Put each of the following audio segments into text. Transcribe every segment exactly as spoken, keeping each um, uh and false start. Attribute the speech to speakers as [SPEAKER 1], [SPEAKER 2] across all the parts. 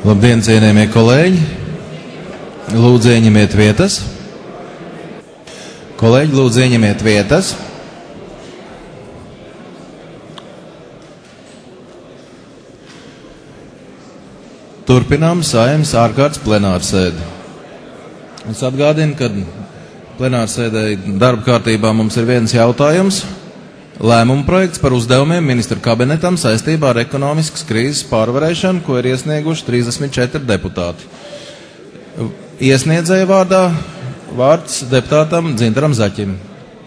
[SPEAKER 1] Labdien, cienījamie kolēģi! Lūdzu, ieņemiet vietas. Kolēģi, lūdzu, ieņemiet vietas. Turpinām Saeimas ārkārtas plenārsēdi. Es atgādinu, ka plenārsēdē darba kārtībā mums ir viens jautājums. Lēmuma projekts par uzdevumiem ministru kabinetam saistībā ar ekonomiskas krīzes pārvarēšanu, ko ir iesnieguši trīsdesmit četri deputāti. Iesniedzēja vārdā vārds deputātam Dzintaram Zaķim.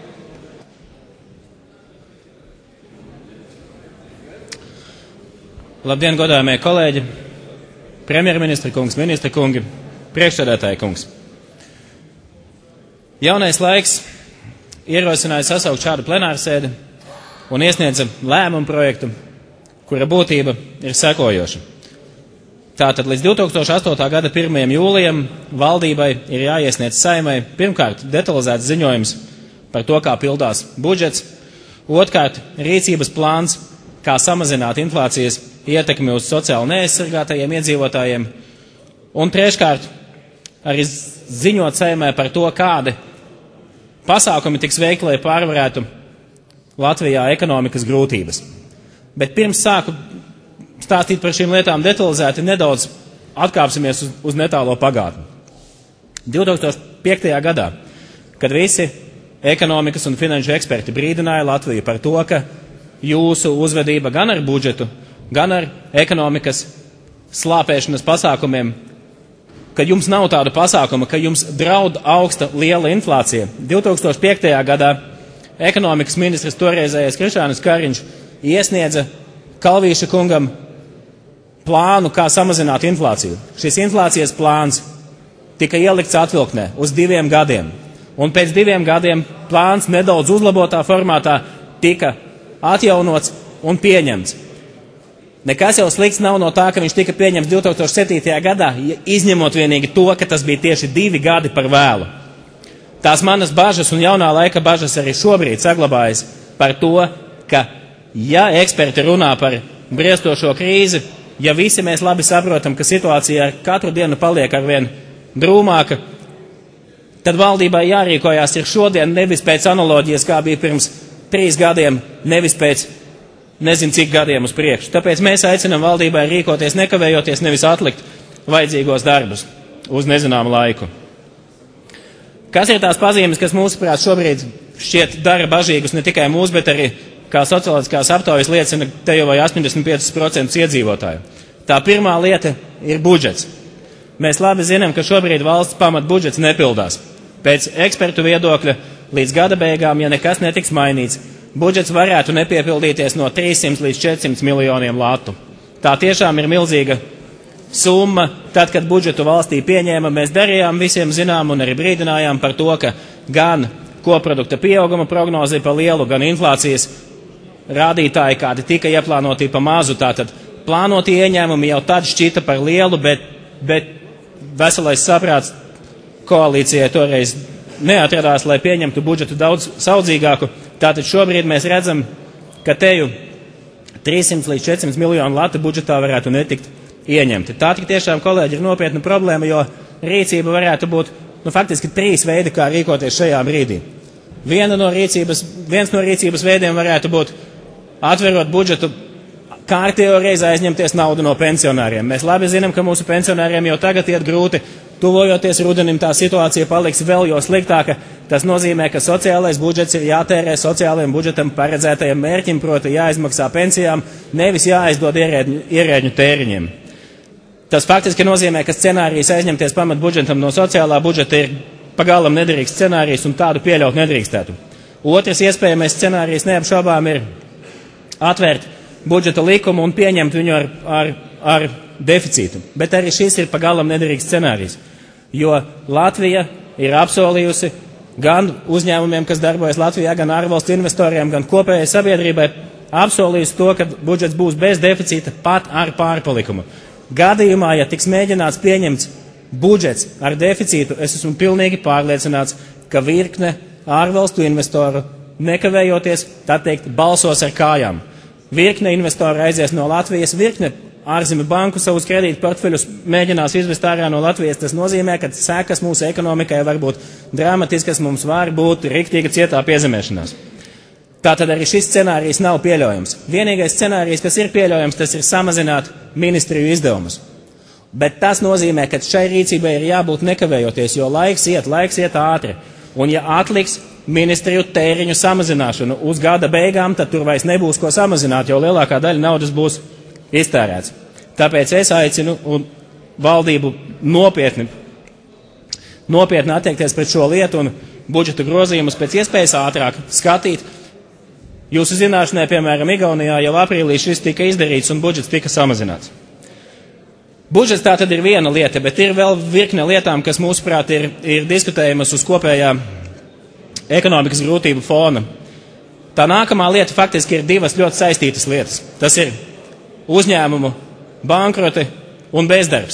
[SPEAKER 2] Labdien, godājamie kolēģi, premjerministra kungs, ministra kungi, priekšsēdētāja kungs. Jaunais laiks ierosināja sasaukt šādu plenārsēdi un iesniedza lēmumu projektu, kura būtība ir sekojoša. Tātad līdz divi tūkstoši astotā gada pirmajam jūlijam valdībai ir jāiesniedz Saeimai pirmkārt detalizēts ziņojums par to, kā pildās budžets, otrkārt rīcības plāns, kā samazināt inflācijas ietekmi uz sociāli neaizsargātajiem iedzīvotājiem, un treškārt arī ziņot Saeimai par to, kādi pasākumi tiks veikti, lai pārvarētu Latvijā ekonomikas grūtības. Bet pirms sāku stāstīt par šīm lietām detalizēti, nedaudz atkāpsimies uz, uz netālo pagātni. divi tūkstoši piektajā gadā, kad visi ekonomikas un finanšu eksperti brīdināja Latviju par to, ka jūsu uzvedība gan ar budžetu, gan ar ekonomikas slāpēšanas pasākumiem, ka jums nav tādu pasākumu, ka jums draud augsta liela inflācija. divi tūkstoši piektajā gadā ekonomikas ministrs toreizējais Krišānis Kariņš iesniedza Kalvīša kungam plānu, kā samazināt inflāciju. Šis inflācijas plāns tika ielikts atvilknē uz diviem gadiem. Un pēc diviem gadiem plāns nedaudz uzlabotā formātā tika atjaunots un pieņemts. Nekas jau slikts nav no tā, ka viņš tika pieņemts divi tūkstoši septītajā gadā, izņemot vienīgi to, ka tas bija tieši divi gadi par vēlu. Tās manas bažas un jaunā laika bažas arī šobrīd saglabājas par to, ka, ja eksperti runā par briestošo krīzi, ja visi mēs labi saprotam, ka situācija ar katru dienu paliek arvien drūmāka, tad valdībai jārīkojās ir šodien nevis pēc analoģijas, kā bija pirms trīs gadiem, nevis pēc nezinu cik gadiem uz priekšu. Tāpēc mēs aicinām valdībai rīkoties nekavējoties, nevis atlikt vajadzīgos darbus uz nezināmu laiku. Kas ir tās pazīmes, kas mūsuprāt šobrīd šķiet dara bažīgus ne tikai mūs, bet arī, kā socioloģiskās aptaujas liecina, te jau vai astoņdesmit pieci procenti iedzīvotāju. Tā pirmā lieta ir budžets. Mēs labi zinām, ka šobrīd valsts pamat budžets nepildās. Pēc ekspertu viedokļa līdz gada beigām, ja nekas netiks mainīts, budžets varētu nepiepildīties no trīssimti līdz četrsimti miljoniem latu. Tā tiešām ir milzīga summa. Tad, kad budžetu valstī pieņēma, mēs darījām visiem zinām un arī brīdinājām par to, ka gan koprodukta pieauguma prognozi pa lielu, gan inflācijas rādītāji, kādi tika ieplānoti pa mazu, tātad plānotie ieņēmumi jau tad šķita par lielu, bet, bet veselais saprāts koalīcijai toreiz neatradās, lai pieņemtu budžetu daudz saudzīgāku. Tātad šobrīd mēs redzam, ka teju trīssimti līdz četrsimti miljonu latu budžetā varētu netikt ieņemti. Tā tik tiešām, kolēģi, ir nopietna problēma, jo rīcība varētu būt, nu, faktiski trīs veidi, kā rīkoties šajā brīdī. Viena no rīcības, viens no rīcības veidiem varētu būt atverot budžetu, kārtējo reizi aizņemties naudu no pensionāriem. Mēs labi zinām, ka mūsu pensionāriem jau tagad iet grūti. Tuvojoties rudenim, tā situācija paliks vēl jo sliktāka. Tas nozīmē, ka sociālais budžets ir jātērē sociālajiem budžetam paredzētajiem mērķim, proti jāizmaksā pensijām, nevis jāaizdod ierēģņu, ierēģņu tēriņiem. Tas faktiski nozīmē, ka scenārijs aizņemties pamat budžetam no sociālā budžeta ir pagalam nederīgs scenārijs un tādu pieļaut nedrīkstētu. Otrs iespējamais scenārijs neapšaubām ir atvērt budžeta likumu un pieņemt viņu ar, ar, ar deficītu. Bet arī šis ir pagalam nederīgs scenārijs, jo Latvija ir apsolījusi gan uzņēmumiem, kas darbojas Latvijā, gan ārvalstu investoriem, gan kopējai sabiedrībai apsolījusi to, ka budžets būs bez deficīta pat ar pārpalikumu. Gadījumā, ja tiks mēģināts pieņemts budžets ar deficītu, es esmu pilnīgi pārliecināts, ka virkne ārvalstu investoru nekavējoties, tā teikt, balsos ar kājām. Virkne investoru aizies no Latvijas, virkne ārzemju banku savus kredītu portfeļus mēģinās izvest ārā no Latvijas. Tas nozīmē, ka sekas mūsu ekonomikai var būt dramatiskas, mums var būt riktīga cietā piezemēšanās. Tātad arī šis scenārijs nav pieļaujams. Vienīgais scenārijs, kas ir pieļaujams, tas ir samazināt ministriju izdevumus. Bet tas nozīmē, ka šai rīcībai ir jābūt nekavējoties, jo laiks iet, laiks iet ātri. Un ja atliks ministriju tēriņu samazināšanu uz gada beigām, tad tur vairs nebūs ko samazināt, jo lielākā daļa naudas būs iztērēts. Tāpēc es aicinu un valdību nopietni, nopietni attiekties pret šo lietu un budžeta grozījumus pēc iespējas ātrāk skatīt. Jūsu zināšanai, piemēram, Igaunijā jau aprīlī šis tika izdarīts un budžets tika samazināts. Budžets tā tad ir viena lieta, bet ir vēl virkne lietām, kas mūsuprāt ir, ir diskutējamas uz kopējā ekonomikas grūtību fona. Tā nākamā lieta faktiski ir divas ļoti saistītas lietas. Tas ir uzņēmumu bankroti un bezdarbs.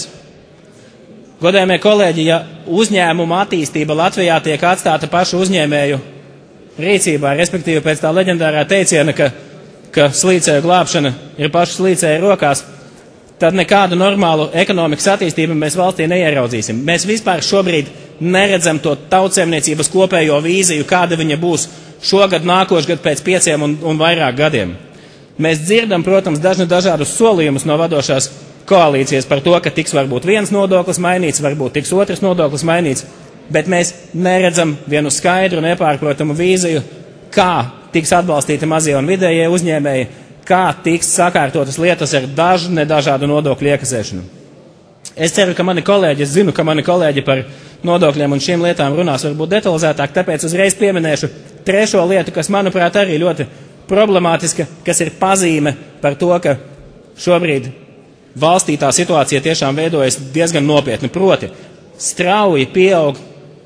[SPEAKER 2] Godējamie kolēģi, ja uzņēmuma attīstība Latvijā tiek atstāta pašu uzņēmēju rīcībā, respektīvi pēc tā leģendārā teiciena, ka, ka slīcēju glābšana ir pašu slīcēju rokās, tad nekādu normālu ekonomikas attīstību mēs valstī neieraudzīsim. Mēs vispār šobrīd neredzam to tautsēmniecības kopējo vīziju, kāda viņa būs šogad, nākošgad, pēc pieciem un, un vairāk gadiem. Mēs dzirdam, protams, dažni dažādus solījumus no vadošās koalīcijas par to, ka tiks varbūt viens nodoklis mainīts, varbūt tiks otrs nodoklis mainīts, bet mēs neredzam vienu skaidru, nepārprotamu vīziju, kā tiks atbalstīti mazie un vidējie uzņēmēji, kā tiks sakārtotas lietas ar dažu nedažādu nodokļu iekasēšanu. Es ceru, ka mani kolēģi, es zinu, ka mani kolēģi par nodokļiem un šīm lietām runās varbūt detalizētāk, tāpēc uzreiz pieminēšu trešo lietu, kas, manuprāt, arī ļoti problemātiska, kas ir pazīme par to, ka šobrīd valstī tā situācija tiešām veidojas diezgan nopietni. Proti, strauji pieaug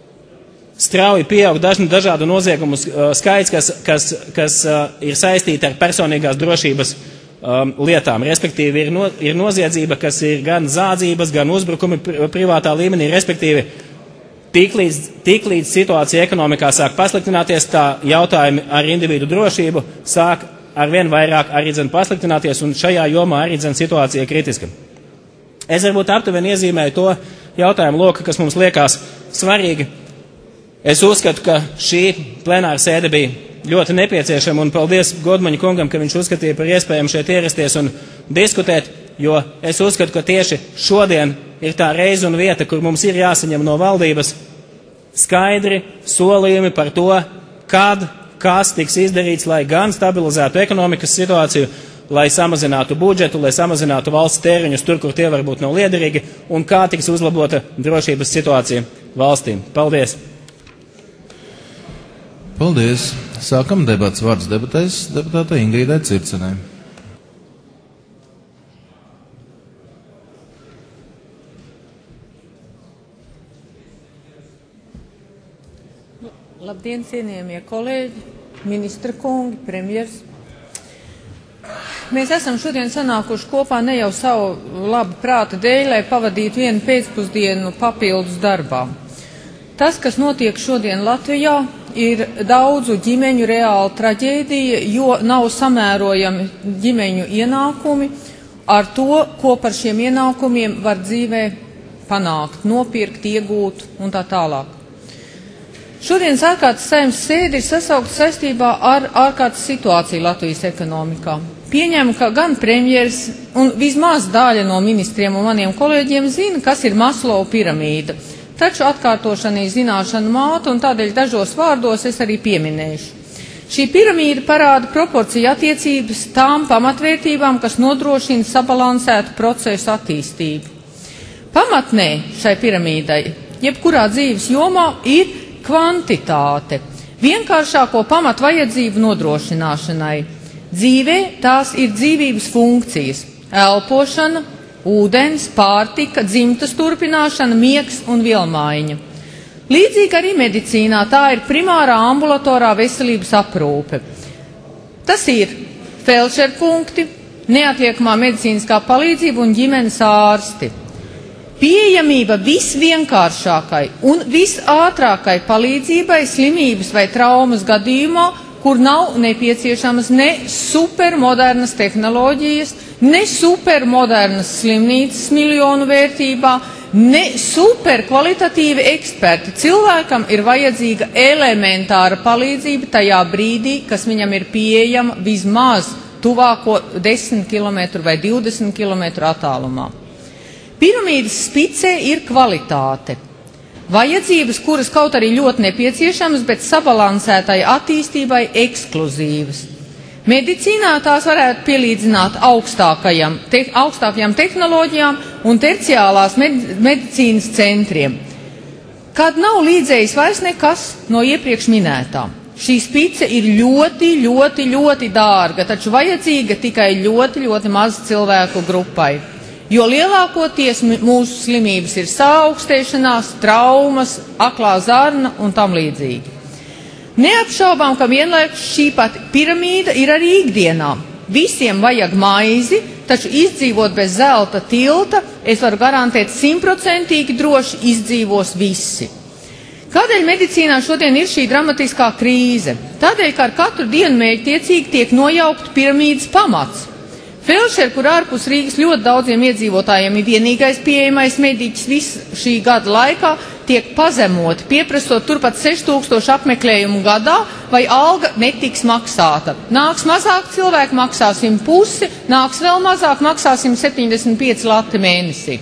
[SPEAKER 2] Strauji pieaug dažni dažādu noziegumu skaits, kas, kas, kas uh, ir saistīti ar personīgās drošības um, lietām. Respektīvi, ir, no, ir noziedzība, kas ir gan zādzības, gan uzbrukumi privātā līmenī. Respektīvi, tiklīdz, tiklīdz situācija ekonomikā sāk pasliktināties, tā jautājumi ar individu drošību sāk arvien vairāk arī dzen pasliktināties, un šajā jomā arī dzen situācija kritiska. Es varbūt aptuveni iezīmēju to jautājumu loku, kas mums liekas svarīgi. Es uzskatu, ka šī plenāra sēde bija ļoti nepieciešama, un paldies Godmaņa kungam, ka viņš uzskatīja par iespējamu šeit ierasties un diskutēt, jo es uzskatu, ka tieši šodien ir tā reize un vieta, kur mums ir jāsaņem no valdības skaidri solījumi par to, kad, kas tiks izdarīts, lai gan stabilizētu ekonomikas situāciju, lai samazinātu budžetu, lai samazinātu valsts tēriņus tur, kur tie varbūt nav liederīgi, un kā tiks uzlabota drošības situācija valstīm. Paldies!
[SPEAKER 1] Paldies! Sākam debats. Vārds debatēs deputātei Ingrīdai Circenei.
[SPEAKER 3] Labdien, cienījamie kolēģi, ministra kungi, premjers. Mēs esam šodien sanākuši kopā ne jau savu labu prāta dēļ, lai pavadītu vienu pēcpusdienu papildus darbā. Tas, kas notiek šodien Latvijā, ir daudzu ģimeņu reāla traģēdija, jo nav samērojami ģimeņu ienākumi ar to, ko par šiem ienākumiem var dzīvē panākt, nopirkt, iegūt un tā tālāk. Šodienas ārkārtas saeimas sēde ir sasaukta saistībā ar ārkārtas situāciju Latvijas ekonomikā. Pieņemu, ka gan premjeras un vismaz daļa no ministriem un maniem kolēģiem zina, kas ir Maslovu piramīda. Taču atkārtošana ir zināšanu māte, un tādēļ dažos vārdos es arī pieminēšu. Šī piramīda parāda proporciju attiecības tām pamatvērtībām, kas nodrošina sabalansētu procesu attīstību. Pamatnē šai piramīdai, jebkurā dzīves jomā, ir kvantitāte, vienkāršāko pamat vajadzību nodrošināšanai. Dzīvē tās ir dzīvības funkcijas – elpošana, ūdens, pārtika, dzimtas turpināšana, miegs un vielmaiņa. Līdzīgi arī medicīnā tā ir primārā ambulatorā veselības aprūpe. Tas ir feldšerpunkti, neatliekamā medicīniskā palīdzība un ģimenes ārsti. Pieejamība visvienkāršākai un visātrākai palīdzībai slimības vai traumas gadījumā kur nav nepieciešamas ne supermodernas tehnoloģijas, ne supermodernas slimnīcas miljonu vērtībā, ne superkvalitatīvi eksperti. Cilvēkam ir vajadzīga elementāra palīdzība tajā brīdī, kas viņam ir pieejama vismaz tuvāko desmit kilometru vai divdesmit kilometru attālumā. Piramīdas spicē ir kvalitāte. Vajadzības, kuras kaut arī ļoti nepieciešamas, bet sabalansētai attīstībai ekskluzīvas. Medicīnā tās varētu pielīdzināt augstākajam, te, augstākajām tehnoloģijām un terciālās med, medicīnas centriem, kad nav līdzējis vairs nekas no iepriekš minētām. Šī spice ir ļoti, ļoti, ļoti dārga, taču vajadzīga tikai ļoti, ļoti maz cilvēku grupai. Jo lielākoties mūsu slimības ir saaugstēšanās, traumas, aklā zarna un tam līdzīgi. Neapšaubām, ka vienlaikus šī pati piramīda ir arī ikdienā. Visiem vajag maizi, taču izdzīvot bez zelta tilta, es varu garantēt simtprocentīgi droši izdzīvos visi. Kādēļ medicīnā šodien ir šī dramatiskā krīze? Tādēļ, ka ar katru dienu mērķtiecīgi tiek nojaukt piramīdas pamats. Felšer, kur ārpus Rīgas ļoti daudziem iedzīvotājiem ir vienīgais pieejamais mediķis visu šī gada laikā, tiek pazemoti, pieprasot turpat seši tūkstoši apmeklējumu gadā, vai alga netiks maksāta. Nāks mazāk cilvēku, maksāsim pusi, nāks vēl mazāk, maksāsim septiņdesmit pieci lati mēnesī.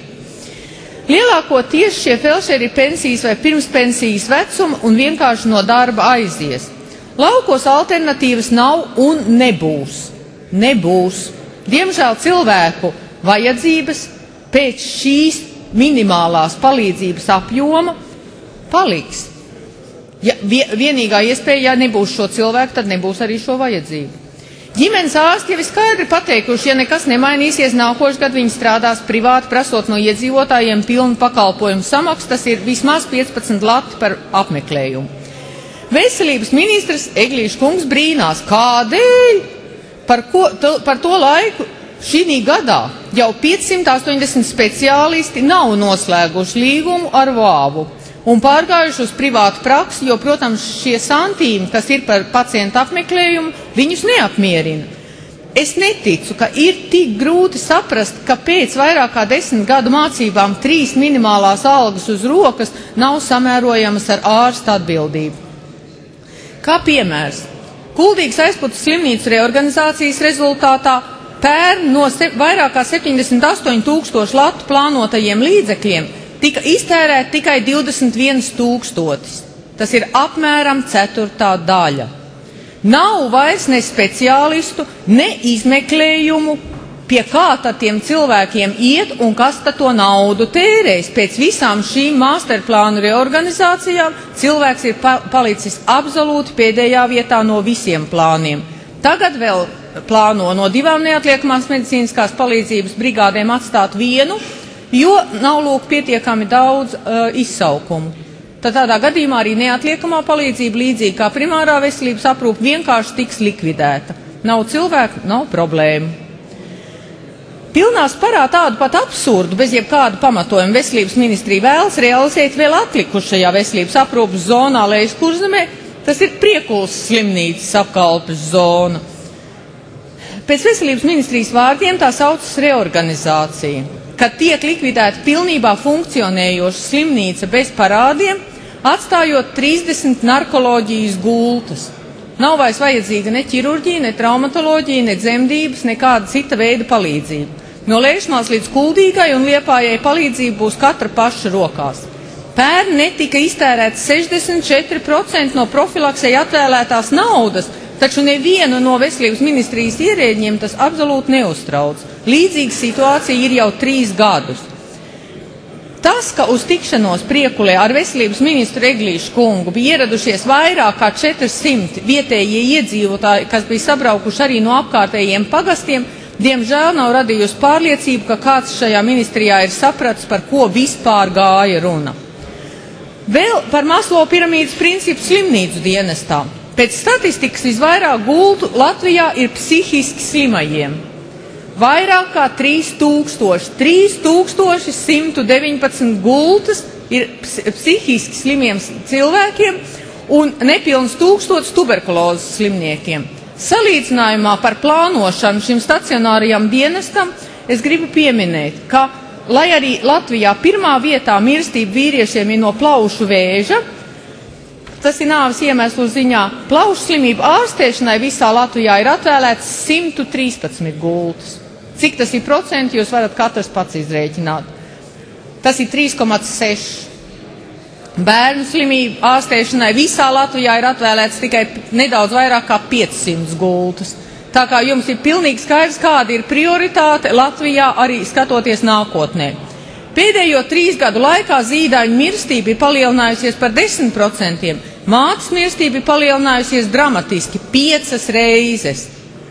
[SPEAKER 3] Lielākoties šie felšeri ir pensijas vai pirmspensijas vecuma un vienkārši no darba aizies. Laukos alternatīvas nav un nebūs. Nebūs. Diemžēl cilvēku vajadzības pēc šīs minimālās palīdzības apjoma paliks. Ja, vienīgā iespēja, ja nebūs šo cilvēku, tad nebūs arī šo vajadzību. Ģimenes ārsti jau ir skaidri pateikuši, ja nekas nemainīsies, nākošais gads viņi strādās privāti, prasot no iedzīvotājiem pilnu pakalpojumu samaksu, tas ir vismaz piecpadsmit lati par apmeklējumu. Veselības ministrs Eglīša kungs brīnās, kādēļ? Par, ko, to, par to laiku šī gadā jau piecsimt astoņdesmit speciālisti nav noslēguši līgumu ar vāvu un pārgājuši uz privātu praksi, jo, protams, šie santīmi, kas ir par pacientu apmeklējumu, viņus neapmierina. Es neticu, ka ir tik grūti saprast, ka pēc vairāk kā desmit gadu mācībām trīs minimālās algas uz rokas nav samērojamas ar ārsta atbildību. Kā piemērs. Kuldīgas aizputes slimnīcu reorganizācijas rezultātā pērn no se, vairāk kā septiņdesmit astoņi tūkstoši latu plānotajiem līdzekļiem tika iztērēt tikai divdesmit viens tūkstotis. Tas ir apmēram ceturtā daļa. Nav vairs ne speciālistu, ne izmeklējumu, pie kā tad tiem cilvēkiem iet un kas tad to naudu tērēs. Pēc visām šīm masterplānu reorganizācijām cilvēks ir pa palicis absolūti pēdējā vietā no visiem plāniem. Tagad vēl plāno no divām neatliekamās medicīniskās palīdzības brigādēm atstāt vienu, jo nav lūk pietiekami daudz uh, izsaukumu. Tad tādā gadījumā arī neatliekamā palīdzība, līdzīgi kā primārā veselības aprūpe, vienkārši tiks likvidēta. Nav cilvēku, nav problēmu. Pilnā sparā tādu pat absurdu, bez jebkādu pamatojumu veselības ministrija vēlas realizēt vēl atlikušajā veselības aprūpes zonā Lejas Kurzemē, tas ir Priekulas slimnīcas apkalpes zona. Pēc veselības ministrijas vārdiem tā saucas reorganizācija, kad tiek likvidēta pilnībā funkcionējoša slimnīca bez parādiem, atstājot trīsdesmit narkoloģijas gultas. Nav vairs vajadzīga ne ķirurģija, ne traumatoloģija, ne dzemdības, nekāda cita veida palīdzība. No Lēšmās līdz Kuldīgai un Liepājai palīdzība būs katra paša rokās. Pērn netika iztērēts sešdesmit četri procenti no profilaksei atvēlētās naudas, taču nevienu no veselības ministrijas ierēģiem tas absolūti neuztrauc. Līdzīga situācija ir jau trīs gadus. Tas, ka uz tikšanos Priekulē ar veselības ministru Eglīšu kungu bija ieradušies vairāk kā četrsimt vietējie iedzīvotāji, kas bija sabraukuši arī no apkārtējiem pagastiem, diemžēl nav radījusi pārliecību, ka kāds šajā ministrijā ir sapratis, par ko vispār gāja runa. Vēl par Maslow piramīdas principu slimnīcu dienestā. Pēc statistikas visvairāk gultu Latvijā ir psihiski slimajiem. Vairāk kā trīs tūkstoši, trīs tūkstoši simt deviņpadsmit gultas ir psihiski slimiem cilvēkiem, un nepilns tūkstots tuberkulozes slimniekiem. Salīdzinājumā par plānošanu šim stacionārajam dienestam es gribu pieminēt, ka, lai arī Latvijā pirmā vietā mirstība vīriešiem ir no plaušu vēža, tas ir nāves iemeslu ziņā, plaušu slimību ārstēšanai visā Latvijā ir atvēlēts simt trīspadsmit gultas. Cik tas ir procenti, jūs varat katrs pats izrēķināt. Tas ir trīs komats seši. Bērnu slimību ārstēšanai visā Latvijā ir atvēlēts tikai nedaudz vairāk kā piecsimt gultas. Tā kā jums ir pilnīgi skaidrs, kāda ir prioritāte Latvijā arī skatoties nākotnē. Pēdējo trīs gadu laikā zīdaiņu mirstība ir palielinājusies par desmit procentiem, mātes mirstība ir palielinājusies dramatiski piecas reizes.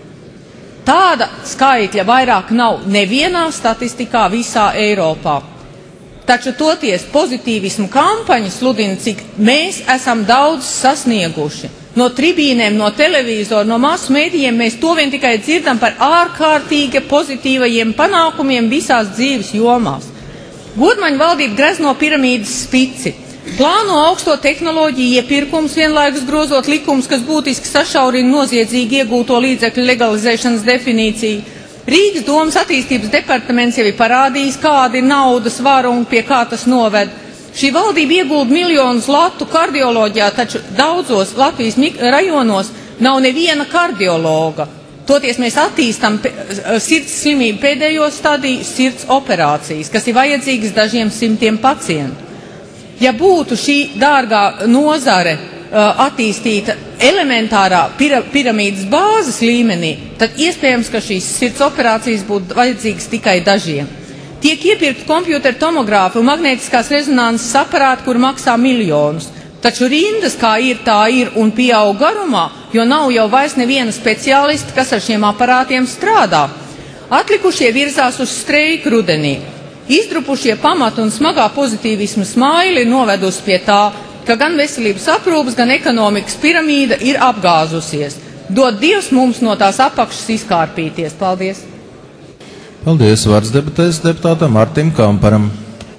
[SPEAKER 3] Tāda skaitļa vairāk nav nevienā statistikā visā Eiropā. Taču toties pozitīvismu kampaņa sludina, cik mēs esam daudz sasnieguši. No tribīnēm, no televīzora, no masu mēdījiem mēs to vien tikai dzirdam par ārkārtīgi pozitīvajiem panākumiem visās dzīves jomās. Godmaņa valdība grezno piramīdas spici, plāno augsto tehnoloģiju iepirkums, vienlaikus grozot likums, kas būtiski sašaurina noziedzīgi iegūto līdzekļu legalizēšanas definīciju. Rīgas domas attīstības departaments jau ir parādījis, kāda ir naudas vara un pie kā tas noved. Šī valdība iegulda miljonus latu kardioloģijā, taču daudzos Latvijas rajonos nav neviena kardiologa. Toties mēs attīstam sirds slimību pēdējo stadiju sirds operācijas, kas ir vajadzīgas dažiem simtiem pacientu. Ja būtu šī dārgā nozare attīstīta elementārā pira, piramīdas bāzes līmenī, tad iespējams, ka šīs sirds operācijas būtu vajadzīgas tikai dažiem. Tiek iepirkt kompjūteru tomogrāfi un magnētiskās rezonanses aparāti, kur maksā miljonus. Taču rindas, kā ir, tā ir un pieaug garumā, jo nav jau vairs neviena speciālista, kas ar šiem aparātiem strādā. Atlikušie virzās uz streiku rudenī. Izdrupušie pamatu un smagā pozitīvisma smaili ir novedusi pie tā, ka gan veselības aprūpes, gan ekonomikas piramīda ir apgāzusies. Dod Dievs mums no tās apakšas izkārpīties. Paldies!
[SPEAKER 1] Paldies! Vārds debatēs deputātam Martim Kamparam.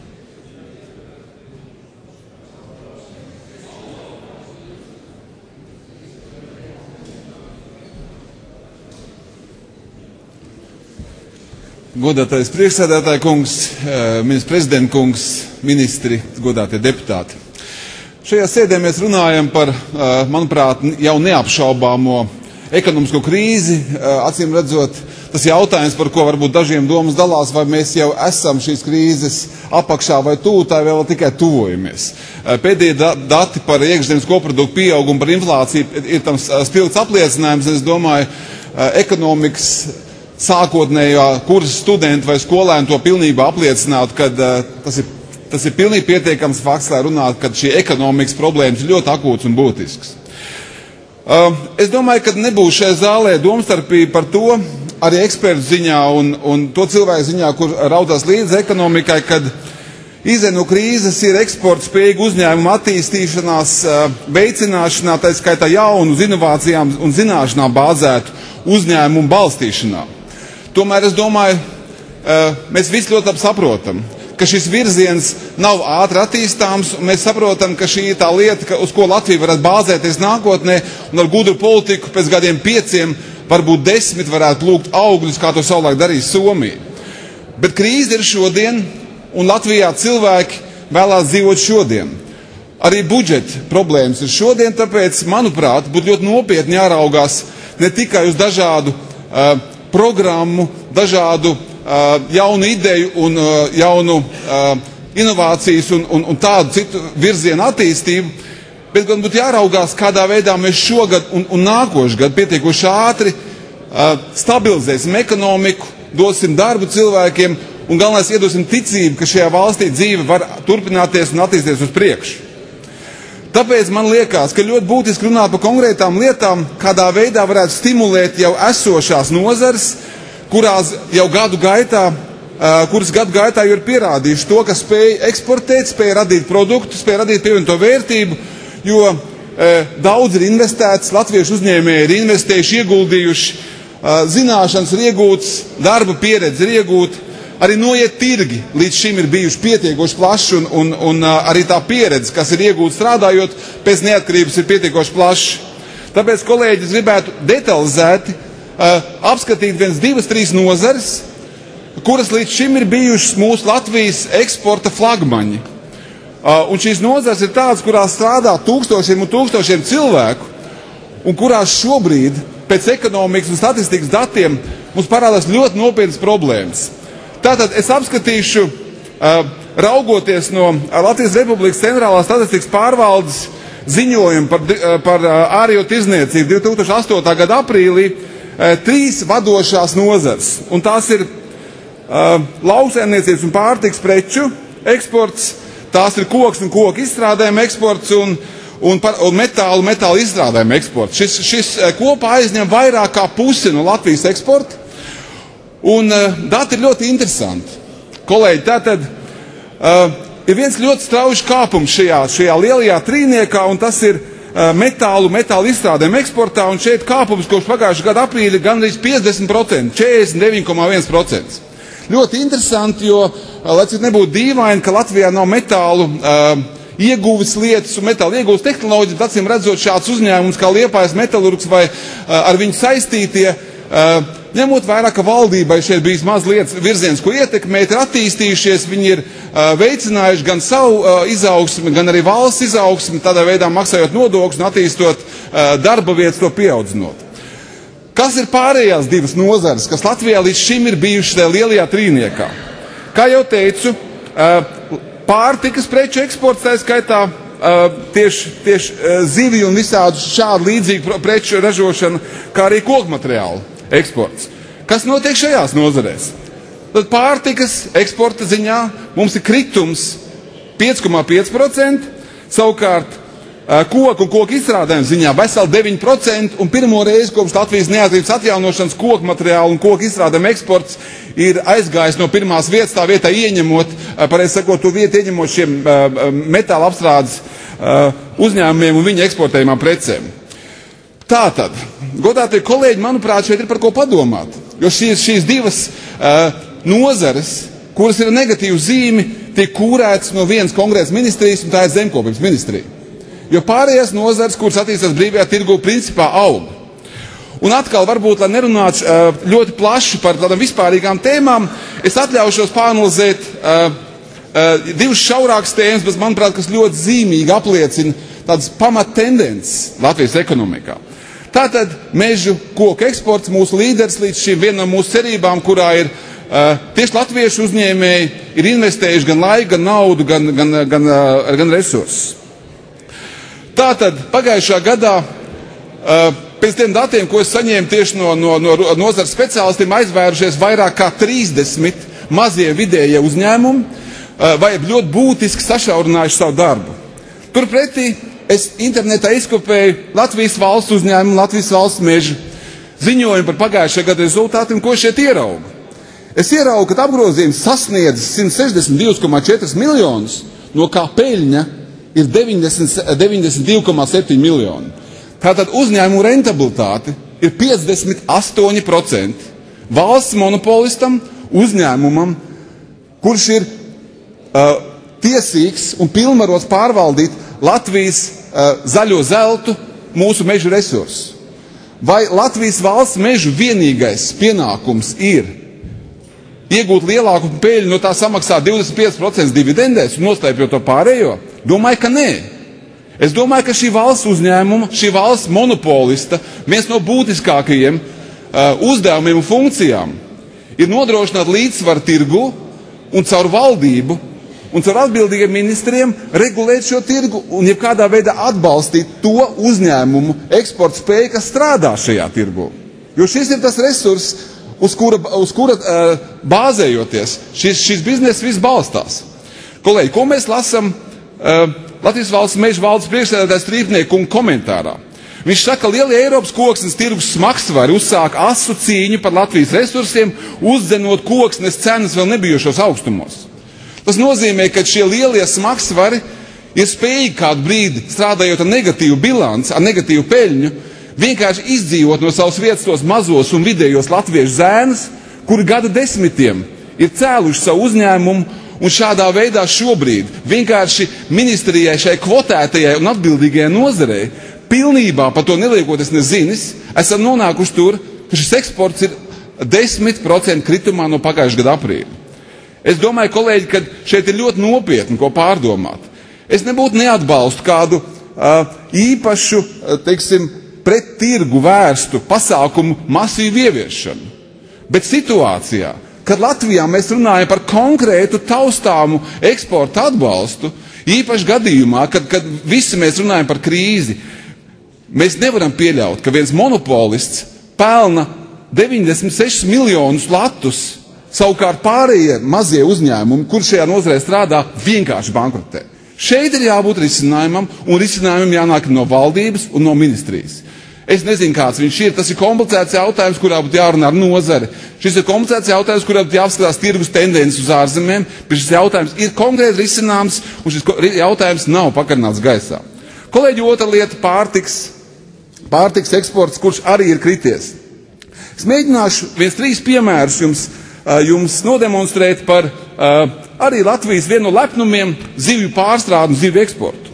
[SPEAKER 4] Godātais priekšsēdētāja kungs, ministrs prezidenta kungs, ministri, godātie deputāti. Šajā sēdē mēs runājam par, manuprāt, jau neapšaubāmo ekonomisko krīzi. Acīm redzot, tas jautājums, par ko varbūt dažiem domas dalās, vai mēs jau esam šīs krīzes apakšā vai tuvu, tā vēl tikai tuvojamies. Pēdējie dati par iekšzemes koproduktu pieaugumu, par inflāciju ir tam spilgts apliecinājums. Es domāju, ekonomikas sākotnējā kursa studenti vai skolēni to pilnībā apliecinātu, ka tas ir Tas ir pilnīgi pietiekams fakts, lai runātu, ka šī ekonomikas problēmas ir ļoti akūts un būtisks. Uh, es domāju, ka nebūs šajā zālē domstarpība par to, arī ekspertu ziņā un, un to cilvēku ziņā, kur raudās līdzi ekonomikai, kad izeja no krīzes ir eksporta spējīgu uzņēmumu attīstīšanās, uh, veicināšanā, tā skaitā jaunu uz inovācijām un zināšanām bāzētu uzņēmumu balstīšanā. Tomēr es domāju, uh, mēs visi ļoti labi saprotam, ka šis virziens nav ātri attīstāms, un mēs saprotam, ka šī ir tā lieta, ka, uz ko Latvija varētu bāzēties nākotnē, un ar gudru politiku pēc gadiem pieciem, varbūt desmit varētu lūgt augļus, kā to savulaik darīja Somija. Bet krīze ir šodien, un Latvijā cilvēki vēlās dzīvot šodien. Arī budžeta problēmas ir šodien, tāpēc, manuprāt, būtu ļoti nopietni jāraugās ne tikai uz dažādu uh, programmu, dažādu Uh, jaunu ideju un uh, jaunu uh, inovācijas un, un, un tādu citu virzienu attīstību, bet gan būtu jāraugās, kādā veidā mēs šogad un, un nākošu gadu pietiekoši ātri uh, stabilizēsim ekonomiku, dosim darbu cilvēkiem un galvenais iedosim ticību, ka šajā valstī dzīve var turpināties un attīstīties uz priekšu. Tāpēc man liekas, ka ļoti būtiski runāt par konkrētām lietām, kādā veidā varētu stimulēt jau esošās nozares, kurās jau gadu gaitā, kuras gadu gaitā jau ir pierādījuši to, ka spēja eksportēt, spēja radīt produktu, spēja radīt pievienoto vērtību, jo daudz ir investēts, latviešu uzņēmēji ir investējuši, ieguldījuši, zināšanas ir iegūtas, darba pieredze ir iegūta, arī noiet tirgi līdz šim ir bijuši pietiekoši plaši, un, un, un arī tā pieredze, kas ir iegūta strādājot pēc neatkarības, ir pietiekoši plaši. Tāpēc, kolēģi, es gribētu detalizēti uh, apskatīt viens, divas, trīs nozares, kuras līdz šim ir bijušas mūsu Latvijas eksporta flagmaņi. Uh, un šīs nozares ir tādas, kurās strādā tūkstošiem un tūkstošiem cilvēku, un kurās šobrīd, pēc ekonomikas un statistikas datiem, mums parādās ļoti nopietnas problēmas. Tātad es apskatīšu, uh, raugoties no Latvijas Republikas centrālās statistikas pārvaldes ziņojumu par, par ārējo tirdzniecību divi tūkstoši astotā gada aprīlī, uh, trīs vadošās nozars. Un tās ir uh, lauksaimniecības un pārtiks preču eksports, tās ir koks un koku izstrādājuma eksports un, un, par, un metālu, metālu izstrādājuma eksports. Šis, šis kopā aizņem vairāk kā pusi no Latvijas eksporta. Un uh, dati ir ļoti interesanti. Kolēģi, tātad uh, ir viens ļoti strauji kāpums šajā, šajā lielajā trīniekā, un tas ir uh, metālu, metālu izstrādēm eksportā, un šeit kāpums kopš pagājušā gada aprīļa gandrīz piecdesmit procenti, četrdesmit deviņi komats viens procents. Ļoti interesanti, jo, uh, lai cik nebūtu dīvaini, ka Latvijā nav metālu uh, ieguves lietas un metāla ieguves tehnoloģijas, bet acīm redzot šāds uzņēmums kā Liepājas metalurgs vai uh, ar viņu saistītie, uh, ņemot vērā, ka valdībai šeit bijis maz lietas virziens, ko ietekmēt, ir attīstījušies, viņi ir uh, veicinājuši gan savu uh, izaugsmi, gan arī valsts izaugsmi, tādā veidā maksājot nodokļus un attīstot uh, darba vietas, to pieaudzinot. Kas ir pārējās divas nozares, kas Latvijā līdz šim ir bijušas tajā lielajā trīniekā? Kā jau teicu, uh, pārtikas preču eksports, tā skaitā uh, tieši, tieši uh, zivju un visādu šādu līdzīgu preču ražošana, kā arī kokmateriālu eksports. Kas notiek šajās nozarēs? Tad pārtikas eksporta ziņā mums ir kritums pieci komats pieci procenti, savukārt koku un koku izstrādājumu ziņā veseli deviņi procenti, un pirmo reizi kopš Latvijas neatkarības atjaunošanas koku materiālu un koku izstrādājumu eksports ir aizgājis no pirmās vietas, tā vietā ieņemot, pareizi sakot, to vietu ieņemot šiem metāla apstrādes uzņēmumiem un viņa eksportējumām precēm. Tātad, godātie kolēģi, manuprāt, šeit ir par ko padomāt, jo šīs, šīs divas uh, nozares, kuras ir negatīvu zīmi, tiek kūrētas no vienas konkrētas ministrijas, un tā ir zemkopības ministrija. Jo pārējās nozares, kuras attīstās brīvajā tirgu, principā aug. Un atkal, varbūt, lai nerunātu uh, ļoti plaši par tādām vispārīgām tēmām, es atļaušos pāranalizēt uh, uh, divas šaurākas tēmas, bet, manuprāt, kas ļoti zīmīgi apliecina tādas pamattendences Latvijas ekonomikā. Tātad mežu koku eksports, mūsu līderis līdz šim, viena no mūsu cerībām, kurā ir uh, tieši latviešu uzņēmēji, ir investējuši gan laiku, gan naudu, gan, gan, gan, uh, gan resursus. Tātad pagājušā gadā, uh, pēc tiem datiem, ko es saņēmu tieši no, no, no nozares speciālistiem, aizvērušies vairāk kā trīsdesmit mazie vidējie uzņēmumi, uh, vai ļoti būtiski sašaurinājuši savu darbu. Turpretī es internetā izkopēju Latvijas valsts uzņēmumu, Latvijas valsts mežu ziņojumu par pagājušā gada rezultātiem, ko šeit ieraugu. Es ieraugu, ka apgrozījums sasniedz simt sešdesmit divi komats četri miljonus, no kā peļņa ir deviņdesmit divi komats septiņi miljoni. Tātad uzņēmumu rentabilitāte ir piecdesmit astoņi procenti valsts monopolistam, uzņēmumam, kurš ir uh, tiesīgs un pilnvarots pārvaldīt Latvijas uh, zaļo zeltu, mūsu mežu resursus. Vai Latvijas valsts mežu vienīgais pienākums ir iegūt lielāku peļņu, no tā samaksāt divdesmit pieci procenti dividendēs un noslēpjot to pārējo? Domāju, ka nē. Es domāju, ka šī valsts uzņēmuma, šī valsts monopolista, viens no būtiskākajiem uh, uzdevumiem un funkcijām ir nodrošināt līdzsvaru tirgu un caur valdību un caur atbildīgiem ministriem regulēt šo tirgu un jebkādā veidā atbalstīt to uzņēmumu eksporta spēju, kas strādā šajā tirgu. Jo šis ir tas resurs, uz kura, uz kura uh, bāzējoties, šis, šis bizness viss balstās. Kolēģi, ko mēs lasam uh, Latvijas valsts meža valdes priekšsēdētājs Strīpnieku un komentārā? Viņš saka, ka lielie Eiropas koksnes tirgus smagsvari uzsāk asu cīņu par Latvijas resursiem, uzdzenot koksnes cenas vēl nebijušos augstumos. Tas nozīmē, ka šie lielie smagsvari ir spējīgi kādu brīdi, strādājot ar negatīvu bilanci, ar negatīvu peļņu, vienkārši izdzīvot no savas vietas tos mazos un vidējos latviešu zēnus, kuri gadu desmitiem ir cēluši savu uzņēmumu, un šādā veidā šobrīd vienkārši ministrijai, šai kvotētajai un atbildīgajai nozarei, pilnībā par to neliekoties nezinis, esam nonākuši tur, ka šis eksports ir desmit procenti kritumā no pagājušā gada aprīļa. Es domāju, kolēģi, ka šeit ir ļoti nopietni ko pārdomāt. Es nebūtu neatbalstu kādu uh, īpašu, uh, teiksim, pret tirgu vērstu pasākumu masīvu ieviešanu. Bet situācijā, kad Latvijā mēs runājam par konkrētu taustāmu eksporta atbalstu, īpaši gadījumā, kad, kad visi mēs runājam par krīzi, mēs nevaram pieļaut, ka viens monopolists pelna deviņdesmit sešus miljonus latus, savukārt pārējie mazie uzņēmumi, kur šajā nozarē strādā, vienkārši bankrotē. Šeit ir jābūt risinājumam, un risinājumam jānāk no valdības un no ministrijas. Es nezinu, kāds viņš ir. Tas ir komplicēts jautājums, kurā būtu jārunā ar nozari. Šis ir komplicēts jautājums, kurā būtu jāapskatās tirgus tendences uz ārzemēm, bet šis jautājums ir konkrēti risināms, un šis jautājums nav pakarināts gaisā. Kolēģi, otra lieta - pārtiks, pārtiks eksports, kurš arī ir krities. Es mēģināšu viens trīs piemērus jums, jums nodemonstrēt par arī Latvijas vienu no lepnumiem - zivju pārstrādi un zivju eksportu.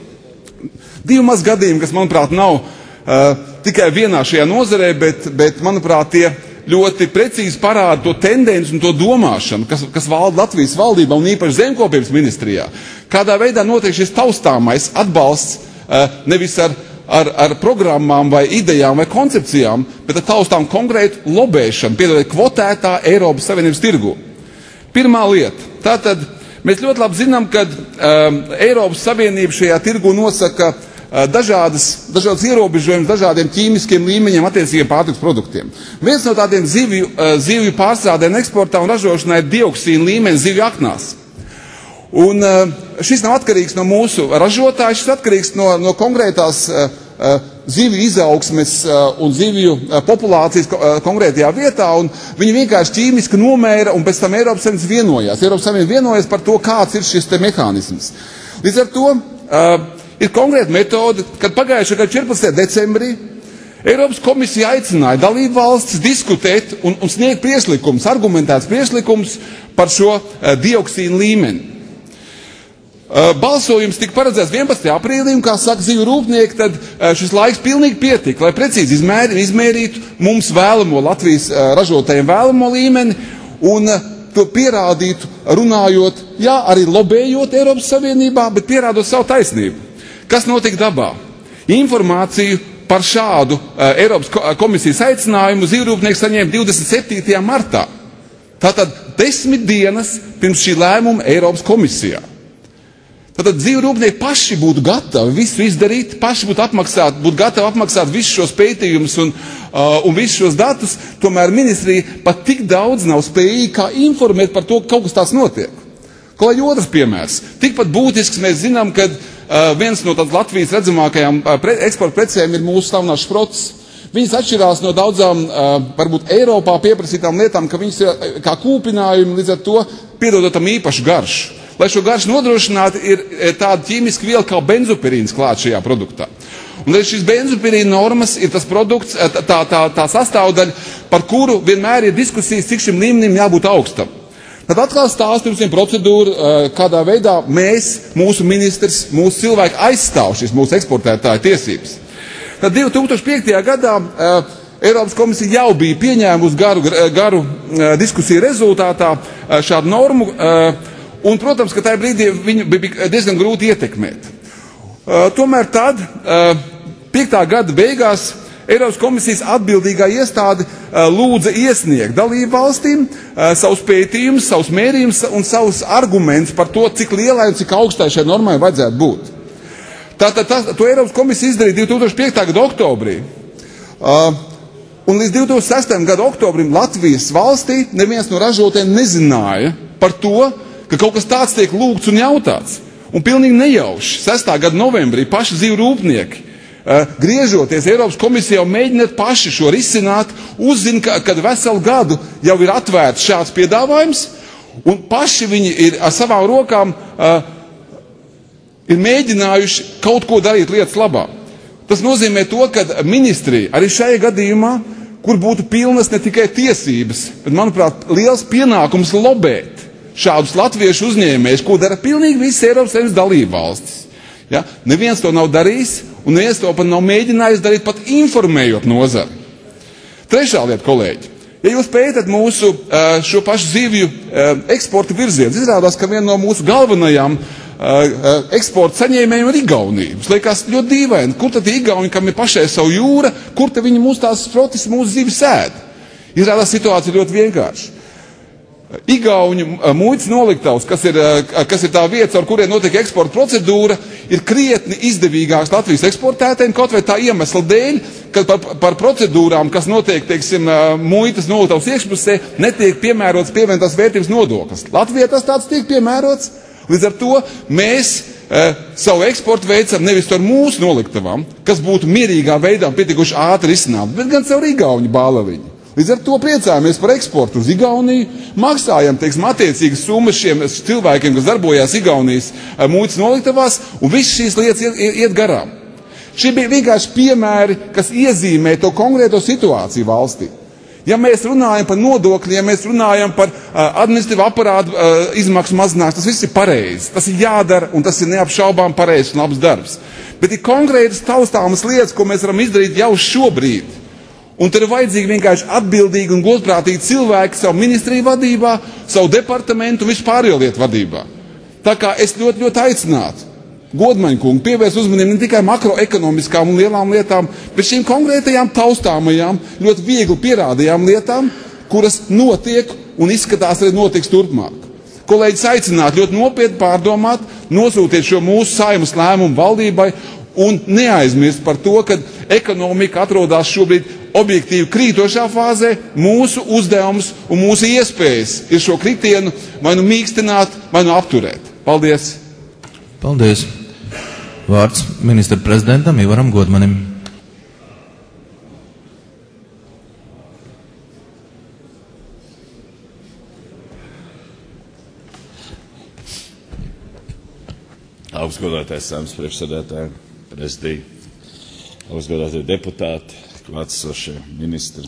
[SPEAKER 4] Divi maz gadījumi, kas, manuprāt, nav uh, tikai vienā šajā nozarē, bet, bet, manuprāt, tie ļoti precīzi parāda to tendenci un to domāšanu, kas, kas valda Latvijas valdībā un īpaši zemkopības ministrijā. Kādā veidā notiek šis taustāmais atbalsts uh, nevis ar Ar, ar programmām vai idejām vai koncepcijām, bet ar taustām konkrētu lobēšanu, piedodiet, kvotētā Eiropas Savienības tirgu. Pirmā lieta. Tātad mēs ļoti labi zinām, ka um, Eiropas Savienība šajā tirgu nosaka uh, dažādas, dažādas ierobežojumus dažādiem ķīmiskiem līmeņiem attiecīgiem pārtiks produktiem. Viens no tādiem zivju, uh, zivju pārstrādēm eksportā un ražošanā ir dioksīna līmenis zivju aknās. Un uh, šis nav atkarīgs no mūsu ražotāja, šis atkarīgs no, no konkrētās uh, uh, zivju izaugsmes uh, un zivju uh, populācijas uh, konkrētajā vietā, un viņi vienkārši ķīmiski nomēra, un pēc tam Eiropas Savienības vienojās. Eiropas Savienības vienojās par to, kāds ir šis te mehānisms. Līdz ar to uh, ir konkrēta metode, kad pagājušā gada četrpadsmitajā decembrī Eiropas komisija aicināja dalību valstis diskutēt un, un sniegt priekšlikumus, argumentēts priekšlikumus par šo uh, dioksīnu līmeni. Balsojums tika paredzēts vienpadsmitajā aprīlī, un, kā saka zivju rūpnieki, tad šis laiks pilnīgi pietika, lai precīzi izmēri, izmērītu mums vēlamo, Latvijas ražotājiem vēlamo līmeni, un to pierādītu, runājot, jā, arī lobējot Eiropas Savienībā, bet pierādot savu taisnību. Kas notika dabā? Informāciju par šādu Eiropas komisijas aicinājumu zivju rūpnieki saņēma divdesmit septītajā martā. Tātad desmit dienas pirms šī lēmuma Eiropas komisijā. Tātad zivju rūpnieki paši būtu gatavi visu izdarīt, paši būtu, apmaksāt, būtu gatavi apmaksāt visus šos pētījumus un, uh, un visus šos datus, tomēr ministrija pat tik daudz nav spējīga informēt par to, ka kaut kas tāds notiek. Kolēģi, otrs piemērs. Tikpat būtisks mēs zinām, ka uh, viens no tādas Latvijas redzamākajām uh, pre, eksporta precēm ir mūsu slavenās šprots. Viņas atšķirās no daudzām, uh, varbūt Eiropā pieprasītām lietām, ka viņas ir kā kūpinājumi, līdz ar to piedodot tam īpašu garšu. Lai šo garšu nodrošinātu, ir tāda ķīmiska viela kā benzopirīns klāt šajā produktā. Un šis benzopirīna normas ir tas produkts, tā, tā, tā sastāvdaļa, par kuru vienmēr ir diskusijas, cik šim līmenim jābūt augstam. Tad atkal stāstu jums viena procedūra, kādā veidā mēs, mūsu ministrs, mūsu cilvēki aizstāv šīs mūsu eksportētāju tiesības. Tad divi tūkstoši piektajā gadā Eiropas komisija jau bija pieņēmusi garu, garu diskusiju rezultātā šādu normu, un, protams, ka tajā brīdī viņu bija diezgan grūti ietekmēt. Uh, tomēr tad, uh, piektā gada beigās, Eiropas komisijas atbildīgā iestāde uh, lūdza iesniegt dalību valstīm uh, savus pētījumus, savus mērījumus un savus argumentus par to, cik lielai un cik augstai šai normai vajadzētu būt. Tātad tā, to Eiropas komisija izdarīja divi tūkstoši piektā gada oktobrī. Uh, un līdz divi tūkstoši sestā gada oktobrim Latvijas valstī neviens no ražotājiem nezināja par to, ka kaut kas tāds tiek lūgts un jautāts. Un pilnīgi nejauši sestā gada novembrī paši zivju rūpnieki, uh, griežoties Eiropas komisijā un mēģinot paši šo risināt, uzzina, ka, kad veselu gadu jau ir atvērts šāds piedāvājums, un paši viņi ir ar savām rokām uh, ir mēģinājuši kaut ko darīt lietas labā. Tas nozīmē to, ka ministrija arī šajā gadījumā kur būtu pilnas ne tikai tiesības, bet, manuprāt, liels pienākums lobēt šādus latviešu uzņēmējus, ko dara pilnīgi visas Eiropas Savienības dalībvalstis. Ja? Neviens to nav darījis, un neviens to pat nav mēģinājis darīt, pat informējot nozari. Trešā lieta, kolēģi. Ja jūs pētat mūsu šo pašu zivju eksporta virzienus, izrādās, ka viena no mūsu galvenajām eksporta saņēmējiem ir Igaunija. Tas liekas ļoti dīvaini. Kur tad Igauni, kam ir pašai savu jūra, kur tad viņi mūsu tās flotes, mūsu zivis ēd? Izrādās situācija ļoti vienkārši. Igauņu muitas noliktavas, kas ir, kas ir tā vieta, ar kuriem notiek eksporta procedūra, ir krietni izdevīgāks Latvijas eksportētājiem, kaut vai tā iemesla dēļ, ka par, par procedūrām, kas notiek, teiksim, muitas noliktavas iekšpusē, netiek piemērots pievienotās vērtības nodoklis. Latvijā tas tāds tiek piemērots, līdz ar to mēs e, savu eksportu veicam nevis ar mūsu noliktavām, kas būtu mierīgā veidā pietikuši ātri izsnākt, bet gan caur Igauņu bālaviņu. Līdz ar to priecājamies par eksportu uz Igauniju, maksājam, teiksim, attiecīgas summas šiem cilvēkiem, kas darbojās Igaunijas muitas noliktavās, un visas šīs lietas iet, iet garām. Šie bija vienkārši piemēri, kas iezīmē to konkrēto situāciju valstī. Ja mēs runājam par nodokļiem, ja mēs runājam par uh, administratīvu aparātu uh, izmaksu mazināšanu, tas viss ir pareizi. Tas ir jādara, un tas ir neapšaubām pareizs un labs darbs. Bet ir konkrētas taustāmas lietas, ko mēs varam izdarīt jau šobrīd. Un tad ir vajadzīgi vienkārši atbildīgi un godprātīgi cilvēki savu ministriju vadībā, savu departamentu un vispārējo lietu vadībā. Tā kā es ļoti, ļoti aicinātu Godmaņa kungu pievērst uzmanību ne tikai makroekonomiskām un lielām lietām, bet šīm konkrētajām taustāmajām, ļoti viegli pierādījām lietām, kuras notiek un izskatās arī notiks turpmāk. Kolēģis aicināt ļoti nopietni pārdomāt, nosūtiet šo mūsu Saeimas lēmumu valdībai un neaizmirst par to, ka ekonomika atrodas šobrīd objektīvi krītošā fāzē. Mūsu uzdevums un mūsu iespējas ir šo kritienu vai nu mīkstināt, vai nu apturēt. Paldies!
[SPEAKER 1] Paldies! Vārds ministra prezidentam Ivaram Godmanim.
[SPEAKER 5] Augstgodātais Saeimas priekšsēdētāji, prezidija, augstgodātie deputāti, klātesošie ministri.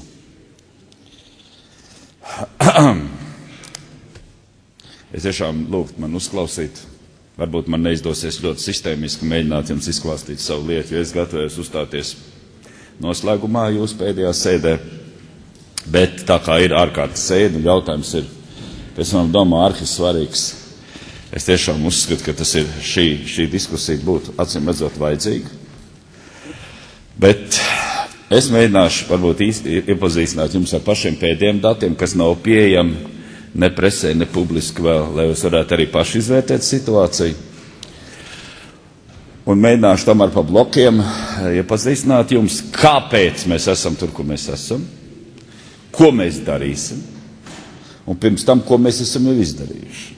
[SPEAKER 5] Es tiešām lūgtu man uzklausīt. Varbūt man neizdosies ļoti sistēmiski mēģināt jums izklāstīt savu lietu, jo es gatavojos uzstāties noslēgumā jūsu pēdējā sēdē. Bet tā kā ir ārkārtas sēde, jautājums ir, pēc manam domā, arhisvarīgs. Es tiešām uzskatu, ka tas ir šī, šī diskusija būtu acīm redzot vajadzīga. Bet es mēģināšu varbūt īsti iepazīstināt jums ar pašiem pēdējiem datiem, kas nav pieejami ne presē, ne publiski vēl, lai jūs varētu arī paši izvērtēt situāciju. Un mēģināšu tomēr pa blokiem iepazīstināt jums, kāpēc mēs esam tur, kur mēs esam, ko mēs darīsim, un pirms tam, ko mēs esam jau izdarījuši.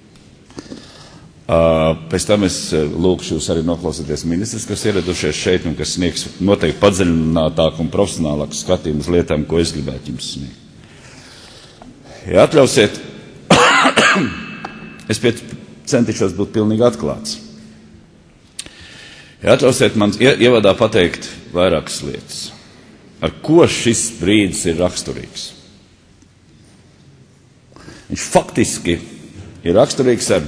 [SPEAKER 5] Uh, pēc tam es lūkšu jūs arī noklausīties ministrs, kas ieradušies šeit un kas sniegs noteikti padziļinātāku un profesionālāku skatījumu uz lietām, ko es gribētu jums sniegt. Ja atļausiet, es pēc centīšos būt pilnīgi atklāts. Ja atļausiet man ievadā pateikt vairākas lietas, ar ko šis brīdis ir raksturīgs. Viņš faktiski ir raksturīgs ar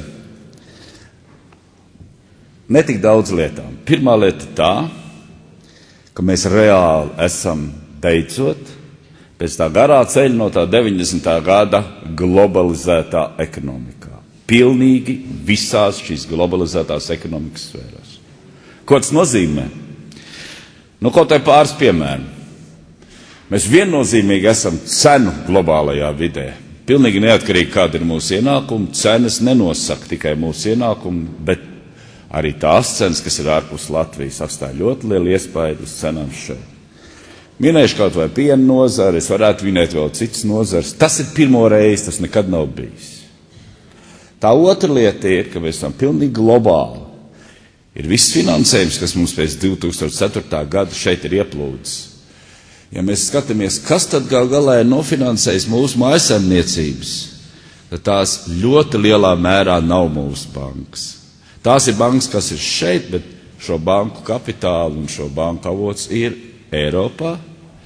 [SPEAKER 5] netik daudz lietām. Pirmā lieta tā, ka mēs reāli esam beidzot pēc tā garā ceļa no tā deviņdesmitā gada globalizētā ekonomikā. Pilnīgi visās šīs globalizētās ekonomikas sfērās. Ko tas nozīmē? Nu, kaut vai pāris piemēru. Mēs viennozīmīgi esam cenu globālajā vidē. Pilnīgi neatkarīgi, kāda ir mūsu ienākuma, cenas nenosaka tikai mūsu ienākumu, bet arī tās cenas, kas ir ārpus Latvijas, atstāja ļoti lielu iespaidu uz cenām šeit. Minējuši kaut vai piena nozari, es varētu minēt vēl citas nozares. Tas ir pirmo reizi, tas nekad nav bijis. Tā otra lieta ir, ka mēs esam pilnīgi globāli. Ir viss finansējums, kas mums pēc divi tūkstoši ceturtā gada šeit ir ieplūdis. Ja mēs skatāmies, kas tad gal galā ir nofinansējis mūsu mājasemniecības, tad tās ļoti lielā mērā nav mūsu bankas. Tās ir bankas, kas ir šeit, bet šo banku kapitālu un šo banku avots ir Eiropā,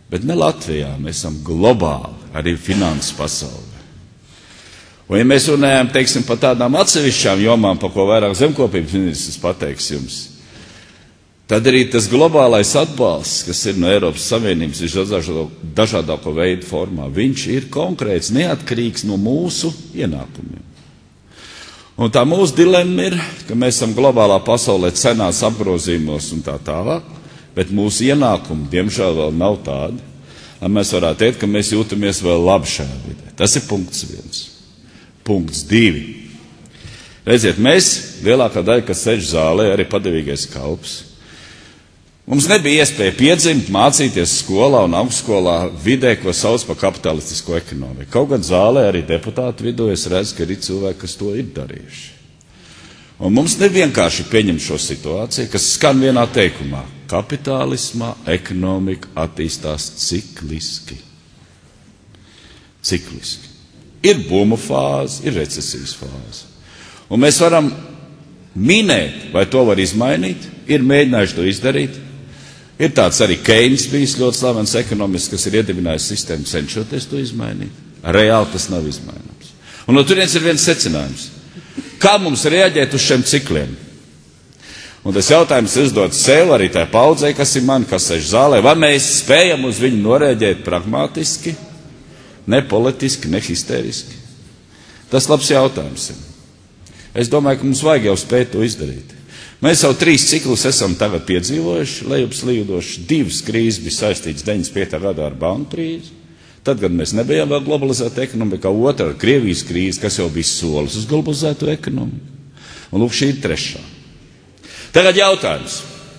[SPEAKER 5] Bet ne Latvijā, mēs esam globāli, arī finanses pasaulē. Un ja mēs runājam, teiksim, par tādām atsevišķām jomām, par ko vairāk zemkopības ministrs pateiks jums, tad arī tas globālais atbalsts, kas ir no Eiropas Savienības dažādāko veidu formā, viņš ir konkrēts, neatkarīgs no mūsu ienākumiem. Un tā mūsu dilemma ir, ka mēs esam globālā pasaulē cenās apgrozījumos un tā tālāk, bet mūsu ienākumi, diemžēl, vēl nav tādi, lai mēs varētu teikt, ka mēs jūtamies vēl labi šajā vidē. Tas ir punkts viens. Punkts divi. Redziet, mēs, lielākā daļa, kas sēž zālē, arī padevīgais kalps, mums nebija iespēja piedzimt, mācīties skolā un augstskolā vidē, ko sauc par kapitalistisko ekonomiku. Kaut gan zālē arī deputātu vidū es redzu, ka ir cilvēki, kas to ir darījuši. Un mums nevienkārši pieņem šo situāciju, kas skan vienā teikumā. Kapitālismā ekonomika attīstās cikliski. Cikliski. Ir buma fāze, ir recesijas fāze. Un mēs varam minēt, vai to var izmainīt, ir mēģinājuši to izdarīt. Ir tāds arī Keynes bijis ļoti slavens ekonomists, kas ir iedibinājis sistēmu, cenšoties to izmainīt. Reāli tas nav izmaināms. Un no turienes ir viens secinājums. Kā mums reaģēt uz šiem cikliem? Un tas jautājums uzdod sev, arī tā paudzei, kas ir man, kas sēž zālē, vai mēs spējam uz viņu noreaģēt pragmatiski, ne politiski, ne histēriski? Tas labs jautājums ir. Es domāju, ka mums vajag jau spēt to izdarīt. Mēs jau trīs ciklus esam tagad piedzīvojuši, lejupslīdoši, divas krīzes bija saistītas deviņdesmit piektajā gadā ar banku krīzi. Tad, kad mēs nebijām vēl globalizēta ekonomika, otra ar Krievijas krīzi, kas jau bija solis uz globalizēto ekonomiku. Un lūk, šī ir trešā. Tagad jautājums.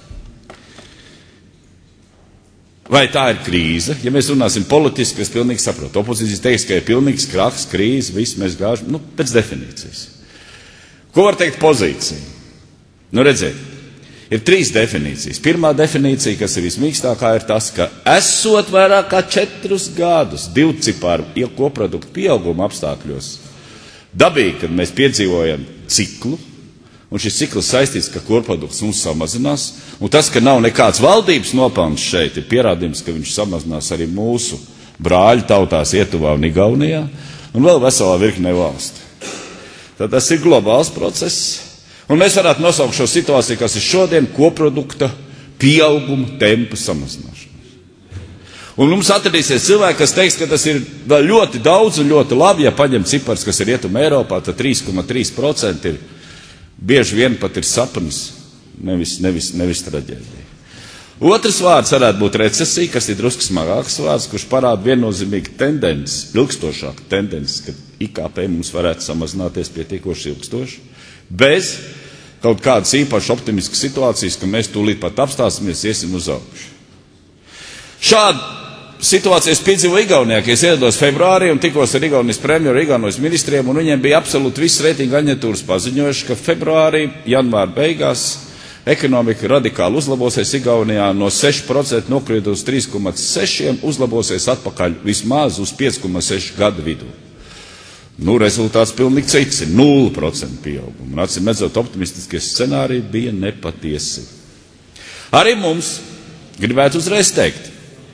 [SPEAKER 5] Vai tā ir krīze? Ja mēs runāsim politiski, es pilnīgi saprotu. Opozīcijas teiks, ka ir pilnīgs kraks, krīze, viss mēs gāžam, nu, pēc definīcijas. Ko var teikt pozīcija? Nu, redziet, ir trīs definīcijas. Pirmā definīcija, kas ir vismīkstākā, ir tas, ka esot vairāk kā četrus gadus divcipāru koproduktu pieauguma apstākļos, dabīgi, kad mēs piedzīvojam ciklu, un šis cikls saistīts, ka koprodukts mums samazinās, un tas, ka nav nekāds valdības nopelns šeit, ir pierādījums, ka viņš samazinās arī mūsu brāļu tautās Lietuvā un Igaunijā, un vēl veselā virknē valsti. Tad tas ir globāls process. Un mēs varētu nosaukt šo situāciju, kas ir šodien koprodukta pieauguma tempu samazināšanās. Un mums atradīsies cilvēki, kas teiks, ka tas ir vēl ļoti daudz un ļoti labi, ja paņem cipars, kas ir Rietuma Eiropā, tad trīs komats trīs procenti ir bieži vien pat ir sapnis, nevis, nevis, nevis traģēdija. Otrs vārds varētu būt recesija, kas ir drusku smagāks vārds, kurš parāda viennozīmīgi tendences, ilgstošāku tendences, ka I K P mums varētu samazināties pietiekoši ilgstoši, bez kaut kādas īpaši optimiskas situācijas, ka mēs tūlīt pat apstāsimies, iesim uz augšu. Šādu situāciju es piedzīvoju Igaunijā, ka es iedados februārī un tikos ar Igaunijas premjeru, Igaunijas ministriem, un viņiem bija absolūti visas reitinga aģentūras paziņojuši, ka februārī, janvāra beigās ekonomika radikāli uzlabosies Igaunijā, no seši procenti nokrīt uz trīs komats seši, uzlabosies atpakaļ vismaz uz pieci komats seši gadu vidū. Nu, rezultāts pilnīgi cits ir nulle procentu pieauguma. Un acīm redzot, optimistiskie scenāriji bija nepatiesi. Arī mums gribētu uzreiz teikt,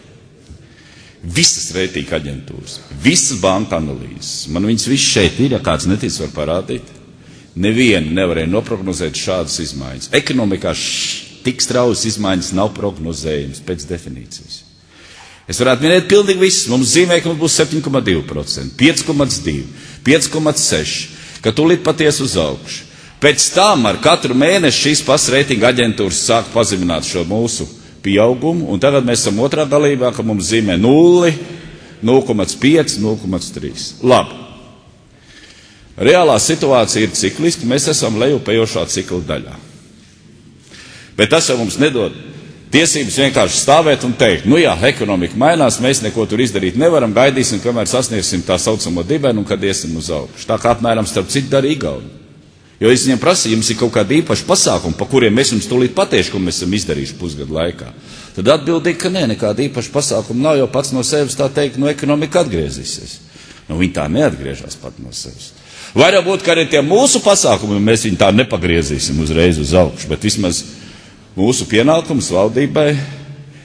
[SPEAKER 5] visas reitinga aģentūras, visas banka analīzes, man viņas viss šeit ir, ja kāds netic var parādīt, neviena nevarēja noprognozēt šādas izmaiņas. Ekonomikā š, tik strausas izmaiņas nav prognozējums pēc definīcijas. Es varētu minēt pilnīgi viss. Mums zīmē, ka mums būs septiņi komats divi procenti, pieci komats divi, pieci komats seši, ka tūlīt paties uz augšu. Pēc tam ar katru mēnešu šīs pas reitinga aģentūras sāk pazemināt šo mūsu pieaugumu, un tagad mēs esam otrā dalībā, ka mums zīmē nulli, nulle komats pieci, nulle komats trīs. Labi. Reālā situācija ir cikliski, mēs esam lejupējošā cikla daļā. Bet tas jau mums nedod tiesības vienkārši stāvēt un teikt, nu jā, ekonomika mainās, mēs neko tur izdarīt nevaram, gaidīsim, kamēr sasniegsim tā saucamo dibenu un kad iesim uz augšu. Tā kā apmēram starp citu dara Igauni. Jo es viņiem prasīju, jums ir kaut kādi īpaši pasākumi, pa kuriem mēs jums tūlīt pateikšu, ko mēs esam izdarījuši pusgadu laikā. Tad atbildīja, ka nē, nekāda īpaša pasākuma nav, jo pats no sevis tā teikt, no ekonomika atgriezīsies. Nu, viņi tā neatgriežas pat no sevis. Vairāk būt, ka arī tie mūsu pasākumi, mēs viņu tā nepagriezīsim uzreiz uz augšu, bet vismaz mūsu pienākums valdībai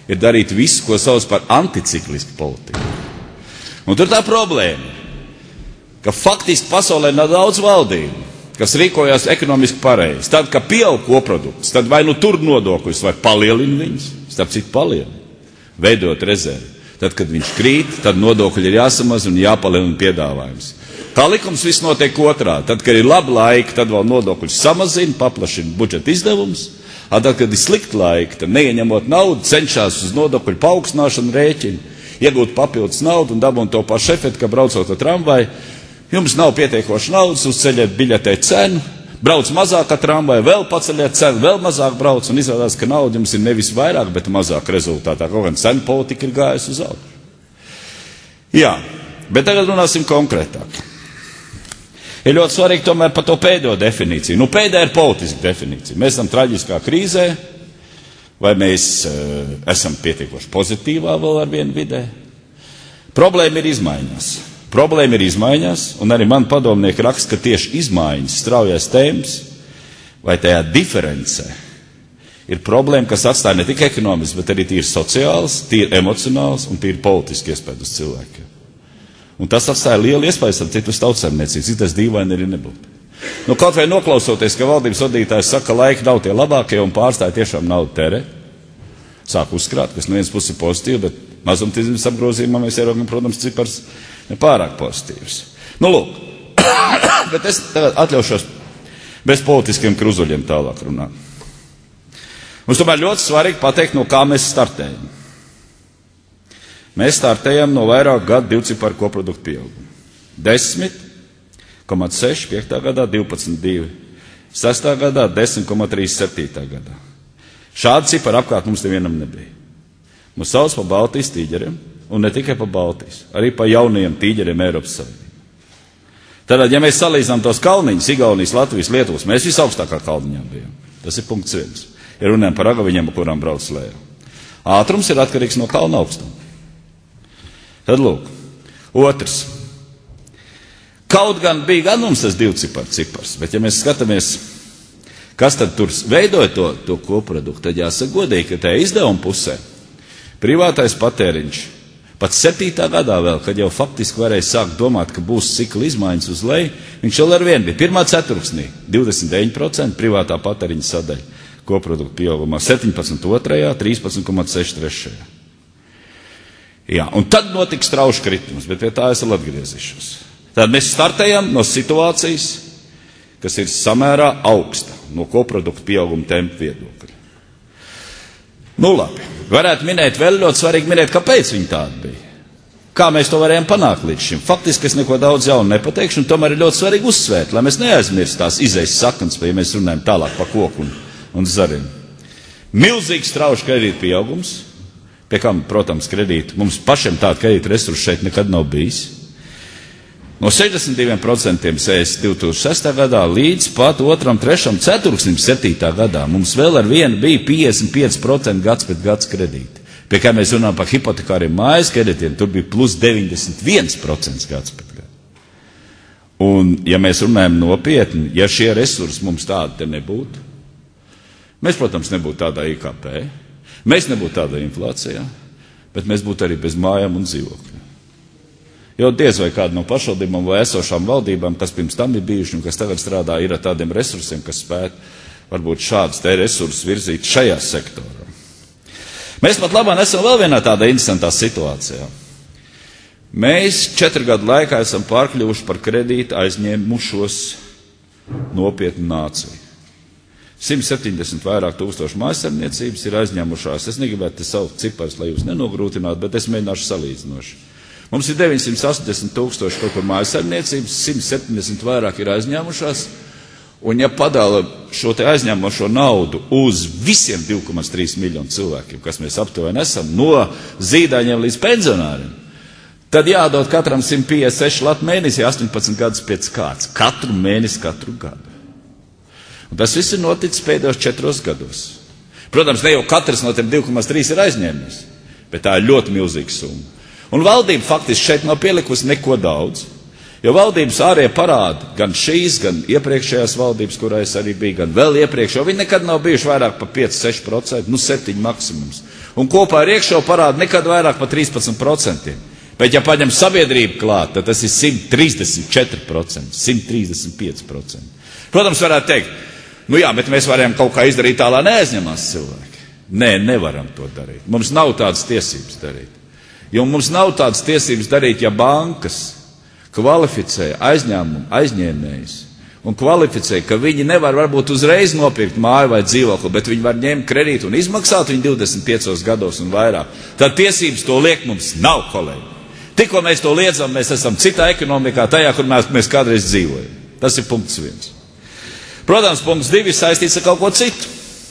[SPEAKER 5] ir darīt visu, ko sauc par anticiklisku politiku. Un tur tā problēma, ka faktiski pasaulē nav daudz valdību, kas rīkojās ekonomiski pareizi. Tad, kad pieaug koprodukts, tad vai nu tur nodokļus, vai palielina viņus, starp citu palielina, veidot rezervi. Tad, kad viņš krīt, tad nodokļi ir jāsamaz un jāpalielina piedāvājums. Kā likums viss notiek otrā. Tad, kad ir labi laiki, tad vēl nodokļus samazina, paplašina budžeta izdevumus. A tad, kad ir slikti laiki, tad neieņemot naudu, cenšas uz nodokļu paaugstināšanu rēķinu, iegūt papildus naudu un dabūt to pašu efektu, ka braucot ar tramvaju, jums nav pietiekoši naudas, uzceļiet biļetē cenu, brauc mazāk ar tramvaju, vēl paceļiet cenu, vēl mazāk brauc, un izrādās, ka nauda jums ir nevis vairāk, bet mazāk rezultātā. Kaut gan cenu politika ir gājusi uz augšu. Jā, bet tagad runāsim konkrētāk. Ir ļoti svarīgi tomēr par to pēdējo definīciju. Nu, pēdējā ir politiska definīcija. Mēs esam traģiskā krīzē, vai mēs uh, esam pietiekoši pozitīvā vēl ar vienu vidē. Problēma ir izmaiņas. Problēma ir izmaiņas, un arī man padomnieki raksta, ka tieši izmaiņas, straujais temps, vai tajā diferencē, ir problēma, kas atstāja ne tikai ekonomisks, bet arī tīri sociāls, tīri emocionāls un tīri politiski iespējas uz cilvēkiem. Un tas atstāja lielu iespējas ar citus tautsaimniecības, citas dīvaini arī nebūtu. Nu, kaut vai noklausoties, ka valdības vadītājs saka, ka laiki nav tie labākie un pārstāja tiešām naudu tērē, sāk uzkrāt, kas no vienas puses ir pozitīvi, bet mazumtirdzniecības apgrozījumā mēs ieraugam, protams, cipars nepārāk pozitīvs. Nu, lūk, bet es tagad atļaušos bez politiskiem kruzuļiem tālāk runāt. Mums tomēr ļoti svarīgi pateikt, no kā mēs startējam. Mēs startējam no vairāk gadu divciparu koproduktu pieaugumu. desmit komats seši, piektā gadā divpadsmit divi, sestā gadā desmit komats trīs, septītā gadā. Šāda cipara apkārt mums nevienam nebija. Mums sauc par Baltijas tīģeriem, un ne tikai par Baltijas, arī par jaunajiem tīģeriem Eiropas Savienībā. Tātad, ja mēs salīdzinām tos kalniņus, Igaunijas, Latvijas, Lietuvas, mēs visaugstākā kalniņā bijām. Tas ir punkts viens. Ja runājam par agaviņiem, kurām brauc lejā. Ātrums ir atkarīgs no kalna augstuma. Tad lūk, otrs. Kaut gan bija gan mums tas divcipars cipars, bet ja mēs skatāmies, kas tad tur veidoja to, to koproduktu, tad jāsaka godīgi, ka tajā izdevuma pusē privātais patēriņš pat septītā gadā vēl, kad jau faktiski varēja sākt domāt, ka būs cikla izmaiņas uz leju, viņš vēl ar vienu bija pirmā ceturksnī divdesmit deviņi procenti privātā patēriņa sadaļa koproduktu pieaugumā, septiņpadsmit otrajā, trīspadsmit komats seši trešajā. Jā, un tad notika strauši kritums, bet pie tā es vēl atgriezīšos. Tad mēs startējam no situācijas, kas ir samērā augsta, no koproduktu pieauguma tempa viedokļa. Nu labi, varētu minēt, vēl ļoti svarīgi minēt, kāpēc viņi tādi bija. Kā mēs to varējām panākt līdz šim. Faktiski es neko daudz jaunu nepateikšu, un tomēr ir ļoti svarīgi uzsvērt, lai mēs neaizmirst tās izejas saknes, ja mēs runājam tālāk par koku un, un zariem. Milzīgs strauši kredītu pieaugums, pie kam, protams, kredītu. Mums pašiem tādu kredītu resursu šeit nekad nav bijis. No sešdesmit diviem procentiem divi tūkstoši sestā gadā līdz pat otram, trešam, ceturksnim septītā gadā mums vēl ar vienu bija piecdesmit pieci procenti gads pēc gads kredīti. Pie kā mēs runājam par hipotekāriem mājas kredītiem, tur bija plus deviņdesmit viens procents gads pēc gadu. Un, ja mēs runājam nopietni, ja šie resursi mums tādi te nebūtu, mēs, protams, nebūtu tādā I K P, mēs nebūtu tādā inflācijā, bet mēs būtu arī bez mājām un dzīvokļiem. Jo diez vai kāda no pašvaldībām vai esošām valdībām, kas pirms tam ir bijuši un kas tagad strādā, ir ar tādiem resursiem, kas spētu varbūt šādus te resursus virzīt šajā sektorā. Mēs pat labāk esam vēl vienā tādā interesantā situācijā. Mēs četru gadu laikā esam pārkļuvuši par kredītu aizņēmušos nopietnu nāciju. simt septiņdesmit vairāk tūkstoši mājsaimniecības ir aizņēmušās. Es negribētu te saukt ciparus, lai jūs nenogrūtinātu, bet es mēģināšu salīdzinoši. Mums ir deviņsimt astoņdesmit tūkstoši kaut kur mājsaimniecības, simt septiņdesmit vairāk ir aizņēmušās, un ja padala šo te aizņēmušo naudu uz visiem divi komats trīs miljonu cilvēkiem, kas mēs aptuveni esam, no zīdaiņiem līdz pensionāriem, tad jādod katram simt piecdesmit seši lati mēnesī, astoņpadsmit gadus pēc kārtas. Katru mēnesi, katru gadu. Un tas viss ir noticis pēdējos četros gados. Protams, ne jau katrs no tiem divi komats trīs ir aizņēmis, bet tā ir ļoti milzīga summa. Un valdība faktiski šeit nav pielikusi neko daudz, jo valdības ārējie parādi, gan šīs, gan iepriekšējās valdības, kurās arī bija, gan vēl iepriekš, jo viņi nekad nav bijuši vairāk par pieci seši procenti, nu septiņi maksimums. un kopā ar iekšējo parādu nekad vairāk par trīspadsmit procentiem. Bet, ja paņem sabiedrību klāt, tad tas ir simt trīsdesmit četri procenti, simt trīsdesmit pieci procenti. Protams, varētu teikt, nu jā, bet mēs varam kaut kā izdarīt tā, lai neaizņemās cilvēki. Nē, nevaram to darīt. Mums nav tādas tiesības darīt. Jo mums nav tādas tiesības darīt, ja bankas kvalificē aizņēmumu, aizņēmējus un kvalificē, ka viņi nevar varbūt uzreiz nopirkt māju vai dzīvokli, bet viņi var ņemt kredītu un izmaksāt viņu divdesmit piecos gados un vairāk. Tad tiesības to liek mums nav, kolēģi. Tikko mēs to liedzam, mēs esam citā ekonomikā, tajā, kur mēs, mēs kādreiz dzīvojam. Tas ir punkts viens. Protams, punkts divi ir saistīts ar kaut ko citu.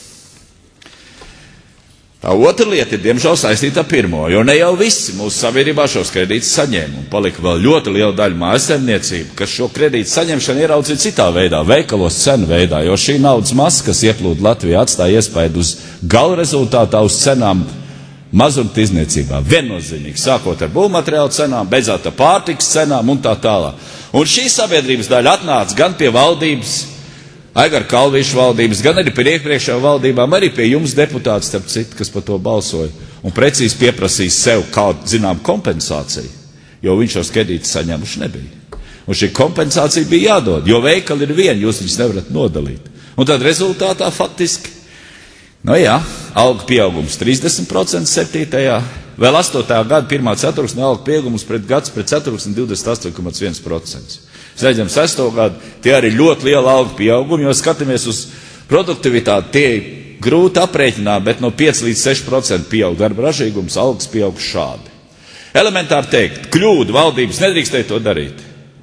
[SPEAKER 5] Tā otra lieta ir, diemžēl, saistīta ar pirmo, jo ne jau visi mūsu sabiedrībā šos kredītus saņēma. Un palika vēl ļoti liela daļa mājasemniecību, kas šo kredītu saņemšanu ieraudzīja citā veidā, veikalos cenu veidā, jo šī naudas masa, kas ieplūda Latvijā, atstāja iespaidu uz gala rezultātā uz cenām mazumtirdzniecībā. Viennozīmīgi, sākot ar būvmateriālu cenām, beidzot ar pārtikas cenām un tā tālāk. Un šī sabiedrības daļa atnāca gan pie valdības, Aigara Kalvīša valdības, gan arī pie iepriekšējām valdībām, arī pie jums deputāti, starp citu, kas par to balsoja, un precīzi pieprasīja sev kādu, zinām, kompensāciju, jo viņš šos kredītus saņēmuši nebija. Un šī kompensācija bija jādod, jo veikali ir vieni, jūs viņus nevarat nodalīt. Un tad rezultātā faktiski, nu jā, alga pieaugums trīsdesmit procenti septītajā, vēl astotajā gada pirmā ceturksnī alga pieaugums pret gads pret ceturksni divdesmit astoņi komats viens procents. Sēdam sesto gadu, tie arī ļoti liela alga pieaugumi, jo skatāmies uz produktivitāti, tie grūti aprēķināt, bet no pieci līdz seši procenti pieaug darba ražīgums, algas pieaug šādi. Elementāri teikt, kļūda, valdības nedrīkstēja to darīt.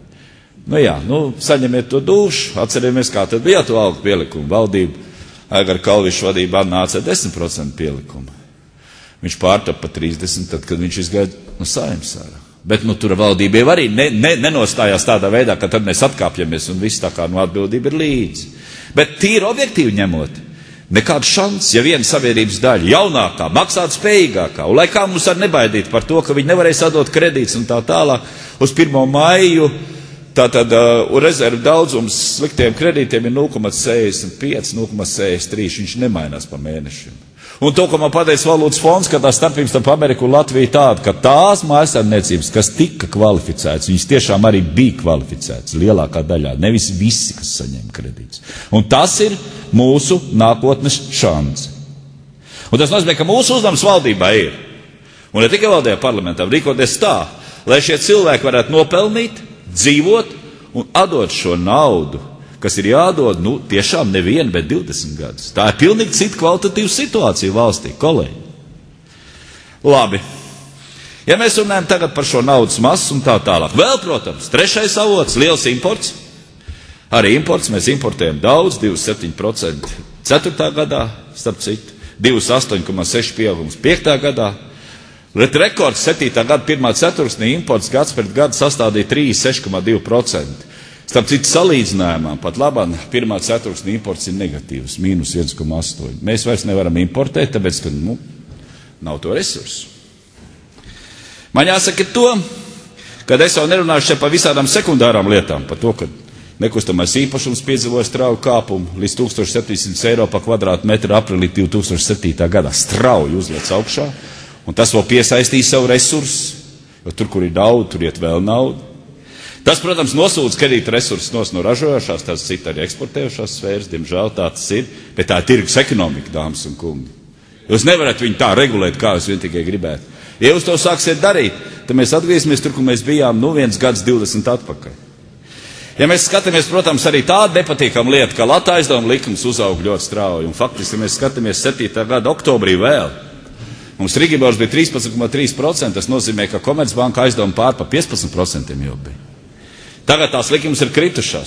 [SPEAKER 5] Nu jā, nu saņemiet to dušu, atcerieties, kā tad bija to algu pielikumu. Valdība Aigara Kalvīša vadībā nāca ar desmit procentu pielikumu. Viņš pārtapa pa trīsdesmit, tad, kad viņš izgaida no Saeimas ārā. Bet nu, tur valdība jau arī ne, ne, nenostājās tādā veidā, ka tad mēs atkāpjamies un viss tā kā no atbildība ir līdzi. Bet tīri objektīvi ņemot, nekāda šans, ja viena sabiedrības daļa jaunākā, maksāt spējīgākā, un lai kā mums var nebaidīt par to, ka viņi nevarēs atdot kredītus un tā tālāk, uz pirmo maiju, tātad uh, rezervu daudzums sliktiem kredītiem ir nulle komats sešdesmit pieci, nulle komats sešdesmit trīs, viņš nemainās pa mēnešiem. Un to, ko man pateica Valūtas fonds, ka tā starpības starp Ameriku un Latviju tāda, ka tās mājasēmniecības, kas tika kvalificētas, viņas tiešām arī bija kvalificētas lielākā daļā, nevis visi, kas saņēma kredītus. Un tas ir mūsu nākotnes šans. Un tas nozīmē, ka mūsu uzdevums valdībā ir, un ne tikai valdībā parlamentā, rīkoties tā, lai šie cilvēki varētu nopelnīt, dzīvot un atdot šo naudu, kas ir jādod, nu, tiešām nevienu, bet divdesmit gadus. Tā ir pilnīgi cita kvalitatīva situācija valstī, kolēģi. Labi. Ja mēs runājam tagad par šo naudas masu un tā tālāk. Vēl, protams, trešais avots, liels imports. Arī imports, mēs importējam daudz, divi komats septiņi procenti ceturtā gadā, starp citu, divi komats astoņi seši pieaugums piektā gadā. Bet rekords septītā gada pirmā ceturksnī imports gads pret gadu sastādīja trīs komats seši divi procenti. Starp citu salīdzinājumā, pat labāk, pirmā ceturksnī imports ir negatīvs, mīnus viens komats astoņi. Mēs vairs nevaram importēt, tāpēc, ka, nu, nav to resursu. Man jāsaka to, kad es jau nerunāšu par visādām sekundārām lietām, par to, ka nekustamais īpašums piedzīvoja strauju kāpumu līdz tūkstoš septiņsimt eiro pa kvadrātmetru aprīlī divi tūkstoši septītā gadā. Strauji uzlec augšā, un tas vēl piesaistīja savu resursu, jo tur, kur ir daudz, tur iet vēl naudu. Tas, protams, nosūdz kredīta resursus nos no ražojošās, tās cita arī eksportējošās sfēras, diemžēl tā tas ir, bet tā ir tirgus ekonomika, dāmas un kungi. Jūs nevarat viņu tā regulēt, kā jūs vien tikai gribētu. Ja jūs to sāksiet darīt, tad mēs atgriezīsimies tur, kur mēs bijām, nu, viens gads divdesmit atpakaļ. Ja mēs skatāmies, protams, arī tāda nepatīkama lieta, ka Lata aizdevuma likums uzaug ļoti strauji, un faktiski, ja mēs skatāmies septītā gada oktobrī vēl, mums Rigibors bija trīspadsmit komats trīs procenti, tas nozīmē, ka Komercbanka aizdevuma pār pa piecpadsmit procentiem jau bija. Tagad tās likums ir kritušās.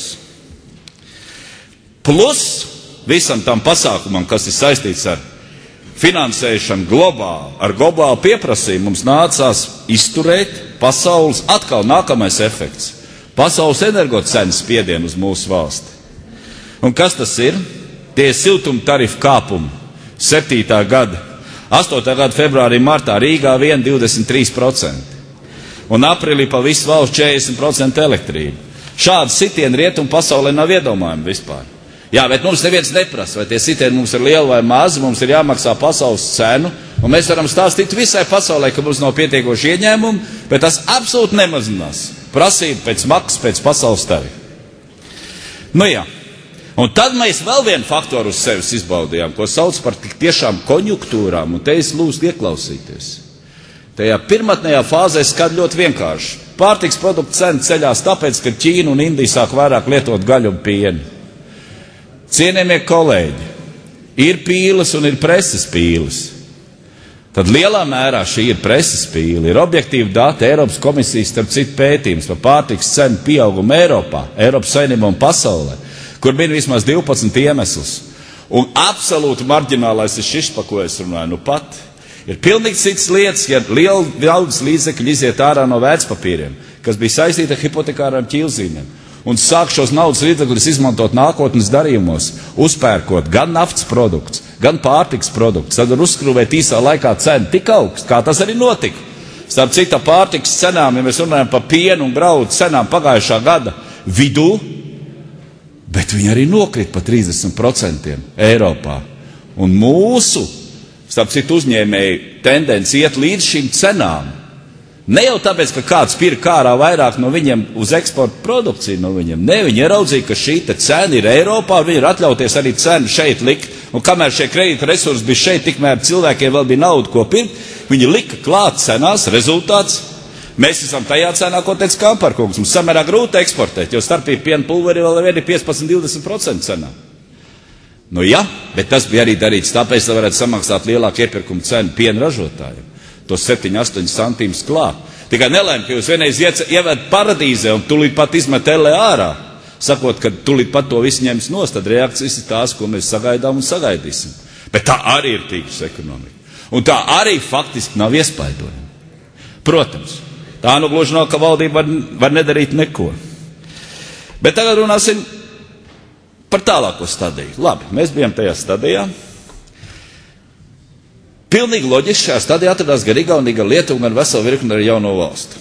[SPEAKER 5] Plus visam tam pasākumam, kas ir saistīts ar finansēšanu globāli, ar globālu pieprasījumu, mums nācās izturēt pasaules atkal nākamais efekts. Pasaules energocenas spiedienu uz mūsu valsti. Un kas tas ir? Tie siltuma tarifu kāpumi septītā gada, astotā gada februārī, martā Rīgā vien divdesmit trīs procenti. Un aprīlī pa visu valsts četrdesmit procenti elektrība. Šādi sitieni rietumu pasaulē nav iedomājumi vispār. Jā, bet mums neviens neprasa, vai tie sitieni mums ir lieli vai mazi, mums ir jāmaksā pasaules cenu, Un mēs varam stāstīt visai pasaulē, ka mums nav pietiekoši ieņēmumu, bet tas absolūti nemazinās prasību pēc maksas, pēc pasaules tarifa. Nu jā. Un tad mēs vēl vienu faktoru uz sevis izbaudījām, ko sauc par tik tiešām konjunktūrām, un te es lūdzu ieklausīties. Tajā pirmatnējā fāzē skat ļoti vienkārši. Pārtiks produktu cena ceļās tāpēc, ka Ķīna un Indija sāk vairāk lietot gaļu un pienu. Cienījamie kolēģi, ir pīles un ir preses pīles. Tad lielā mērā šī ir preses pīle, ir objektīvi dati Eiropas komisijas starp citu pētījums par pārtiks cenu pieaugumu Eiropā, Eiropas Savienībā un pasaulē, kur bija vismaz divpadsmit iemeslus. Un absolūti marģinālais ir šis, pa ko es runāju, nu pat. Ir pilnīgi cits lietas, ja liela daudz līdzekļu iziet ārā no vērtspapīriem, kas bija saistīti ar hipotekārām ķīlzīmēm, un sāk šos naudas līdzekļus izmantot nākotnes darījumos, uzpērkot gan naftas produktus, gan pārtiks produktus, tad var uzskrūvēt īsā laikā cenu tik augstu, kā tas arī notika. Starp citu pārtiks cenām, ja mēs runājam par pienu un graudu cenām pagājušā gada vidū, bet viņi arī nokrita pa trīsdesmit procentiem Eiropā. Un mūsu, starp citu uzņēmēju, tendence iet līdz šīm cenām. Ne jau tāpēc, ka kāds pirka ārā vairāk no viņiem uz eksporta produkciju no viņiem. Ne, viņi ieraudzīja, ka šī cena ir Eiropā, viņi ir atļauties arī cenu šeit likt. Un kamēr šie kredīta resursi bija šeit, tikmēr cilvēkiem vēl bija nauda, ko pirkt, viņi lika klāt cenās, rezultāts. Mēs esam tajā cenā, ko teica Kamparkungs. Mums samērā grūti eksportēt, jo starpība piena pulveri vēl ir piecpadsmit līdz divdesmit procenti cenā. Nu jā, bet tas bija arī darīts tāpēc, lai varētu samaksāt lielāku iepirkumu cenu piena ražotājiem. Tos septiņi astoņi santīmus klāt. Tikai nelēm, ka jūs vienreiz ievērt paradīzē un tulīt pat izmet ellē ārā, sakot, ka tulīt pat to visu ņems nost, tad reakcijas ir tās, ko mēs sagaidām un sagaidīsim. Bet tā arī ir tīklus ekonomika. Un tā arī faktiski nav iespaidojama. Protams, tā nu gluži nav, ka valdība var, var nedarīt neko. Bet tagad runāsim par tālāko stadiju. Labi, mēs bijām tajā stadijā. Pilnīgi loģiski šajā stadijā atradās gan Igaunija, gan Lietuva, gan vesela virkne ar jauno valstu.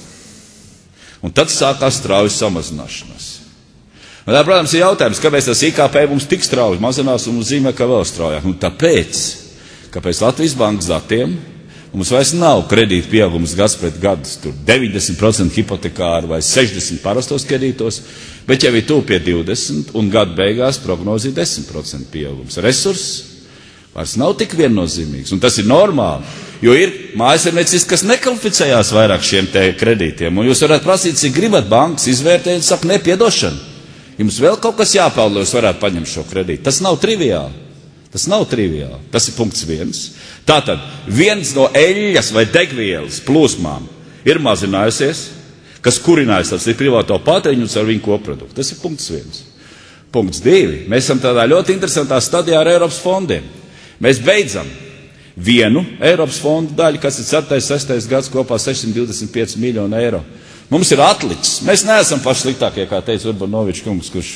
[SPEAKER 5] Un tad sākās strauja samazināšanās. Un tā, protams, ir jautājums, kāpēc tas I K P mums tik strauji mazinās un mums zīmē, ka vēl straujāk. Un tāpēc, kāpēc Latvijas bankas datiem mums vairs nav kredītu pieaugums gads pret gadus, tur deviņdesmit procenti hipotekāru vai sešdesmit procenti parastos kredītos, bet jau ir tuvu pie divdesmit un gadu beigās prognozi desmit procenti pieaugums. Resurss vairs nav tik viennozīmīgs, un tas ir normāli, jo ir mājasemniecības, kas nekvalificējās vairāk šiem te kredītiem, un jūs varat prasīt, cik gribat bankas izvērtēt, un saka, nepiedošana. Jums vēl kaut kas jāpeld, lai jūs varētu paņemt šo kredītu. Tas nav triviāli. Tas nav triviāli. Tas ir punkts viens. Tātad, viens no eļļas vai degvielas plūsmām ir mazinājusies, kas kurinājis tāds ir privāto patēriņus ar viņu koproduktu. Tas ir punkts viens. Punkts divi. Mēs esam tādā ļoti interesantā stadijā ar Eiropas fondiem. Mēs beidzam vienu Eiropas fondu daļu, kas ir ceturtais, sestais gads kopā sešsimt divdesmit pieci miljoni eiro. Mums ir atlicis. Mēs neesam paši sliktākie, kā teica Urbanovičs kungs, kurš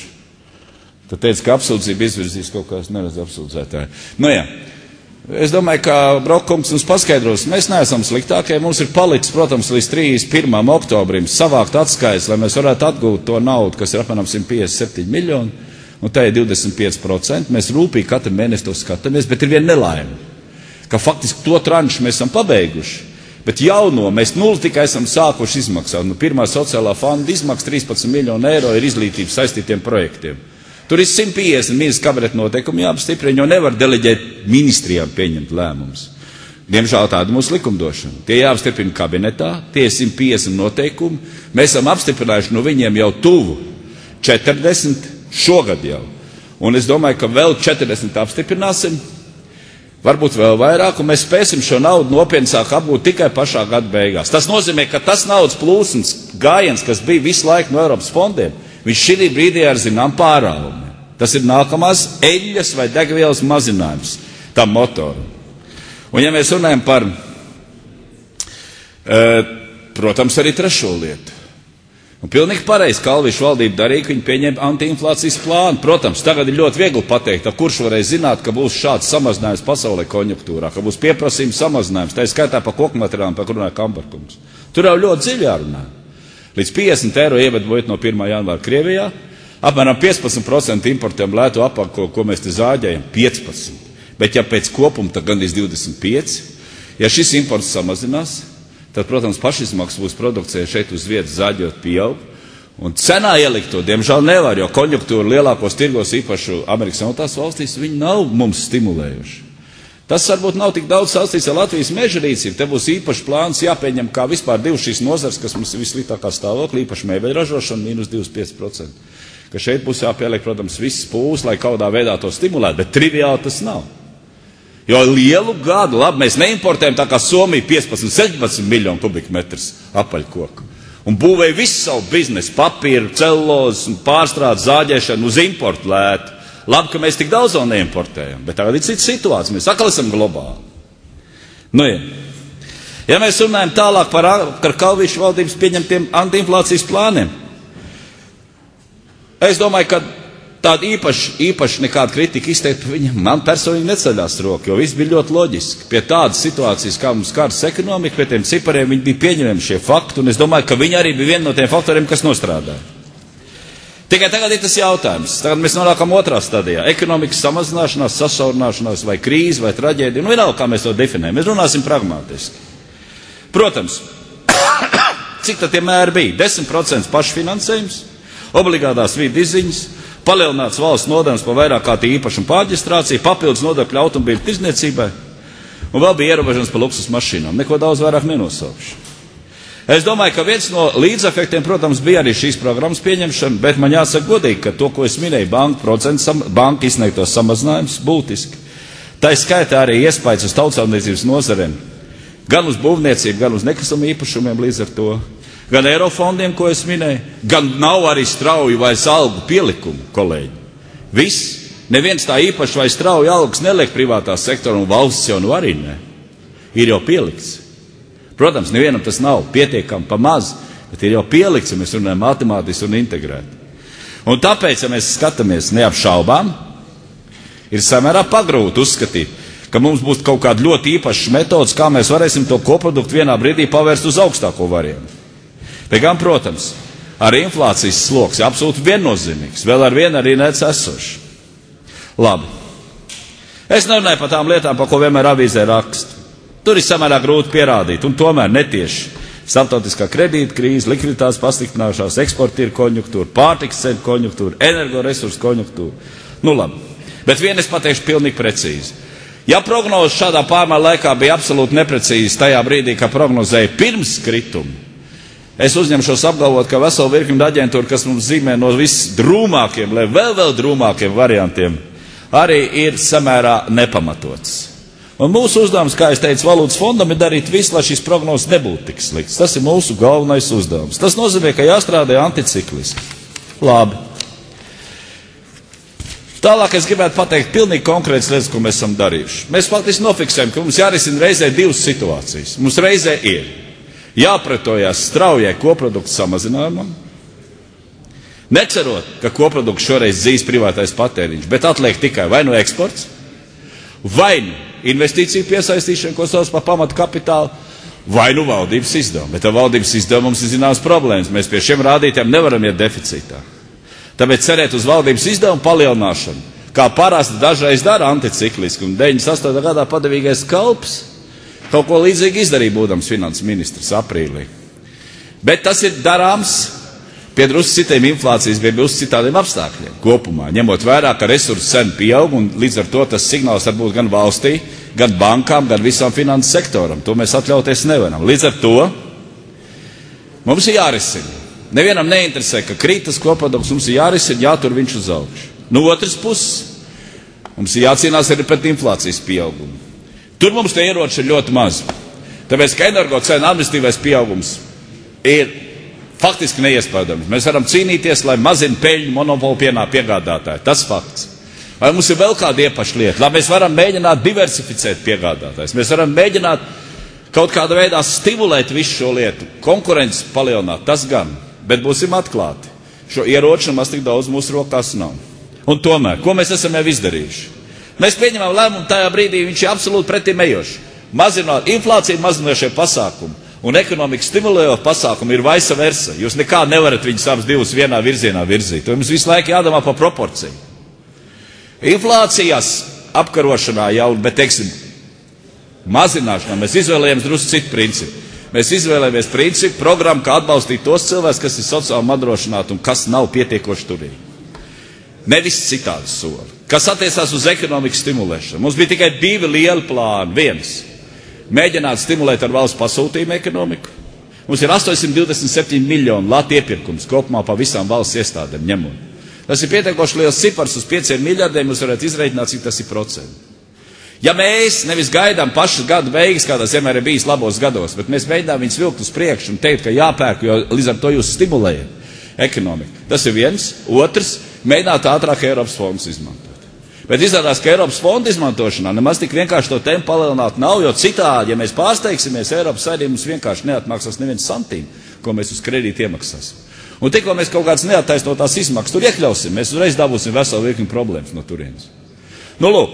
[SPEAKER 5] tad teica, ka apsūdzība izvirzīs kaut kāds neredz apsūdzētāji. Nu jā, es domāju, ka Brokkungs mums paskaidros, mēs neesam sliktākie, mums ir palicis, protams, līdz trīsdesmit pirmajam oktobrim savākt atskaits, lai mēs varētu atgūt to naudu, kas ir apmēram simt piecdesmit septiņi miljoni. Un tā ir divdesmit pieci procenti, mēs rūpīgi katru mēnesi to skatāmies, bet ir viena nelaime, ka faktiski to tranšu mēs esam pabeiguši, bet jauno mēs nulli tikai esam sākuši izmaksāt. Nu, pirmā sociālā fonda izmaksa trīspadsmit miljonu eiro ir izglītības saistītiem projektiem. Tur ir simt piecdesmit ministrs kabineta noteikumi jāapstiprina, jo nevar deleģēt ministrijām pieņemt lēmumus. Diemžēl tāda mūsu likumdošana. Tie jāapstiprina kabinetā, tie ir simt piecdesmit noteikumi. Mēs esam apstiprinājuši no viņiem jau tuvu četrdesmit šogad jau. Un es domāju, ka vēl četrdesmit apstiprināsim, varbūt vēl vairāk, un mēs spēsim šo naudu nopietni sāk apgūt tikai pašā gada beigās. Tas nozīmē, ka tas naudas plūsmas gājiens, kas bija visu laiku no Eiropas fondiem, viņš šī brīdī ar zinām pārāvumi. Tas ir nākamās eļļas vai degvielas mazinājums tam motoram. Un ja mēs runājam par, e, protams, arī trešo lietu. Un pilnīgi pareizi Kalviša valdība darīja, ka viņi pieņēma antiinflācijas plānu. Protams, tagad ir ļoti viegli pateikt, kurš varēja zināt, ka būs šāds samazinājums pasaulē konjunktūrā, ka būs pieprasījums samazinājums, tā ir skaitā par koku materiāliem, par kur runāja Kamparkungs. Tur jau ļoti dziļi jārunā. Līdz piecdesmit eiro ievedot no pirmā janvāra Krievijā, apmēram piecpadsmit procenti importējam lētu apaku, ko, ko mēs te zāģējam, piecpadsmit. Bet ja pēc kopuma, tad gandrīz divdesmit pieci. Ja šis imports samazinās, tad, protams, pašizmaksas būs produkcija šeit uz vietas zāģot pieaug, un cenā ielikt to, diemžēl nevar, jo konjunktūra lielākos tirgos, īpaši Amerikas Savienotās valstīs, viņi nav mums stimulējuši. Tas varbūt nav tik daudz saistīts ar Latvijas meža rīcību. Te būs īpaši plāns jāpieņem, kā vispār divas šīs nozars, kas mums ir vislītākā stāvoklī, īpaši mēbeļu ražošana, mīnus divdesmit pieci procenti. Ka šeit būs jāpieliek, protams, viss pūles, lai kādā veidā to stimulētu, bet triviāli tas nav. Jo lielu gadu, labi, mēs neimportējam tā kā Somija piecpadsmit, septiņpadsmit miljonu kubikmetrus apaļkoku. Un būvēja visu savu biznesu, papīru, celulozes, pārstrādes, zāģēšanu uz importu lētu. Labi, ka mēs tik daudz vēl neimportējam, bet tagad ir cita situācija, mēs atkal esam globāli. Nu, ja. ja mēs runājam tālāk par, par Kalvīšu valdības pieņemtiem antiinflācijas plāniem, es domāju, ka tāda īpaši, īpaši nekāda kritika izteikt par viņam, man personīgi neceļās roka, jo viss bija ļoti loģiski. Pie tādas situācijas, kā mums kārs ekonomika, pie tiem cipariem viņi bija pieņemami šie fakti, un es domāju, ka viņi arī bija viena no tiem faktoriem, kas nostrādāja. Tikai tagad ir tas jautājums. Tagad mēs nonākam otrā stadijā. Ekonomikas samazināšanās, sasaurināšanās vai krīze vai traģēdija. Nu, vienalga, kā mēs to definējam. Mēs runāsim pragmatiski. Protams, cik tad tie mēri bija? desmit procenti pašfinansējums, obligātās vidu izziņas, palielināts valsts nodevs par vairāk kā īpašumu pārģistrāciju, papildus nodokļu automobīļu tirdzniecībai, un vēl bija ierobežojums par luksus mašīnām. Neko daudz vairāk nenosaukšu. Es domāju, ka viens no līdzefektiem, protams, bija arī šīs programmas pieņemšana, bet man jāsaka godīgi, ka to, ko es minēju, banka procentu, banka izsniegtos samazinājums būtiski. Tā ir skaitā arī iespējas uz tautsājumniecības nozarēm, gan uz būvniecību, gan uz nekustamiem īpašumiem līdz ar to, gan eirofondiem, ko es minēju, gan nav arī strauju vai algu pielikumu, kolēģi. Viss, neviens tā īpaši vai strauju algas neliek privātā sektora, un valsts jau nu arī ne. Ir jau pielikts. Protams, nevienam tas nav pietiekami pa maz, bet ir jau pielikts, ja mēs runājam matemātiski un integrēti. Un tāpēc, ja mēs skatāmies neapšaubām, ir samērā pagrūti uzskatīt, ka mums būs kaut kāda ļoti īpaša metodas, kā mēs varēsim to koproduktu vienā brīdī pavērst uz augstāko variantu. Bet gan, protams, arī inflācijas sloks ir absolūti viennozīmīgs, vēl ar vienu arī nec esošs. Labi. Es nerunāju par tām lietām, par ko vienmēr avīzē raksta. Tur ir samērā grūti pierādīt, un tomēr netieši starptautiskā kredīta krīze, likviditātes pasliktināšanās, eksporta tirgu konjunktūra, pārtikas cenu konjunktūra, energoresursu konjunktūra. Nu labi, bet vienu es pateikšu pilnīgi precīzi. Ja prognozes šādā pārmaiņu laikā bija absolūti neprecīzi tajā brīdī, kad prognozēja pirms krituma, es uzņemšos apgalvot, ka vesela virkni aģentūra, kas mums zīmē no visdrūmākiem, lai vēl vēl drūmākiem variantiem, arī ir samērā nepamatots. Un mūsu uzdevums, kā es teicu, valūtas fondam ir darīt visu, lai šīs prognozes nebūtu tik sliktas. Tas ir mūsu galvenais uzdevums. Tas nozīmē, ka jāstrādā anticikliski. Labi. Tālāk es gribētu pateikt pilnīgi konkrētas lietas, ko mēs esam darījuši. Mēs faktiski nofiksējam, ka mums jārisina reizē divas situācijas. Mums reizē ir jāpretojās straujai koproduktu samazinājumam, necerot, ka koproduktu šoreiz dzīs privātais patēriņš, bet atliek tikai vai no eksports, vai no investīciju piesaistīšana, ko sauc par pamatu kapitālu, vai nu valdības izdevumi. Bet ar valdības izdevumu mums ir zināmas problēmas. Mēs pie šiem rādītājiem nevaram iet deficītā. Tāpēc cerēt uz valdības izdevumu palielināšanu, kā parasti dažreiz dara anticikliski, un deviņdesmit astotajā gadā padevīgais Kalps kaut ko līdzīgi izdarīja, būdams finanses ministrs aprīlī. Bet tas ir darāms pie drusku citiem inflācijas, bija uz citādiem apstākļiem kopumā, ņemot vērā, ka resursu cena pieaug, un līdz ar to tas signāls var būt gan valstī, gan bankām, gan visam finanses sektoram. To mēs atļauties nevaram. Līdz ar to mums ir jārisina. Nevienam neinteresē, ka krītas koprodukts, mums ir jārisina, jātur viņš uz augšu. No otras puses, mums ir jācīnās arī pret inflācijas pieaugumu. Tur mums tie ieroči ir ļoti maz. Tāpēc, ka energo cena administratīvais pieaugums ir faktiski neiespējams. Mēs varam cīnīties, lai mazina peļņu monopolu pienā piegādātāji. Tas fakts. Vai mums ir vēl kāda iepaša lieta? Lai mēs varam mēģināt diversificēt piegādātājus. Mēs varam mēģināt kaut kādā veidā stimulēt visu šo lietu. Konkurences palielināt, tas gan. Bet būsim atklāti. Šo ieroču maz tik daudz mūsu rokās nav. Un tomēr, ko mēs esam jau izdarījuši? Mēs pieņemam lēmumu tajā brīdī, viņš ir absolūti pretim ejoši. Mazināt inflāciju, mazinošie pasākumi. Un ekonomikas stimulējot pasākumu ir vice versa. Jūs nekā nevarat viņus abus divus vienā virzienā virzīt. To jums visu laiku jādomā par proporciju. Inflācijas apkarošanā jau, bet teiksim, Mazināšanā mēs izvēlējāmies drusku citu principu. Mēs izvēlējāmies principu, programmu, kā atbalstīt tos cilvēkus, kas ir sociāli madrošināti un kas nav pietiekoši turīgi. Nevis citādi soli. Kas attiecās uz ekonomikas stimulēšanu. Mums bija tikai divi lieli plāni. Viens – mēģināt stimulēt ar valsts pasūtījumu ekonomiku. Mums ir astoņsimt divdesmit septiņi miljoni lati iepirkums kopumā pa visām valsts iestādēm ņemot. Tas ir pietiekoši liels cipars uz pieciem miljardiem, jūs varētu izreikināt, cik tas ir procenti. Ja mēs nevis gaidām pašas gada beigas, kā tas vienmēr ir bijis labos gados, bet mēs mēģinām viņus vilkt uz priekšu un teikt, ka jāpērk, jo līdz ar to jūs stimulējat ekonomiku. Tas ir viens. Otrs – mēģināt ātrāk Eiropas fondus izmantot. Bet izrādās, ka Eiropas fondu izmantošanā nemaz tik vienkārši to tempu palielināt nav, jo citādi, ja mēs pārsteigsimies, Eiropas saimnieks mums vienkārši neatmaksās neviens santīm, ko mēs uz kredīti iemaksāsim. Un tikko mēs kaut kādas neattaisnotās izmaksas tur iekļausim, mēs uzreiz dabūsim veselu virkni problēmas no turienes. Nu, lūk,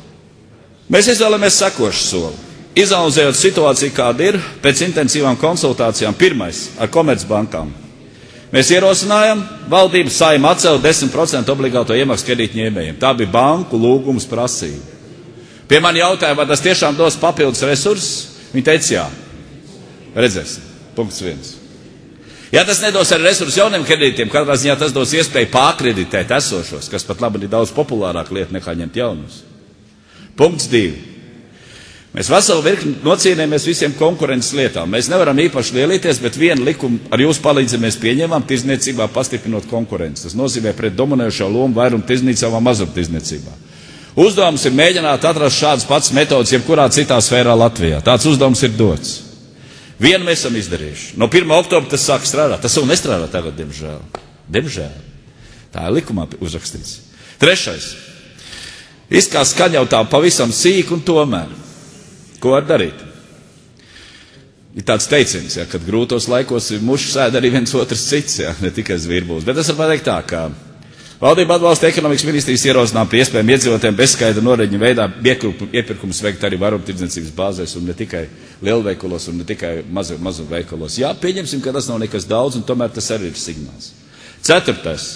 [SPEAKER 5] mēs izvēlamies sekošu soli. Izanalizējot situāciju, kāda ir, pēc intensīvām konsultācijām, pirmais ar komercbankām. Mēs ierosinājām, valdība Saeima atcelt desmit procentu obligāto iemaksu kredītņēmējiem. Tā bija banku lūgums prasība. Pie mani jautāja, vai tas tiešām dos papildus resursus? Viņi teica, jā. Redzēsim. Punkts viens. Ja tas nedos ar resursu jauniem kredītiem, katrā ziņā tas dos iespēju pārkreditēt esošos, kas pat labi ir daudz populārāk lieta nekā ņemt jaunus. Punkts divi. Mēs veselu virkni nocīnījāmies visiem konkurences lietām. Mēs nevaram īpaši lielīties, bet vienu likumu ar jūsu palīdzību mēs pieņēmām tirdzniecībā pastiprinot konkurenci. Tas nozīmē pret dominējošo lomu vairumu tirdzniecībā, mazumu tirdzniecībā. Uzdevums ir mēģināt atrast šādas pats metodas jebkurā citā sfērā Latvijā. Tāds uzdevums ir dots. Vienu mēs esam izdarījuši. No pirmā oktobra tas sāk strādāt. Tas vēl nestrādā tagad, diemžēl. Diemžēl. Tā ir likumā uzrakstīts. Trešais. Izskās skaņ jau tā pavisam sīk un tomēr. Ko var darīt? Ir tāds teiciens, ja, kad grūtos laikos ir muši sēd arī viens otrs cits, ja, ne tikai zvirbulis. Bet es varu pateikt tā, ka valdība atbalsta ekonomikas ministrijas ierosinām pie iespējām iedzīvotājiem bezskaidra noreģņa veidā iepirkumus veikt arī varumtirdzniecības bāzēs un ne tikai lielveikalos un ne tikai mazu, mazu veikalos. Jā, pieņemsim, ka tas nav nekas daudz un tomēr tas arī ir signāls. Ceturtais.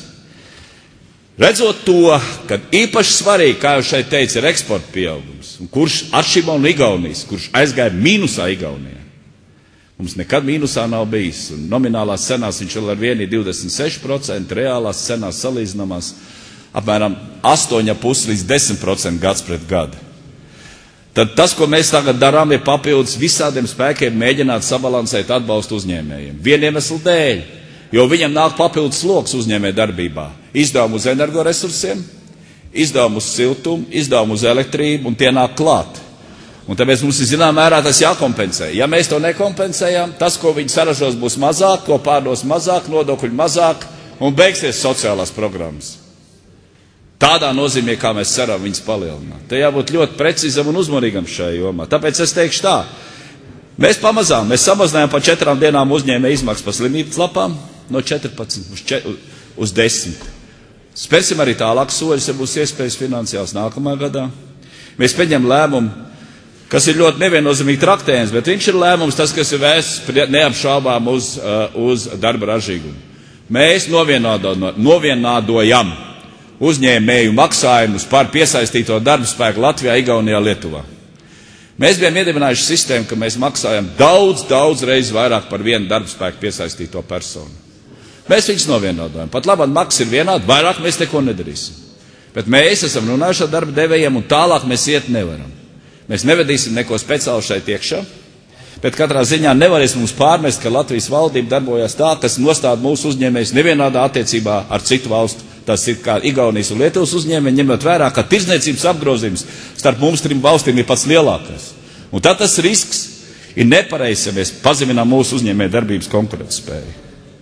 [SPEAKER 5] Redzot to, ka īpaši svarīgi, kā jau šeit teica, ir eksporta pieaugums, un kurš atšķirībā no Igaunijas, kurš aizgāja mīnusā Igaunijā. Mums nekad mīnusā nav bijis, un nominālās cenās viņš vēl ar vienu ir divdesmit seši procenti, reālās cenās salīdzinamās apmēram astoņi komats pieci līdz desmit procenti gads pret gadu. Tad tas, ko mēs tagad darām, ir papildus visādiem spēkiem mēģināt sabalansēt atbalstu uzņēmējiem. Vienu iemeslu dēļ, jo viņam nāk papildus sloks uzņēmē darbībā. Izdevumu uz energoresursiem, izdevumu uz siltumu, izdevumu uz elektrību, un tie nāk klāt. Un tāpēc mums ir zinām mērā tas jākompensē. Ja mēs to nekompensējam, tas, ko viņi saražos, būs mazāk, ko pārdos mazāk, nodokļu mazāk, un beigsies sociālās programmas. Tādā nozīmē, kā mēs ceram viņas palielināt. Te jābūt ļoti precīzam un uzmanīgam šajā jomā. Tāpēc es teikšu tā. Mēs pamazām, mēs samazinājām pa četrām dienām uzņēmē izmaksas pa slimības lapām no četrpadsmit uz, čet, uz desmit. Spērsim arī tālāk soļus, ja būs iespējas finansiāls nākamā gadā. Mēs pieņem lēmumu, kas ir ļoti neviennozīmīgi traktējums, bet viņš ir lēmums tas, kas ir vērsts neapšaubām uz, uz darba ražīgumu. Mēs novienādojam, novienādojam uzņēmēju maksājumus par piesaistīto darba spēku Latvijā, Igaunijā, Lietuvā. Mēs bijām iedibinājuši sistēmu, ka mēs maksājam daudz, daudz reizi vairāk par vienu darba spēku piesaistīto personu. Mēs viņus novienādojam. Pat labāk maksas ir vienādi, vairāk mēs neko nedarīsim. Bet mēs esam runājuši ar darba devējiem un tālāk mēs iet nevaram. Mēs nevedīsim neko speciālu šeit iekšā, bet katrā ziņā nevarēs mums pārmest, ka Latvijas valdība darbojas tā, kas nostāda mūsu uzņēmējus nevienādā attiecībā ar citu valstu. Tas ir kā Igaunijas un Lietuvas uzņēmēji, ņemot vērā, ka tirdzniecības apgrozījums starp mums trim valstīm ir pats lielākais. Un tad tas risks ir nepareizs, ja mēs pazeminām mūsu uzņēmēju darbības konkurētspēju.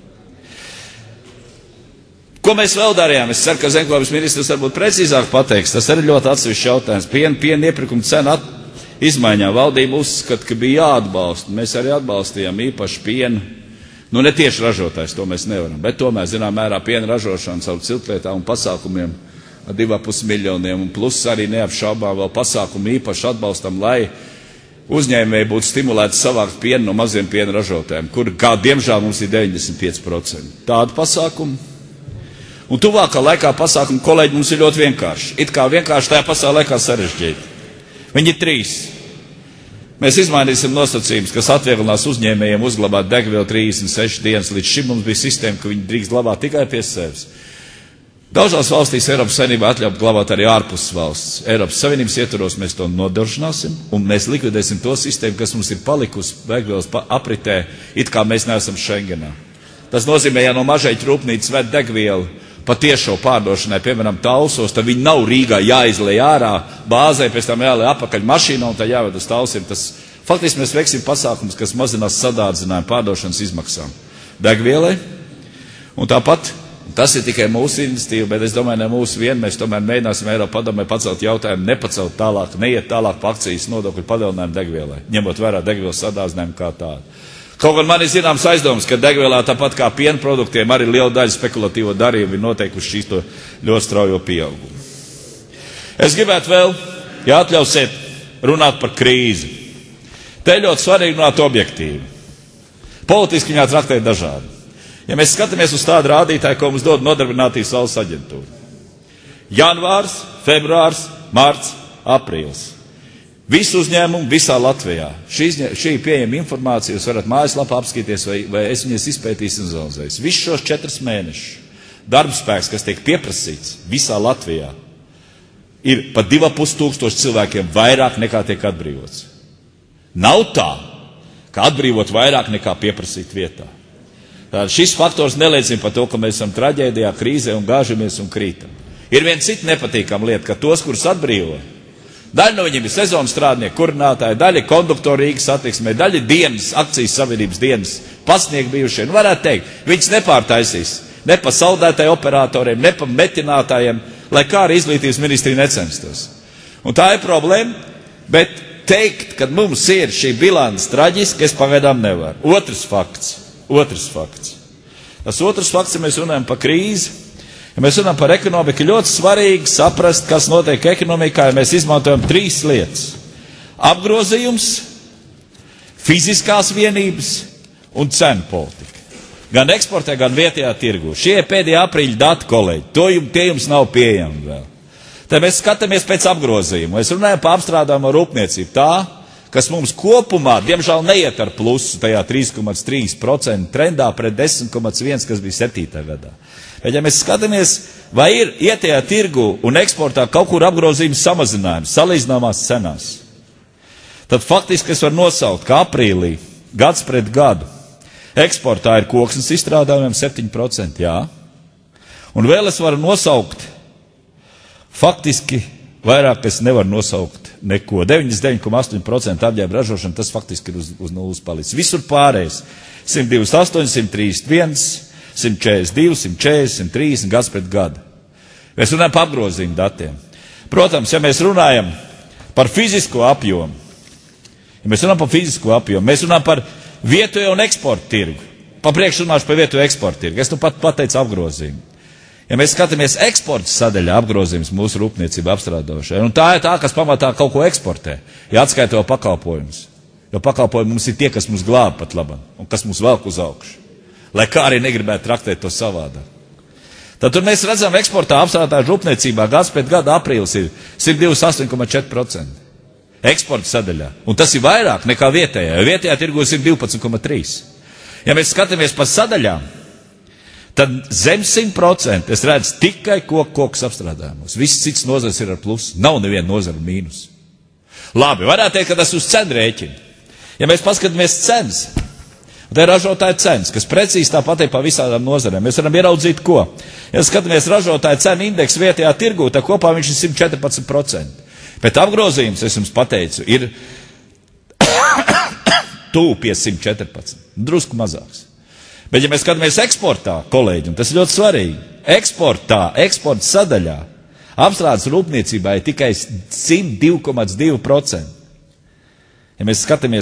[SPEAKER 5] Ko mēs vēl darījām? Es ceru, ka zemkopības ministrs varbūt precīzāk pateiks. Tas arī ļoti atsevišķs jautājums. Piena, piena iepirkuma cena at... izmaiņā valdība uzskata, ka bija jāatbalsta. Mēs arī atbalstījām īpaši pienu. Nu, ne tieši ražotājs, to mēs nevaram, bet tomēr, zinām, mērā piena ražošana savu ciltlietām un pasākumiem ar divā pus miljoniem, un plus arī neapšaubām vēl pasākumu īpaši atbalstam, lai uzņēmēji būtu stimulēti savākt pienu no maziem piena ražotājiem, kur, kā diemžēl, mums ir deviņdesmit pieci procenti. Tādu pasākumu. Un tuvākā laikā pasākumu, kolēģi, mums ir ļoti vienkārši. It kā vienkārši tajā pašā laikā sarežģīti. Viņi ir trīs. Mēs izmainīsim nosacījumus, kas atvieglinās uzņēmējiem uzglabāt degvielu trīsdesmit sešas dienas. Līdz šim mums bija sistēma, ka viņi drīkst glabāt tikai pie sevis. Daudzās valstīs Eiropas Savienībā atļaut glabāt arī ārpus valsts. Eiropas Savienības ietvaros mēs to nodrošināsim, un mēs likvidēsim to sistēmu, kas mums ir palikusi degvielas apritē, it kā mēs neesam Schengenā. Tas nozīmē, ja no mažeiķa rūpnīcas ved degvielu patiešo pārdošanai, piemēram, Talsos, tad viņi nav Rīgā jāizlej ārā bāzē, pēc tam jālej apakaļ mašīnā un tā jāved uz Talsiem. Tas faktiski mēs veiksim pasākums, kas mazinās sadārdzinājumu pārdošanas izmaksām degvielai. Un tāpat, tas ir tikai mūsu iniciatīva, bet es domāju, ne mūsu vien, mēs tomēr mēģināsim Eiropa padomē pacelt jautājumu, nepacelt tālāk, neiet tālāk pa akcijas nodokļu palielinājumu degvielai, ņemot vērā degvielas sadārdzinājumu kā tādu. Kaut gan man ir zināms aizdoms, ka degvielā tāpat kā piena produktiem arī liela daļa spekulatīvo darījumu ir noteikuši šīs to ļoti straujo pieaugumu. Es gribētu vēl, ja atļausiet, runāt par krīzi. Te ļoti svarīgi runāt objektīvi. Politiski viņā traktēt dažādi. Ja mēs skatāmies uz tādu rādītāju, ko mums dod Nodarbinātības valsts aģentūra. Janvārs, februārs, marts, aprīlis. Visu uzņēmumu visā Latvijā. Šī, šī pieejama informācija, jūs varat mājaslapā apskatīties, vai, vai es viņas izpētīšu un analizēšu. Visus šos četrus mēnešus darbspēks, kas tiek pieprasīts visā Latvijā, ir pa divi pus tūkstoši cilvēkiem vairāk nekā tiek atbrīvots. Nav tā, ka atbrīvot vairāk nekā pieprasīt vietā. Tātad šis faktors neliecina par to, ka mēs esam traģēdijā, krīzē un gāžamies un krītam. Ir viena cita nepatīkama lieta, ka tos, kurus atbrīvo, daļa no viņiem ir sezonas strādnieki, kurinātāji, daļa ir konduktori Rīgas satiksmē, daļa ir dienas, akcijas savienības dienas, pasniegi bijušie. Nu, varētu teikt, viņus nepārtaisīs ne pa saldētāju operatoriem, ne pa metinātājiem, lai kā arī izglītības ministrija necenstos. Un tā ir problēma, bet teikt, ka mums ir šī bilants traģiski, es pagaidām nevaru. Otrs fakts, otrs fakts. Tas otrs fakts, ja mēs runājam par krīzi, ja mēs runājam par ekonomiku, ļoti svarīgi saprast, kas notiek ekonomikā, ja mēs izmantojam trīs lietas. Apgrozījums, fiziskās vienības un cenu politika. Gan eksportē, gan vietējā tirgu. Šie pēdējie aprīļa dati, kolēģi, to jums, tie jums nav pieejami vēl. Tad mēs skatāmies pēc apgrozījuma. Mēs runājam par apstrādājumu rūpniecību. Tā, kas mums kopumā, diemžēl, neiet ar plusu tajā trīs komats trīs procenti trendā pret desmit komats viens, kas bija septītajā gadā. Bet, ja mēs skatāmies, vai ir ietējā tirgu un eksportā kaut kur apgrozījums samazinājums, salīdzināmās cenās, tad faktiski es varu nosaukt, ka aprīlī, gads pret gadu, eksportā ir koksnes izstrādājumiem septiņi procenti, jā. Un vēl es varu nosaukt, faktiski vairāk es nevaru nosaukt neko. deviņdesmit deviņi komats astoņi procenti apģērba ražošana, tas faktiski ir uz, uz nulles palicis. Visur pārējais simt divdesmit astoņi, simt trīsdesmit viens, simt četrdesmit divi, simt četrdesmit, simt trīsdesmit gads pret gadu. Mēs runājam par apgrozījumu datiem. Protams, ja mēs runājam par fizisko apjomu, ja mēs runājam par fizisko apjomu, mēs runājam par vietējo un eksporta tirgu. Pa priekšu runāšu par vietējo eksporta tirgu. Es nu pat pateicu apgrozījumu. Ja mēs skatāmies eksporta sadaļā apgrozījums mūsu rūpniecība apstrādājošai, un tā ir tā, kas pamatā kaut ko eksportē, ja atskaita jau pakalpojumus. Jo pakalpojumi mums ir tie, kas mums glāb pat labam, un kas mums velk uz augšu. Lai kā arī negribētu traktēt to savādāk. Tad tur mēs redzam, eksportā apstrādātāju rūpniecībā gads pēc gada aprīlis ir simt divdesmit astoņi komats četri procenti. Eksporta sadaļā. Un tas ir vairāk nekā vietējā, jo vietējā tirgu ir simt divpadsmit komats trīs. Ja mēs skatāmies pa sadaļām, tad zem simt procenti es redzu tikai koku koks apstrādājumus. Viss cits nozars ir ar plusu. Nav neviena nozara mīnus. Labi, varētu teikt, ka tas uz cenu rēķina. Ja mēs paskatāmies cenas, tā ir ražotāja cenas, kas precīzi tāpat ir pa visādām nozarēm. Mēs varam ieraudzīt, ko. Ja skatāmies ražotāja cenu indeksu vietējā tirgū, tad kopā viņš ir simt četrpadsmit procenti. Bet apgrozījums, es jums pateicu, ir tuvu pie simt četrpadsmit. Drusku mazāks. Bet ja mēs skatāmies eksportā, kolēģi, un tas ir ļoti svarīgi, eksportā, eksporta sadaļā, apstrādes rūpniecībā ir tikai simt divi komats divi procenti. Ja mēs skatāmies,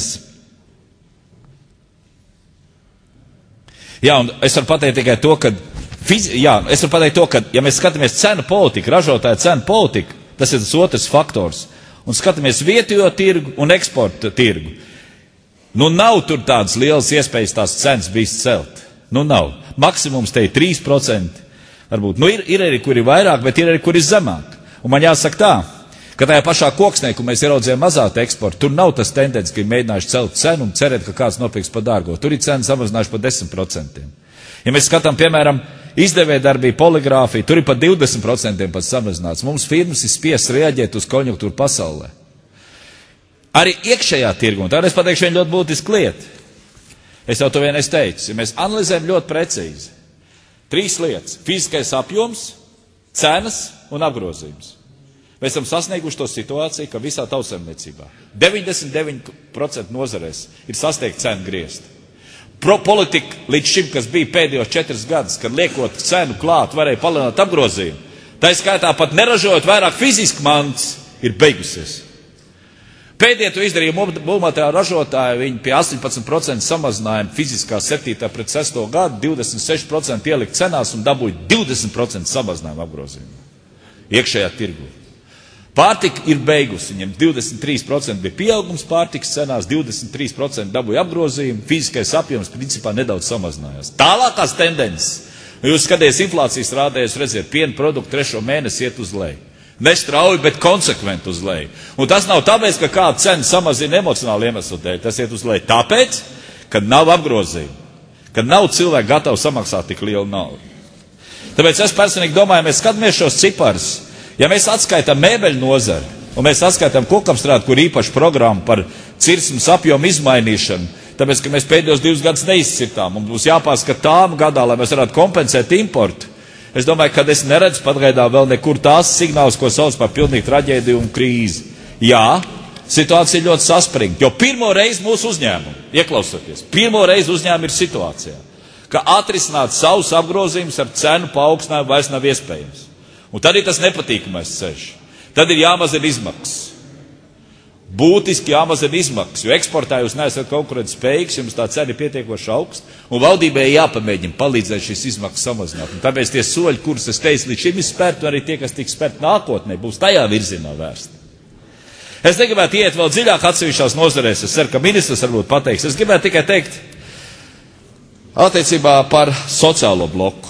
[SPEAKER 5] jā, un es varu pateikt tikai to, ka, fiz... jā, es varu pateikt to, ka, ja mēs skatāmies cenu politiku, ražotāja cenu politiku, tas ir tas otrs faktors, un skatāmies vietējo tirgu un eksporta tirgu, nu nav tur tādas lielas iespējas tās cenas bijis celt. Nu nav. Maksimums te ir trīs procenti. Varbūt. Nu ir, ir arī, kur ir vairāk, bet ir arī, kur ir zemāk. Un man jāsaka tā,
[SPEAKER 6] Ka tajā pašā koksnē, kur mēs ieraudzījām mazātu eksportu, tur nav tas tendence, ka ir mēģinājuši celt cenu un cerēt, ka kāds nopirks par dārgo. Tur ir cena samazinājuši par desmit procentiem. Ja mēs skatām, piemēram, izdevējadarbību, poligrāfiju, tur ir par divdesmit procentiem pat samazināts. Mums firmas ir spiestas reaģēt uz konjunktūru pasaulē. Arī iekšējā tirgu, un tā es pateikšu vienu ļoti būtisku lietu. Es jau to vien es teicu, ja mēs analizējam ļoti precīzi. Trīs lietas – fiziskais apjoms, cenas un apgrozījums. Mēs esam sasnieguši to situāciju, ka visā tautsaimniecībā deviņdesmit deviņi procenti nozarēs ir sasniegt cenu griezt. Pro politika līdz šim, kas bija pēdējos četras gadus, kad liekot cenu klāt, varēja palielināt apgrozījumu, tā skaitā pat neražojot vairāk fiziski mantas, ir beigusies. Pēdējie to izdarīja būvmateriālu ražotāji, viņi pie astoņpadsmit procenti samazinājuma fiziskā septītā pret sesto gadu, divdesmit seši procenti ielikt cenās un dabūja divdesmit procenti samazinājumu apgrozījumu iekšējā tirgu. Pārtika ir beigusi, viņam divdesmit trīs procenti bija pieaugums pārtikas cenās, divdesmit trīs procenti dabūja apgrozījumu, fiziskais apjoms principā nedaudz samazinājās. Tālākās tendences, jūs skaties inflācijas rādējumus, redziet, piena produktu trešo mēnesi iet uz leju. Nestrauji, bet konsekventi uz leju. Un tas nav tāpēc, ka kāda cena samazina emocionāli iemeslu dēļ, tas iet uz leju. Tāpēc, ka nav apgrozījuma, ka nav cilvēki gatavi samaksāt tik lielu naudu. Tāpēc es personīgi domāju, mēs skatāmies šos ciparus. Ja mēs atskaitām mēbeļu nozari, un mēs atskaitām kokapstrādi, kur īpaši programma par cirsmas apjomu izmainīšanu, tāpēc, ka mēs pēdējos divus gadus neizcirtām, un būs jāpārskat tām gadā, lai mēs varētu kompensēt importu. Es domāju, ka es neredzu patgaidā vēl nekur tās signālus, ko sauc par pilnīgu traģēdiju un krīzi. Jā, situācija ļoti saspringta, jo pirmo reizi mūsu uzņēmumu, ieklausoties, pirmo reizi uzņēmumu ir situācijā, ka atrisināt savus apgrozījumus ar cenu paaugstinājumu vairs nav iespējams. Un tad ir tas nepatīkamais ceļš. Tad ir jāmazina izmaksas. Būtiski jāmazina izmaksas, jo eksportā jūs neesat konkurēt spējīgs, jums tā cena ir pietiekoši augsta, un valdībai jāpamēģina palīdzēt šīs izmaksas samazināt. Un tāpēc tie soļi, kurus es teicu, līdz šim ir spērti, arī tie, kas tiks spērti nākotnē, būs tajā virzienā vērsti. Es negribētu iet vēl dziļāk atsevišķās nozarēs, es ceru, ka ministrs varbūt pateiks. Es gribētu tikai teikt attiecībā par sociālo bloku.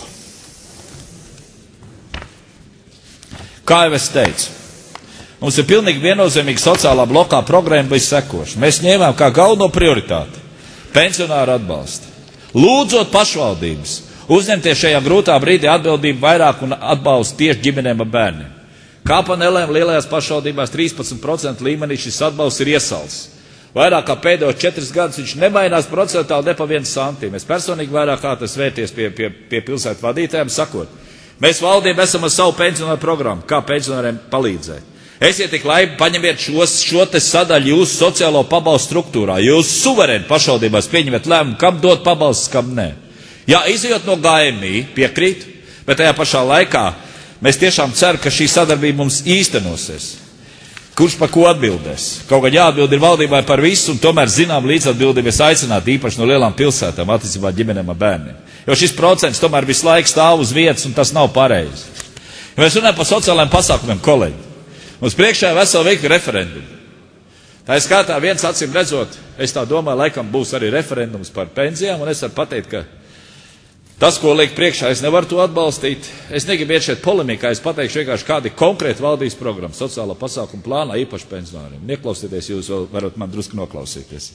[SPEAKER 6] Kā jau es teicu, mums ir pilnīgi viennozīmīgi sociālā blokā programma bija sekoša. Mēs ņēmām kā galveno prioritāti pensionāru atbalstu. Lūdzot pašvaldības, uzņemties šajā grūtā brīdī atbildību vairāk un atbalstu tieši ģimenēm ar bērniem. Kā pa nelēm lielajās pašvaldībās trīspadsmit procentu līmenī šis atbalsts ir iesalts. Vairāk kā pēdējos četras gadus viņš nemainās procentāli ne pa vienu santīmu. Es personīgi vairāk kā tas vērties pie, pie, pie pilsētu vadītājiem sakot. Mēs valdība esam ar savu pensionāru programmu, kā pensionāriem palīdzēt. Esiet tik laimi, paņemiet šos, šo te sadaļu jūsu sociālo pabalstu struktūrā. Jūs suverēni pašvaldībās pieņemiet lēmumu, kam dot pabalstus, kam nē. Jā, izejot no G M I, piekrīt, bet tajā pašā laikā mēs tiešām ceram, ka šī sadarbība mums īstenosies. Kurš par ko atbildēs? Kaut gan jāatbild ir valdībai par visu, un tomēr zinām līdzatbildību es aicinātu īpaši no lielām pilsētām attiecībā ģimenēm ar bērniem. Jo šis procents tomēr visu laiku stāv uz vietas, un tas nav pareizi. Ja mēs runājam par sociālajiem pasākumiem, kolēģi, mums priekšā ir vesela virkne referendumu. Tā ir skatā viens acīm redzot, es tā domāju, laikam būs arī referendums par pensijām, un es varu pateikt, ka tas, ko liek priekšā, es nevaru to atbalstīt. Es negribu iet šeit polemikā, es pateikšu vienkārši kādi konkrēti valdības programma, sociālo pasākumu plānā, īpaši pensionāriem. Neklausieties, jūs vēl varat man drusku noklausīties.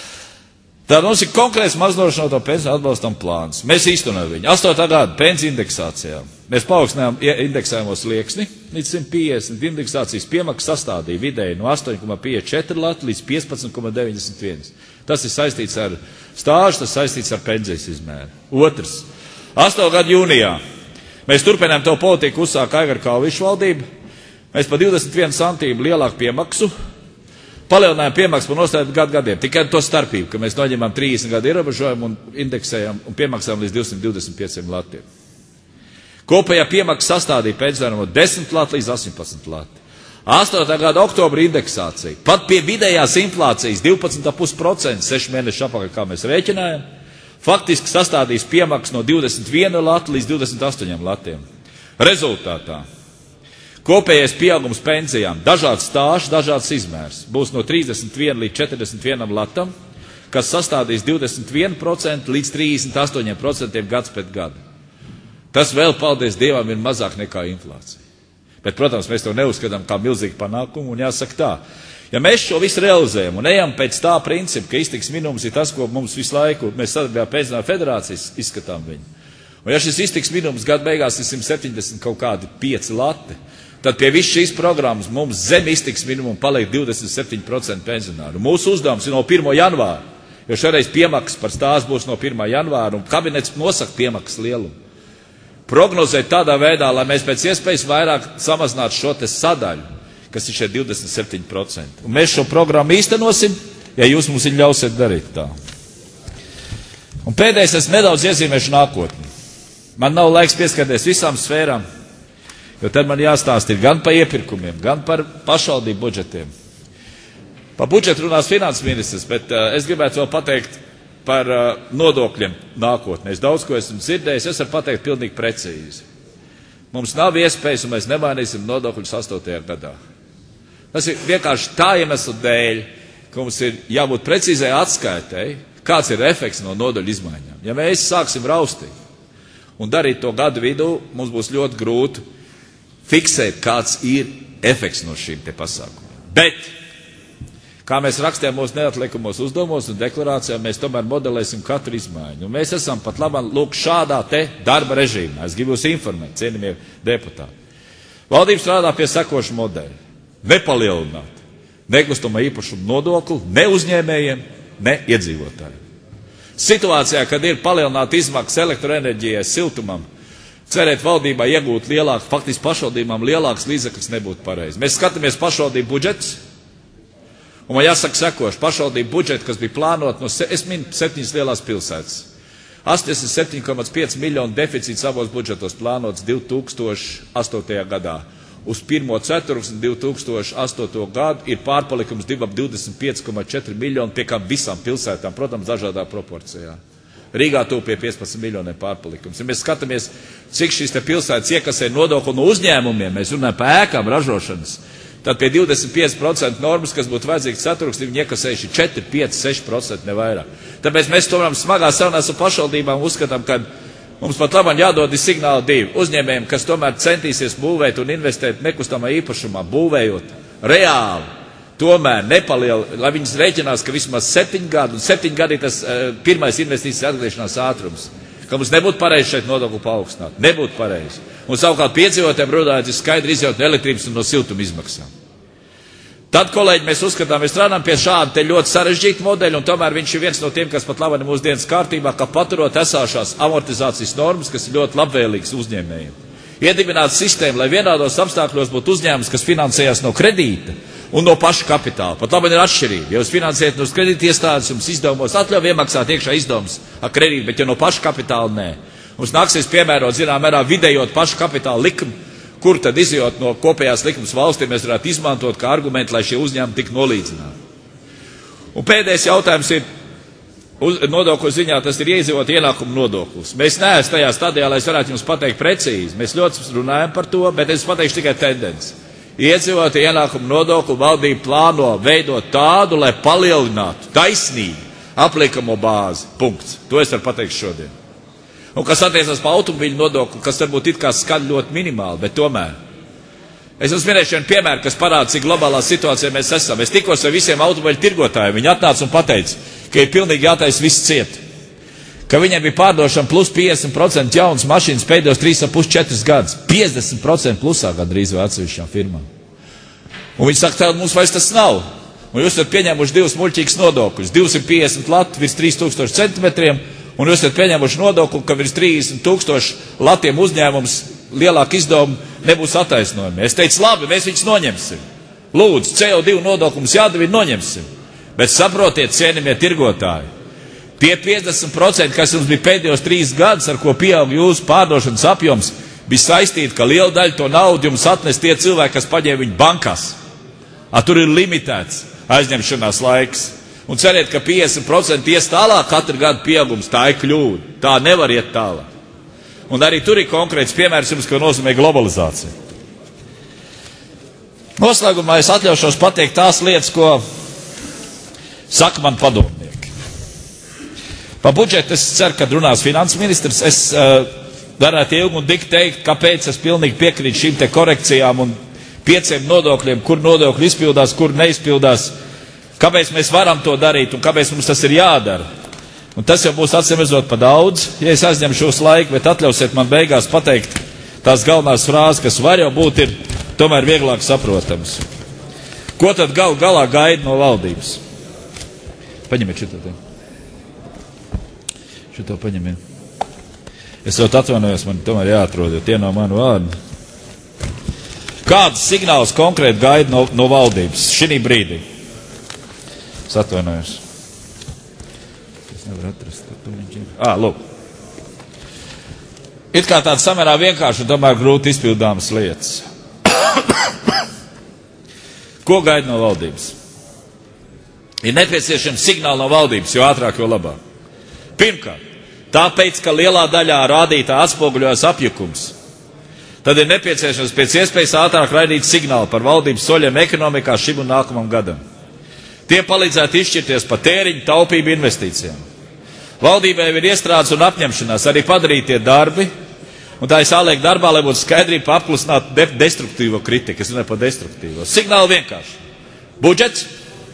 [SPEAKER 6] Tā mums ir konkrēts maznodrošināto pensiju atbalstam plāns. Mēs īstenojam viņu. astotā gada pensiju indeksācijā. Mēs paaugstinājām indeksējumos slieksni līdz simt piecdesmit. Indeksācijas piemaksas sastādīja vidēji no astoņi komats piecdesmit četri lati līdz piecpadsmit komats deviņdesmit viens. Tas ir saistīts ar stāžu, tas saistīts ar pensijas izmēru. Otrs. astotā gada jūnijā mēs turpinām to politiku, uzsāka Aigara Kalviša valdība. Mēs pa divdesmit vienu santīmu lielāku piemaksu palielinājām piemaksu par nostādīt gadu gadiem. Tikai to starpību, ka mēs noņemam trīsdesmit gadu ierobežojumu un indeksējam un piemaksājam līdz divsimt divdesmit pieciem latiem. Kopējā piemaksa sastādīja pensionāriem no desmit lati līdz astoņpadsmit lati. astotā gada oktobra indeksācija. Pat pie vidējās inflācijas divpadsmit komats pieci procenti sešu mēnešu apakaļ, kā mēs rēķinājam, faktiski sastādīs piemaksas no divdesmit viena lata līdz divdesmit astoņiem latiem. Rezultātā kopējais pieaugums pensijām, dažāds stāžs, dažāds izmērs, būs no trīsdesmit viena līdz četrdesmit vienam latam, kas sastādīs divdesmit vienu procentu līdz trīsdesmit astoņiem procentiem gads pēc gada. Tas vēl, paldies Dievam, ir mazāk nekā inflācija. Bet, protams, mēs to neuzskatām kā milzīgu panākumu, un jāsaka tā. Ja mēs šo visu realizējam un ejam pēc tā principa, ka iztiks minimums ir tas, ko mums visu laiku, mēs sadarbībā Pensionāru federācijas izskatām viņu. Un ja šis iztiks minimums gadu beigās ir simt septiņdesmit kaut kādi pieci lati, tad pie visu šīs programmas mums zem iztiks minimumu paliek divdesmit septiņi procenti pensionāru. Mūsu uzdevums ir no pirmā janvāra, jo šoreiz piemaksas par stāstu būs no pirmā janvāra, un kabinets nosaka piemaksas lielumu. Prognozēt tādā veidā, lai mēs pēc iespējas vairāk samazinātu šo te sadaļu, kas ir šie divdesmit septiņi procenti. Un mēs šo programmu īstenosim, ja jūs mums ir ļausiet darīt tā. Un pēdējais es nedaudz iezīmēšu nākotni. Man nav laiks pieskarties visām sfērām, jo tad man jāstāst ir gan par iepirkumiem, gan par pašvaldību budžetiem. Par budžetu runās finanses ministrs, bet uh, es gribētu vēl pateikt par uh, nodokļiem nākotnē. Es daudz ko esmu dzirdējis, es varu pateikt pilnīgi precīzi. Mums nav iespējas, un mēs nemainīsim nodokļus astotajā gadā. Tas ir vienkārši tā iemesla dēļ, ka mums ir jābūt precīzai atskaitei, kāds ir efekts no nodokļu izmaiņām. Ja mēs sāksim raustīt un darīt to gadu vidū, mums būs ļoti grūti fiksēt, kāds ir efekts no šīm te pasākumiem. Bet, kā mēs rakstījām mūsu neatliekamos uzdevumos un deklarācijām, mēs tomēr modelēsim katru izmaiņu. Un mēs esam pat labāk lūk šādā te darba režīmā. Es gribu jūs informēt, cienījamie deputāti. Valdība strādā pie sekoša modeļa. Nepalielināt nekustamā īpašuma nodokli ne uzņēmējiem, ne iedzīvotājiem. Situācijā, kad ir palielināta izmaksas elektroenerģijai, siltumam, cerēt valdībā iegūt lielāku, faktiski pašvaldībām lielāks līdzeklis nebūtu pareizi. Mēs skatāmies pašvaldību budžets, un man jāsaka sekoši, pašvaldību budžeti, kas bija plānot no, es minu septiņas lielās pilsētas. astoņdesmit septiņi komats pieci miljonu deficīts savos budžetos plānots divi tūkstoši astotajā gadā. Uz pirmo ceturksni divi tūkstoši astoto gadu ir pārpalikums divi ap divdesmit pieci komats četri miljoni pie kā visām pilsētām, protams, dažādā proporcijā. Rīgā tuvu pie piecpadsmit miljoniem pārpalikums. Ja mēs skatāmies, cik šīs te pilsētas iekasē nodokli no uzņēmumiem, mēs runājam par ēkām ražošanas, tad pie divdesmit pieci procenti normas, kas būtu vajadzīgs ceturksni, viņi iekasējuši četri, pieci, seši procenti ne vairāk. Tāpēc mēs tomēr smagā sarunās ar pašvaldībām uzskatām, ka mums pat labāk jādod signāli divi uzņēmējiem, kas tomēr centīsies būvēt un investēt nekustamā īpašumā, būvējot reāli, tomēr nepalielina, lai viņas rēķinās, ka vismaz septiņi gadi, un septiņi gadi ir tas uh, pirmais investīcijas atgriešanās ātrums, ka mums nebūtu pareizi šeit nodokli paaugstināt, nebūtu pareizi. Un savukārt piedzīvotājiem runājot ir skaidri izjūt no elektrības un no siltuma izmaksām. Tad, kolēģi, mēs uzskatām, mēs strādājam pie šāda te ļoti sarežģīta modeļa, un tomēr viņš ir viens no tiem, kas pat labāk ir mūsu dienas kārtībā, ka paturot esāšās amortizācijas normas, kas ir ļoti labvēlīgas uzņēmējiem. Iedibināt sistēmu, lai vienādos apstākļos būtu uzņēmums, kas finansējas no kredīta un no paša kapitāla. Pat labāk ir atšķirība. Ja jūs finansējat no kredīta iestādes, jums izdevumos atļauj iemaksāt iekšā izdevumus ar kredītu, bet ja no paša kapitāla nē. Mums nāksies piemērot, zinām, mērā vidējot paša kapitāla likumu, kur tad izjot no kopējās likums valstī mēs varētu izmantot kā argumentu, lai šie uzņēmumi tik nolīdzināti. Un pēdējais jautājums ir, uz, nodokļu ziņā tas ir iedzīvot ienākumu nodoklis. Mēs neesam tajā stadijā, lai es varētu jums pateikt precīzi. Mēs ļoti runājam par to, bet es pateikšu tikai tendenci. Iedzīvot ienākumu nodokli valdība plāno veidot tādu, lai palielinātu taisnību aplikamo bāzi. Punkts. To es varu pateikt šodien. Un kas attiecas par automobīļu nodokli, kas varbūt it kā skaļ ļoti minimāli, bet tomēr. Es jums minēšu vienu piemēru, kas parāda, cik globālā situācijā mēs esam. Es tikos ar visiem automobīļu tirgotājiem. Viņi atnāca un pateica, ka ir pilnīgi jātais viss ciet. Ka viņiem bija pārdošana plus piecdesmit procenti jaunas mašīnas pēdējos trīs un pus četrus gadus. piecdesmit procenti plusā gandrīz vai atsevišķām firmām. Un viņi saka, tā mums vairs tas nav. Un jūs esat pieņēmuši divus muļķīgus nodokļus. divsimt piecdesmit lati virs trīs tūkstoši centimetriem. Un jūs esat pieņēmuši nodokli, ka virs trīsdesmit tūkstoši latiem uzņēmums lielāku izdevumu nebūs attaisnojumi. Es teicu, labi, mēs viņus noņemsim. Lūdzu, C O divi nodokli mums jādara, noņemsim. Bet saprotiet, cienījamie tirgotāji, tie piecdesmit procenti, kas jums bija pēdējos trīs gadus, ar ko pieaug jūsu pārdošanas apjoms, bija saistīti, ka liela daļa to naudu jums atnes tie cilvēki, kas paņēma viņu bankās. A, tur ir limitēts aizņemšanās laiks. Un ceriet, ka piecdesmit procenti ies tālāk katru gadu pieaugums, tā ir kļūda. Tā nevar iet tālāk. Un arī tur ir konkrēts piemērs jums, ko nozīmē globalizācija. Noslēgumā es atļaušos pateikt tās lietas, ko saka man padomnieki. Pa budžetu es ceru, kad runās finanses ministrs, es uh, Varētu ilgi un dik teikt, kāpēc es pilnīgi piekrītu šīm te korekcijām un pieciem nodokļiem, kur nodokļi izpildās, kur neizpildās. Kāpēc mēs varam to darīt un kāpēc mums tas ir jādara? Un tas jau būs atsimezot pa daudz, ja es aizņemšu šo laiku, bet atļausiet man beigās pateikt tās galvenās frāzes, kas var jau būt ir tomēr vieglāk saprotams. Ko tad gal galā gaida no valdības? Paņemiet šito te. Šito paņemiet. Es jau atvainojos, man tomēr jāatrod, jo tie nav mani vārdi. Kāds signāls konkrēti gaida no, no valdības šī brīdī? Es atvainojos. Es nevaru atrast. Ā, lūk. It kā tāds samērā vienkārši un tomēr grūti izpildāmas lietas. Ko gaida no valdības? Ir nepieciešams signāli no valdības, jo ātrāk, jo labāk. Pirmkārt, tāpēc, ka lielā daļā rādītā atspoguļojas apjukums, tad ir nepieciešams pēc iespējas ātrāk raidīt signālu par valdības soļiem ekonomikā šim un nākamam gadam. Tie palīdzētu izšķirties par tēriņu, taupību, investīcijām. Valdībai ir iestrādes un apņemšanās arī padarīt tie darbi, un tā ir jāliek darbā, lai būtu skaidrība par apklusinātu de destruktīvo kritiku. Es runāju par destruktīvo. Signāli vienkārši. Budžets,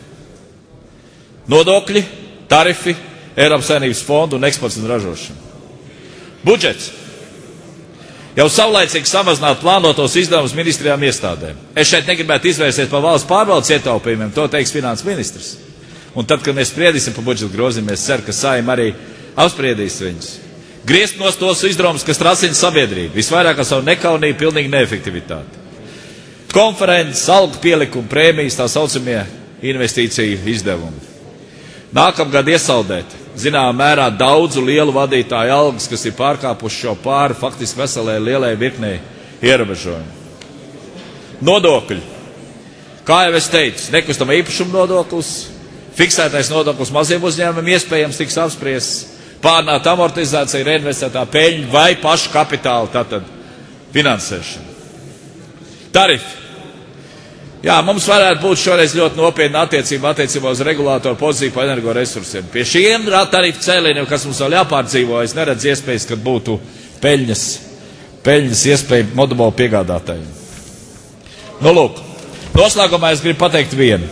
[SPEAKER 6] nodokļi, tarifi, Eiropas Savienības fondu un eksports un ražošana. Budžets. Jau savlaicīgi samazināt plānotos izdevumus ministrijām iestādēm. Es šeit negribētu izvērsties par valsts pārvaldes ietaupījumiem, to teiks finanses ministrs. Un tad, kad mēs spriedīsim par budžeta grozījumiem, es ceru, ka Saeima arī apspriedīs viņus. Griezt nost tos izdevumus, kas tracina sabiedrību, visvairāk ar savu nekaunību, pilnīgu neefektivitāti. Konferences, algu pielikumu, prēmijas, tā saucamie investīciju izdevumi. Nākamgad iesaldēt, zināmā mērā, daudzu lielu vadītāju algas, kas ir pārkāpuši šo pāri faktiski veselē lielai virknei ierobežojumu. Nodokļi. Kā jau es teicu, nekustamā īpašuma nodoklis, fiksētais nodoklis maziem uzņēmumiem iespējams tiks apspriests, pārnāta amortizācija, reinvestētā peļņa vai pašu kapitāla, tātad finansēšana. Tarifi. Jā, mums varētu būt šoreiz ļoti nopietna attiecība attiecībā uz regulātoru pozīciju par energoresursiem. Pie šiem tarifu cēlieniem, kas mums vēl jāpārdzīvo, es neredzu iespējas, kad būtu peļņas, peļņas iespēja monopolu piegādātājiem. Nu, lūk, noslēgumā es gribu pateikt vienu.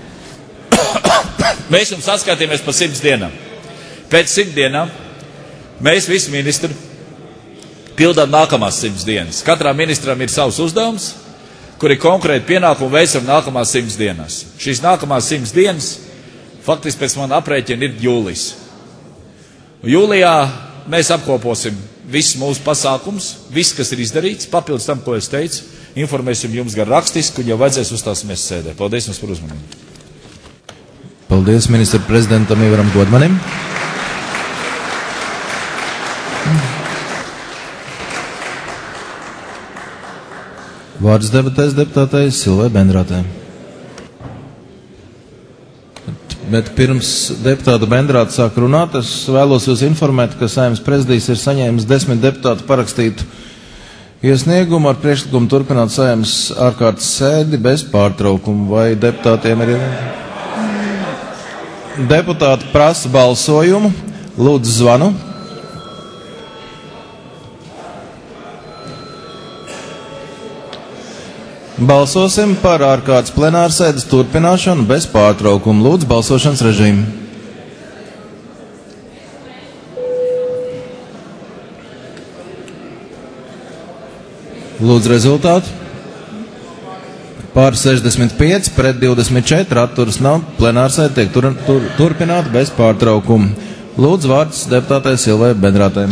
[SPEAKER 6] Mēs jums atskaitījāmies par simts dienām. Pēc simt dienām mēs visi ministri pildām nākamās simts dienas. Katrā ministram ir savs uzdevums, kur ir konkrēti pienākumi veicam nākamās simts dienās. Šīs nākamās simts dienas, faktiski pēc man aprēķina, ir jūlijas. Jūlijā mēs apkoposim visus mūsu pasākums, viss, kas ir izdarīts, papildus tam, ko es teicu, informēsim jums gan rakstiski, un jau vajadzēs uzstāsimies sēdē. Paldies jums par uzmanību.
[SPEAKER 1] Paldies ministra prezidentam Ivaram Godmanim. Vārds debatēs deputātei Silvai Bendrātei. Bet pirms deputāta Bendrāta sāk runāt, es vēlos jūs informēt, ka Saeimas prezidijs ir saņēmis desmit deputātu parakstītu iesniegumu ar priekšlikumu turpināt Saeimas ārkārtas sēdi bez pārtraukumu. Vai deputātiem ir? Deputāti prasa balsojumu. Lūdzu zvanu. Balsosim par ārkārtas plenārsēdes turpināšanu bez pārtraukumu. Lūdzu, balsošanas režīmu. Lūdzu, rezultātu. Pār sešdesmit pieci, pret divdesmit četri, atturas nav. Plenārsēde tiek tur, tur, turpināta bez pārtraukumu. Lūdzu, vārds deputātei Silvai Bendrātei.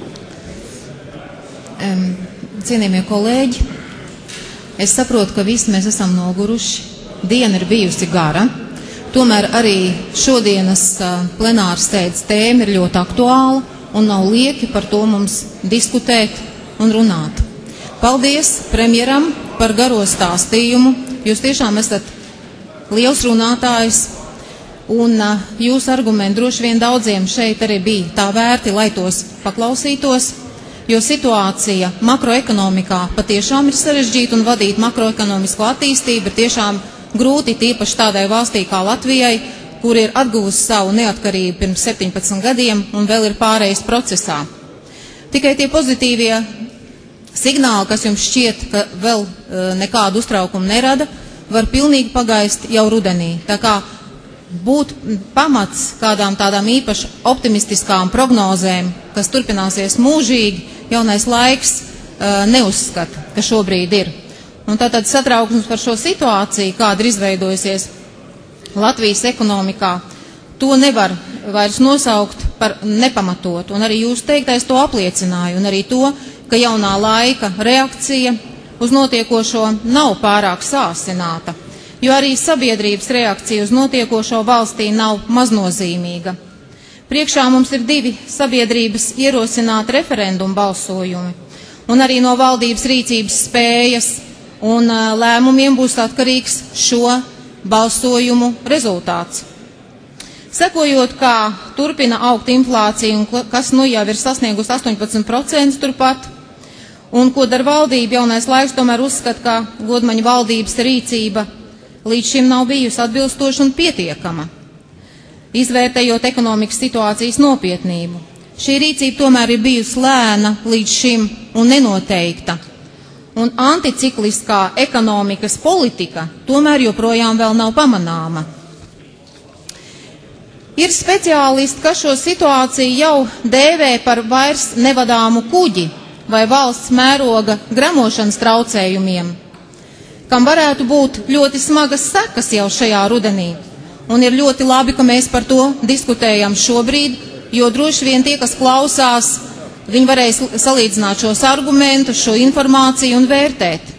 [SPEAKER 7] Um, cienījamie kolēģi, es saprotu, ka visi mēs esam noguruši, diena ir bijusi gara, tomēr arī šodienas uh, plenāras sēdes tēma ir ļoti aktuāla un nav lieki par to mums diskutēt un runāt. Paldies premjeram par garo stāstījumu, jūs tiešām esat liels runātājs un uh, jūsu argumenti droši vien daudziem šeit arī bija tā vērti, lai tos paklausītos. Jo situācija makroekonomikā patiešām ir sarežģīta un vadīt makroekonomisko attīstību ir tiešām grūti, tīpaši tādai valstī kā Latvijai, kur ir atguvusi savu neatkarību pirms septiņpadsmit gadiem un vēl ir pārējais procesā. Tikai tie pozitīvie signāli, kas jums šķiet, ka vēl nekādu uztraukumu nerada, var pilnīgi pagaist jau rudenī. Tā kā būt pamats kādām tādām īpaši optimistiskām prognozēm, kas turpināsies mūžīgi, jaunais laiks neuzskata, ka šobrīd ir. Un tātad satraukums par šo situāciju, kāda ir izveidojusies Latvijas ekonomikā, to nevar vairs nosaukt par nepamatotu. Un arī jūs teiktais to apliecināja, un arī to, ka jaunā laika reakcija uz notiekošo nav pārāk sāsināta, jo arī sabiedrības reakcija uz notiekošo valstī nav maznozīmīga. Priekšā mums ir divi sabiedrības ierosināti referendumu balsojumi, un arī no valdības rīcības spējas un lēmumiem būs atkarīgs šo balsojumu rezultāts. Sekojot, kā turpina augt inflācija, un kas nu jau ir sasniegusi astoņpadsmit procenti turpat, un ko dar valdība, jaunais laiks tomēr uzskata, ka Godmaņa valdības rīcība līdz šim nav bijusi atbilstoša un pietiekama, izvērtējot ekonomikas situācijas nopietnību. Šī rīcība tomēr ir bijusi lēna līdz šim un nenoteikta, un anticikliskā ekonomikas politika tomēr joprojām vēl nav pamanāma. Ir speciālisti, kas šo situāciju jau dēvē par vairs nevadāmu kuģi vai valsts mēroga gramošanas traucējumiem, kam varētu būt ļoti smagas sekas jau šajā rudenī. Un ir ļoti labi, ka mēs par to diskutējam šobrīd, jo droši vien tie, kas klausās, viņi varēs salīdzināt šos argumentus, šo informāciju un vērtēt.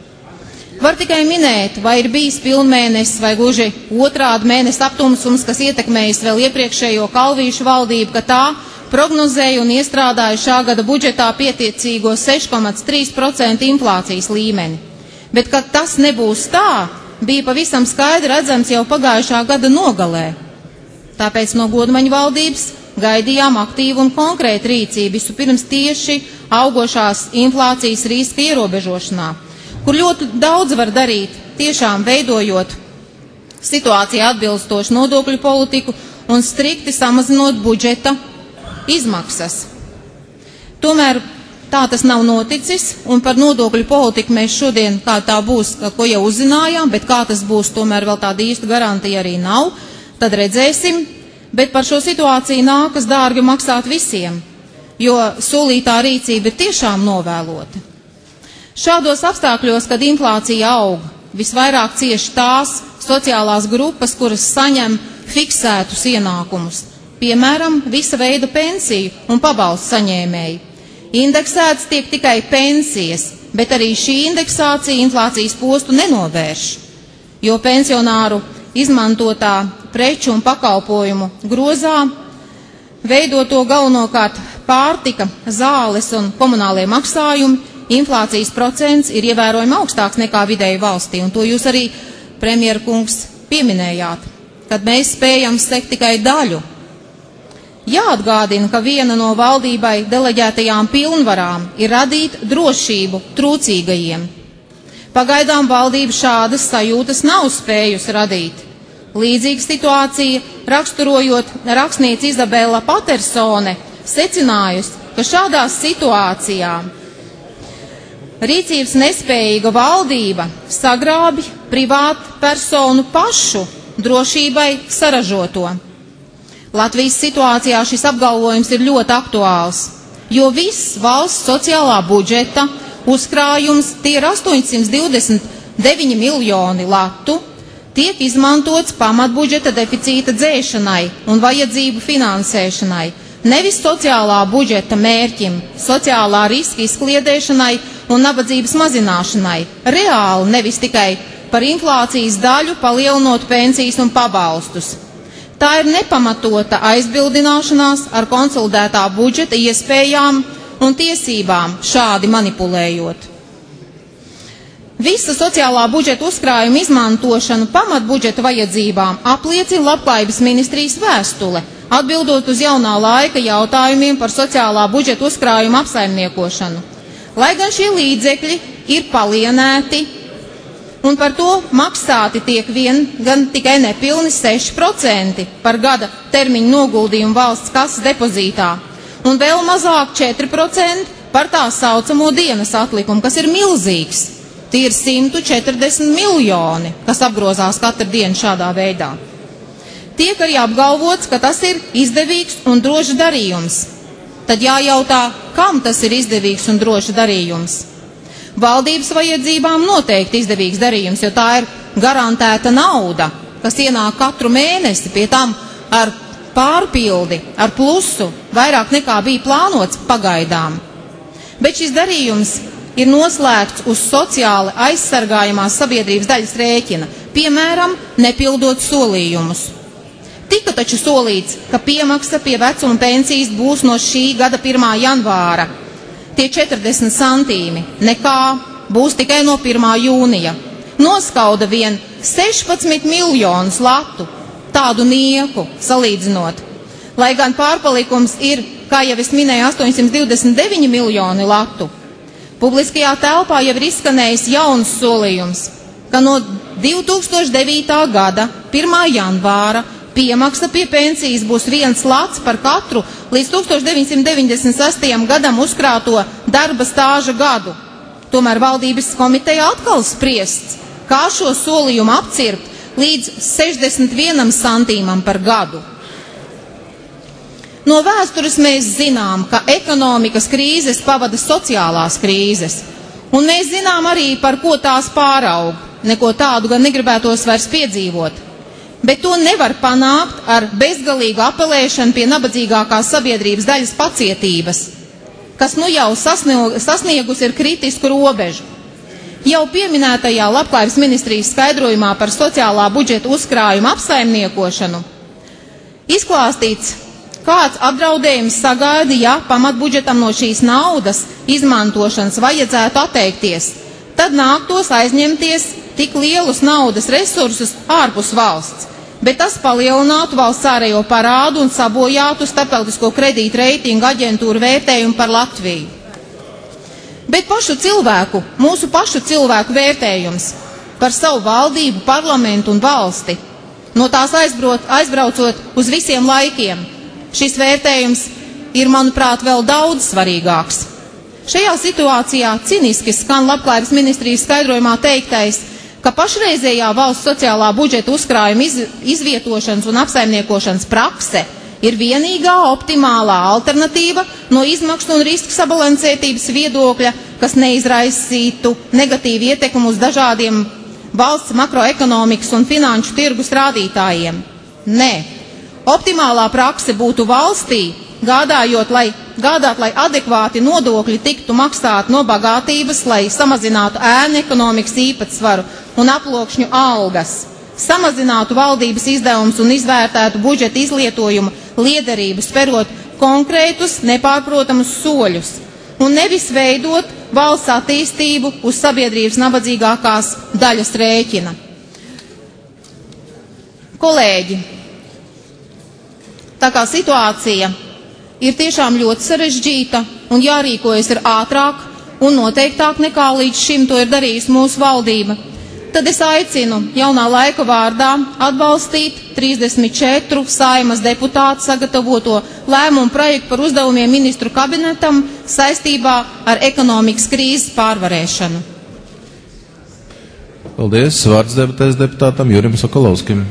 [SPEAKER 7] Var tikai minēt, vai ir bijis pilnmēnesis vai gluži otrādi mēnesis aptumsums, kas ietekmējis vēl iepriekšējo Kalvīšu valdību, ka tā prognozēja un iestrādāja šā gada budžetā pietiecīgo seši komats trīs procenti inflācijas līmeni. Bet, kad tas nebūs tā, bija pavisam skaidri redzams jau pagājušā gada nogalē. Tāpēc no Godmaņa valdības gaidījām aktīvu un konkrētu rīcību, vispirms tieši augošās inflācijas riska ierobežošanā, kur ļoti daudz var darīt, tiešām veidojot situāciju atbilstošu nodokļu politiku un strikti samazinot budžeta izmaksas. Tomēr tā tas nav noticis, un par nodokļu politiku mēs šodien, kā tā būs, ko jau uzzinājām, bet kā tas būs, tomēr vēl tāda īsta garantija arī nav, tad redzēsim, bet par šo situāciju nākas dārgi maksāt visiem, jo solītā rīcība ir tiešām novēlota. Šādos apstākļos, kad inflācija aug, visvairāk cieši tās sociālās grupas, kuras saņem fiksētus ienākumus, piemēram, visa veida pensiju un pabalstu saņēmēji. Indeksētas tiek tikai pensijas, bet arī šī indeksācija inflācijas postu nenovērš, jo pensionāru izmantotā preču un pakalpojumu grozā veido to galvenokārt pārtika, zāles un komunālie maksājumi. Inflācijas procents ir ievērojami augstāks nekā vidēji valstī, un to jūs arī, premjerkungs, pieminējāt, kad mēs spējam sekt tikai daļu. Jāatgādina, ka viena no valdībai deleģētajām pilnvarām ir radīt drošību trūcīgajiem. Pagaidām valdība šādas sajūtas nav spējusi radīt. Līdzīga situācija, raksturojot rakstniece Izabela Patersone, secinājusi, ka šādās situācijām rīcības nespējīga valdība sagrābi privātu personu pašu drošībai saražoto. Latvijas situācijā šis apgalvojums ir ļoti aktuāls, jo viss valsts sociālā budžeta uzkrājums, tie ir astoņsimt divdesmit deviņi miljoni latu, tiek izmantots pamatbudžeta deficīta dzēšanai un vajadzību finansēšanai, nevis sociālā budžeta mērķim, sociālā riska izkliedēšanai un nabadzības mazināšanai, reāli nevis tikai par inflācijas daļu palielinot pensijas un pabalstus. Tā ir nepamatota aizbildināšanās ar konsolidētā budžeta iespējām un tiesībām šādi manipulējot. Visa sociālā budžeta uzkrājuma izmantošanu pamatbudžeta vajadzībām apliecina Labklājības ministrijas vēstule, atbildot uz jaunā laika jautājumiem par sociālā budžeta uzkrājuma apsaimniekošanu. Lai gan šie līdzekļi ir palienēti un par to maksāti tiek vien gan tikai nepilni seši procenti par gada termiņu noguldījumu valsts kases depozītā, un vēl mazāk četri procenti par tā saucamo dienas atlikumu, kas ir milzīgs. Tie ir simt četrdesmit miljoni, kas apgrozās katru dienu šādā veidā. Tiek arī apgalvots, ka tas ir izdevīgs un drošs darījums. Tad jājautā, kam tas ir izdevīgs un drošs darījums? Valdības vajadzībām noteikti izdevīgs darījums, jo tā ir garantēta nauda, kas ienāk katru mēnesi, pie tam ar pārpildi, ar plusu, vairāk nekā bija plānots pagaidām. Bet šis darījums ir noslēgts uz sociāli aizsargājamās sabiedrības daļas rēķina, piemēram, nepildot solījumus. Tika taču solīts, ka piemaksa pie vecuma pensijas būs no šī gada pirmā janvāra. Tie četrdesmit santīmi, nekā, būs tikai no pirmā jūnija. Noskauda vien sešpadsmit miljonus latu, tādu nieku salīdzinot. Lai gan pārpalikums ir, kā jau es minēju, astoņsimt divdesmit deviņi miljoni latu. Publiskajā telpā jau ir izskanējis jauns solījums, ka no divi tūkstoši devītā gada pirmā janvāra piemaksa pie pensijas būs viens lats par katru līdz tūkstoš deviņsimt deviņdesmit sestajam gadam uzkrāto darba stāža gadu. Tomēr valdības komiteja atkal spriests, kā šo solījumu apcirpt līdz sešdesmit vienam santīmam par gadu. No vēstures mēs zinām, ka ekonomikas krīzes pavada sociālās krīzes, un mēs zinām arī, par ko tās pāraug. Neko tādu gan negribētos vairs piedzīvot. Bet to nevar panākt ar bezgalīgu apelēšanu pie nabadzīgākās sabiedrības daļas pacietības, kas nu jau sasniegusi ir kritisku robežu. Jau pieminētajā Labklājības ministrijas skaidrojumā par sociālā budžeta uzkrājumu apsaimniekošanu izklāstīts, kāds apdraudējums sagaida, ja pamatbudžetam no šīs naudas izmantošanas vajadzētu atteikties. Tad nāktos aizņemties tik lielus naudas resursus ārpus valsts, bet tas palielinātu valsts ārējo parādu un sabojātu starptautisko kredītu reitingu aģentūru vērtējumu par Latviju. Bet pašu cilvēku, mūsu pašu cilvēku vērtējums par savu valdību, parlamentu un valsti, no tās aizbrot, aizbraucot uz visiem laikiem, šis vērtējums ir, manuprāt, vēl daudz svarīgāks. Šajā situācijā ciniski skan Labklājības ministrijas skaidrojumā teiktais, ka pašreizējā valsts sociālā budžeta uzkrājuma iz, izvietošanas un apsaimniekošanas prakse ir vienīgā optimālā alternatīva no izmaksu un riska sabalansētības viedokļa, kas neizraisītu negatīvu ietekmu uz dažādiem valsts makroekonomikas un finanšu tirgus rādītājiem. Nē, optimālā prakse būtu valstī, gādājot, lai, gādāt, lai adekvāti nodokļi tiktu maksāti no bagātības, lai samazinātu ēnu ekonomikas īpatsvaru un aploksņu algas, samazinātu valdības izdevumus un izvērtētu budžeta izlietojumu liederību, sperot konkrētus, nepārprotamus soļus, un nevis veidot valsts attīstību uz sabiedrības nabadzīgākās daļas rēķina. Kolēģi, tā kā situācija ir tiešām ļoti sarežģīta un jārīkojas ir ātrāk un noteiktāk nekā līdz šim to ir darījusi mūsu valdība, tad es aicinu jaunā laika vārdā atbalstīt trīsdesmit četru Saeimas deputātu sagatavoto lēmumu projektu par uzdevumiem ministru kabinetam saistībā ar ekonomikas krīzes pārvarēšanu.
[SPEAKER 1] Paldies. Vārds debatēs deputātam Jurim Sokolovskim.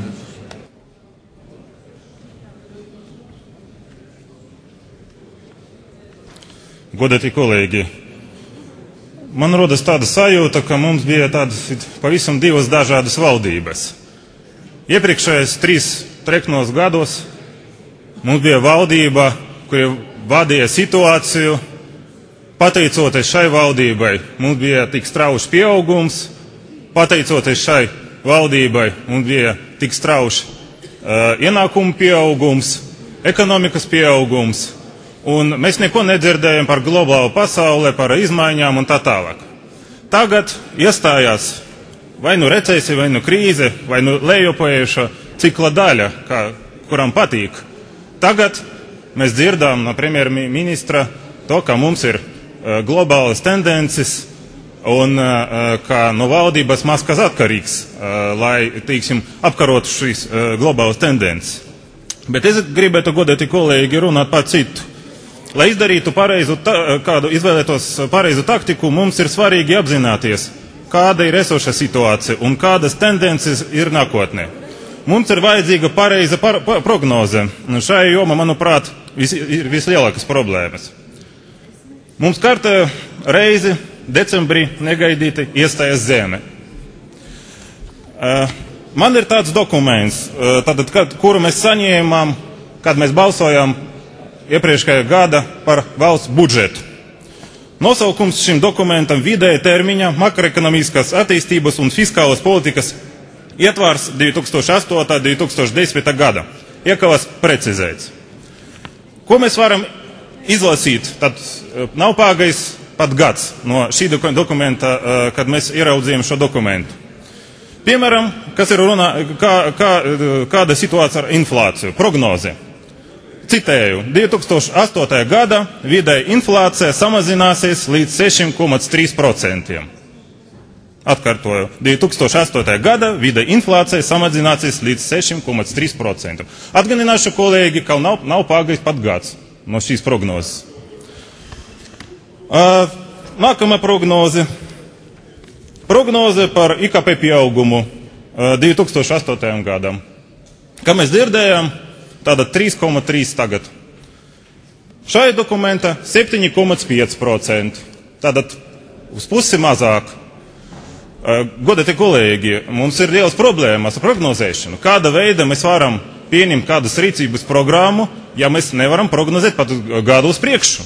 [SPEAKER 8] Godātie kolēģi, man rodas tāda sajūta, ka mums bija tādas pavisam divas dažādas valdības. Iepriekšējais trīs treknos gados mums bija valdība, kura vadīja situāciju. Pateicoties šai valdībai, mums bija tik strauši pieaugums. Pateicoties šai valdībai, mums bija tik strauši uh, ienākumu pieaugums, ekonomikas pieaugums. Un mēs neko nedzirdējam par globālu pasauli, par izmaiņām un tā tālāk. Tagad iestājās vai nu recesija, vai nu krīze, vai nu lejupējuša cikla daļa, kā, kuram patīk. Tagad mēs dzirdām no premjerministra to, ka mums ir uh, globālas tendences un uh, ka no valdības maskas atkarīgs, uh, lai, teiksim, apkarotu šīs uh, globālas tendences. Bet es gribētu, godēti kolēģi, runāt par citu. lai izdarītu pareizu, ta, kādu izvēlētos pareizu taktiku, mums ir svarīgi apzināties, kāda ir esoša situācija un kādas tendences ir nākotnē. Mums ir vajadzīga pareiza par, pa, prognoze, un šajā jomā, manuprāt, vis, ir vislielākas problēmas. Mums kārtējo reizi decembrī negaidīti iestājas zeme. Uh, man ir tāds dokuments, uh, tātad, kad, kuru mēs saņēmām, kad mēs balsojām iepriekšējā gada par valsts budžetu. Nosaukums šim dokumentam vidēja termiņa makroekonomiskās attīstības un fiskālas politikas ietvars divi tūkstoši astotais līdz divi tūkstoši desmitais gada. Iekavas precizēts. Ko mēs varam izlasīt? Tad nav pāgais pat gads no šī dokumenta, kad mēs ieraudzījām šo dokumentu. Piemēram, kas ir runā, kā, kā, kāda situācija ar inflāciju, prognoze. Citēju, divi tūkstoši astotajā gada vidēja inflācija samazināsies līdz seši komats trīs procenti. Atkārtoju, divi tūkstoši astotajā gada vidēja inflācija samazināsies līdz seši komats trīs procenti. Atgādināšu kolēģi, ka nav, nav pagājis pat gads no šīs prognozes. Uh, nākamā prognoze. Prognoze par I K P pieaugumu uh, divi tūkstoši astotajam gadam. Kā mēs dzirdējām, tāda trīs komats trīs tagad. Šai dokumenta septiņi komats pieci procenti. Tātad uz pusi mazāk. Uh, godātie kolēģi, mums ir liels problēmas ar prognozēšanu. Kāda veida mēs varam pieņemt kādas rīcības programmu, ja mēs nevaram prognozēt pat gadu uz priekšu?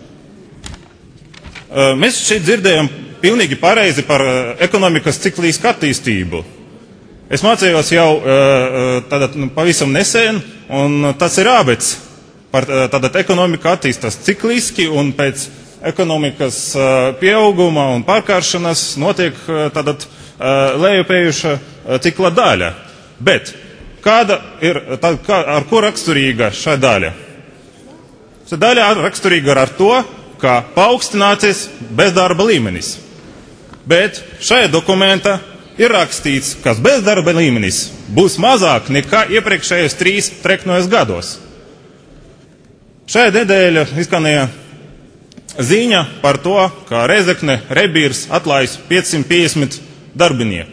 [SPEAKER 8] Uh, mēs šeit dzirdējam pilnīgi pareizi par uh, ekonomikas ciklisku attīstību. Es mācījos jau uh, tātad, nu, pavisam nesen, un tas ir ābets. Tātad ekonomika attīstās cikliski, un pēc ekonomikas uh, pieauguma un pārkāršanas notiek uh, tātad, uh, lejupējuša uh, cikla daļa. Bet kāda ir, tā, kā, ar ko raksturīga šā daļa? Šā daļa raksturīga ar to, ka paaugstināsies bezdarba līmenis. Bet šajā dokumentā ir rakstīts, ka bezdarba līmenis būs mazāk nekā iepriekšējos trīs treknojos gados. Šajā nedēļā izskanēja ziņa par to, ka Rezekne Rebīrs atlaist piecsimt piecdesmit darbinieku.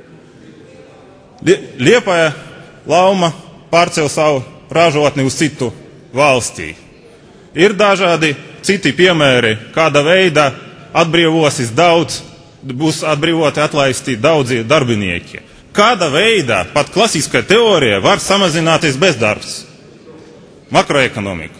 [SPEAKER 8] Liepāja Lauma pārcēl savu ražotni uz citu valstī. Ir dažādi citi piemēri, kāda veida atbrīvosis daudz, būs atbrīvoti atlaisti daudzi darbinieki. Kāda veida, pat klasiskā teorija, var samazināties bezdarbs? Makroekonomika.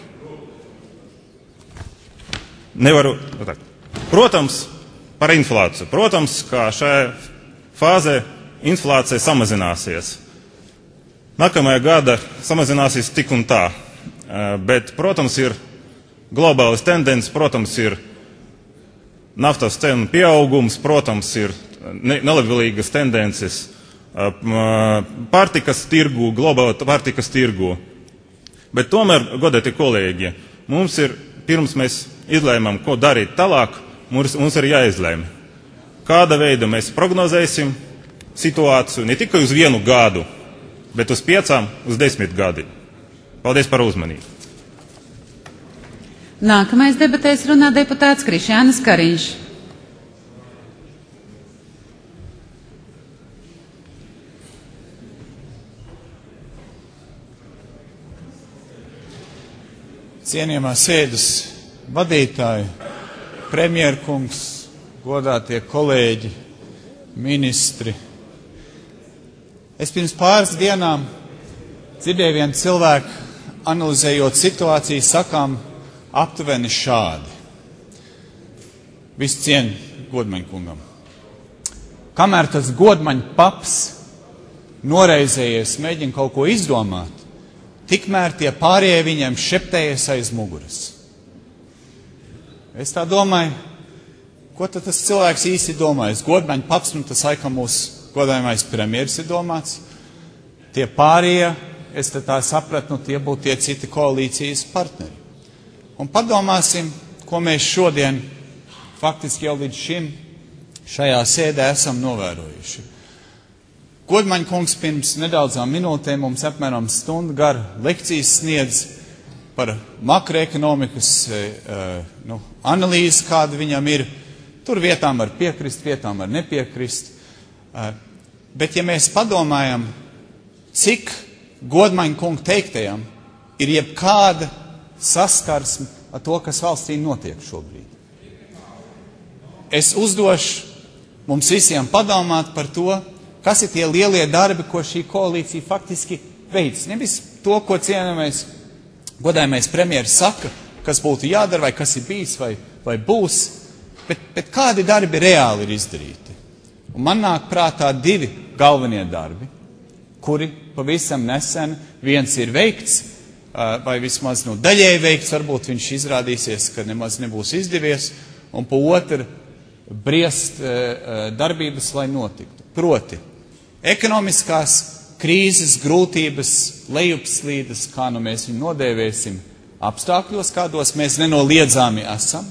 [SPEAKER 8] Nevaru. Protams, par inflāciju. Protams, ka šajā fāzē inflācija samazināsies. Nākamajā gada samazināsies tik un tā. Bet, protams, ir globālas tendences, protams, ir naftas cenu pieaugums, protams, ir nelabvēlīgas tendences pārtikas tirgu, globāla pārtikas tirgu. Bet tomēr, godāti kolēģi, mums ir, pirms mēs izlēmam, ko darīt tālāk, mums, mums ir jāizlēm. Kāda veida mēs prognozēsim situāciju ne tikai uz vienu gadu, bet uz piecām, uz desmit gadi. Paldies par uzmanību.
[SPEAKER 9] Nākamais debatēs runā deputāts Krišjānis Kariņš.
[SPEAKER 10] Cienījamā sēdes vadītāji, premjerkungs, godātie kolēģi, ministri. Es pirms pāris dienām dzirdēju vienu cilvēku, analizējot situāciju, sakām aptuveni šādi. Visu cienu Godmaņkungam. Kamēr tas Godmaņa paps noreizējies, mēģina kaut ko izdomāt, tikmēr tie pārējie viņiem šeptējies aiz muguras. Es tā domāju, ko tad tas cilvēks īsti domājas? Godmaņa paps, nu tas laikam mūsu godājumais premjeras ir domāts. Tie pārējie, es te tā sapratu, nu tie būtu tie citi koalīcijas partneri. Un padomāsim, ko mēs šodien, faktiski jau līdz šim, šajā sēdē esam novērojuši. Godmaņa kungs pirms nedaudzām minūtēm mums apmēram stundu garu lekcijas sniedz par makroekonomikas nu, analīzi, kāda viņam ir. Tur vietām var piekrist, vietām var nepiekrist. Bet ja mēs padomājam, cik Godmaņa kunga teiktajam ir jebkāda saskarsme ar to, kas valstī notiek šobrīd. Es uzdošu mums visiem padomāt par to, kas ir tie lielie darbi, ko šī koalīcija faktiski veids. Nevis to, ko cienamais, godājamais premjeras saka, kas būtu jādara, vai kas ir bijis, vai, vai būs, bet, bet kādi darbi reāli ir izdarīti. Un man nāk prātā divi galvenie darbi, kuri pavisam nesen viens ir veikts, vai vismaz nu, daļēji veikts, varbūt viņš izrādīsies, ka nemaz nebūs izdevies, un pa otru briest darbības, lai notiktu. Proti, ekonomiskās krīzes, grūtības, lejupslīdes, kā nu mēs viņu nodēvēsim, apstākļos, kādos mēs nenoliedzāmi esam.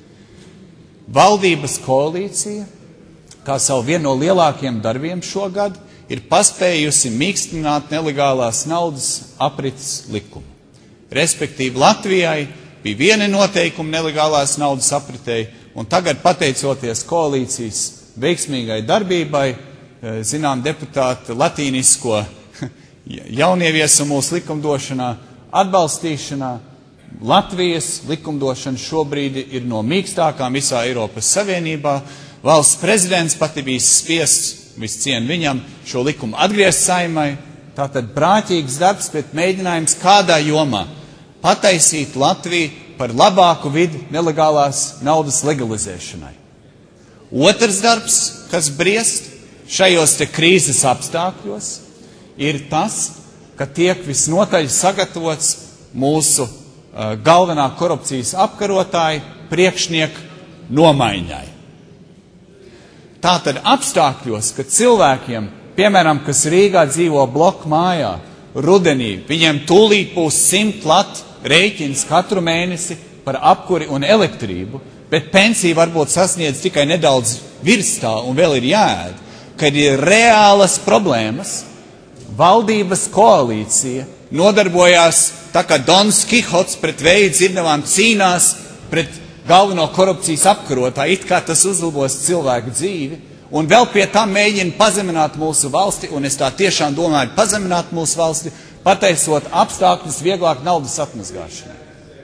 [SPEAKER 10] Valdības koalīcija, kā savu vienu no lielākiem darbiem šogad, ir paspējusi mīkstināt nelegālās naudas aprits likumu. Respektīvi, Latvijai bija viena noteikuma nelegālās naudas apritei, un tagad, pateicoties koalīcijas veiksmīgai darbībai, zinām, deputāti latīnisko jaunieviesa mūsu likumdošanā atbalstīšanā, Latvijas likumdošana šobrīd ir no mīkstākām visā Eiropas Savienībā. Valsts prezidents pati bija spiests, viss cien viņam, šo likumu atgriezt Saeimai. Tātad brāķīgs darbs, bet mēģinājums kādā jomā pataisīt Latviju par labāku vidi nelegālās naudas legalizēšanai. Otrs darbs, kas briest šajos te krīzes apstākļos, ir tas, ka tiek visnotaļ sagatavots mūsu uh, galvenā korupcijas apkarotāja priekšnieku nomaiņai. Tātad apstākļos, kad cilvēkiem, piemēram, kas Rīgā dzīvo bloku mājā, rudenī, viņiem tūlīt būs simt lat rēķins katru mēnesi par apkuri un elektrību, bet pensija varbūt sasniedz tikai nedaudz virs tā un vēl ir jāēd, kad ir reālas problēmas, valdības koalīcija nodarbojās tā kā Dons Kihots pret vēju dzirnavām cīnās pret galveno korupcijas apkarotāju, it kā tas uzlabos cilvēku dzīvi, un vēl pie tam mēģina pazemināt mūsu valsti, un es tā tiešām domāju pazemināt mūsu valsti, pataisot apstākļus vieglāk naudas atmazgāšanai.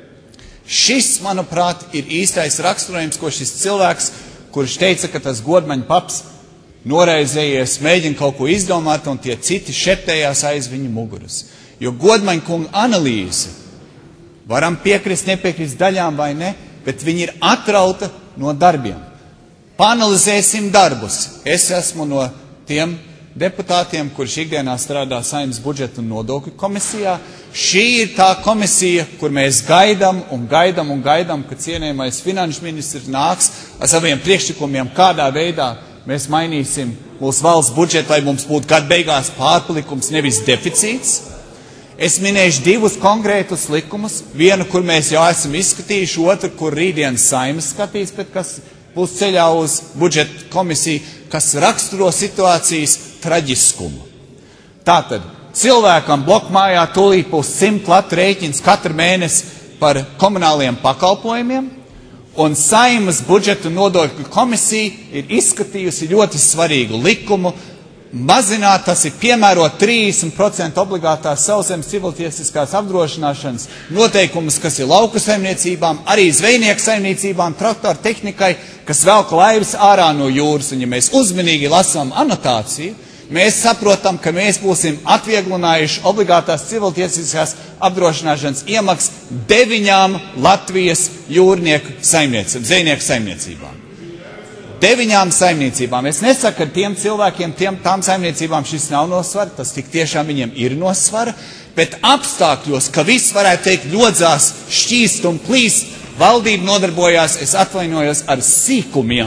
[SPEAKER 10] Šis, manuprāt, ir īstais raksturojums, ko šis cilvēks, kurš teica, ka tas Godmaņa paps noraizējies, mēģina kaut ko izdomāt, un tie citi šeptējās aiz viņa muguras. Jo Godmaņa kunga analīze, varam piekrist, nepiekrist daļām vai ne, bet viņi ir atrauta no darbiem. Panalizēsim darbus. Es esmu no tiem deputātiem, kurš ikdienā strādā Saeimas budžeta un nodokļu komisijā. Šī ir tā komisija, kur mēs gaidām un gaidām un gaidām, ka cienījamais finanšu ministrs nāks ar saviem priekšlikumiem, kādā veidā mēs mainīsim mūsu valsts budžetu, lai mums būtu gadu beigās pārpalikums, nevis deficīts. Es minēšu divus konkrētus likumus, vienu, kur mēs jau esam izskatījuši, otru, kur rītdien Saeimas skatīs, bet kas būs ceļā uz budžeta komisiju, kas raksturo situācijas traģiskumu. Tātad, cilvēkam blokmājā tūlīt būs simt latu rēķins katru mēnesi par komunāliem pakalpojumiem, un Saeimas budžeta nodokļu komisija ir izskatījusi ļoti svarīgu likumu, mazināt, tas ir piemērot trīsdesmit procenti obligātās sauszemes civiltiesiskās apdrošināšanas noteikumus, kas ir lauku saimniecībām, arī zvejnieku saimniecībām, traktoru tehnikai, kas velk laivas ārā no jūras. Un ja mēs uzmanīgi lasām anotāciju, mēs saprotam, ka mēs būsim atvieglinājuši obligātās civiltiesiskās apdrošināšanas iemaksas deviņām Latvijas jūrnieku saimniecībām, zvejnieku saimniecībām. Deviņām saimniecībām. Es nesaku, ka tiem cilvēkiem, tiem, tām saimniecībām šis nav no svara, tas tik tiešām viņiem ir no svara, bet apstākļos, ka viss varētu teikt ļodzās, šķīst un plīst, valdība nodarbojās, es atvainojos, ar sīkumiem.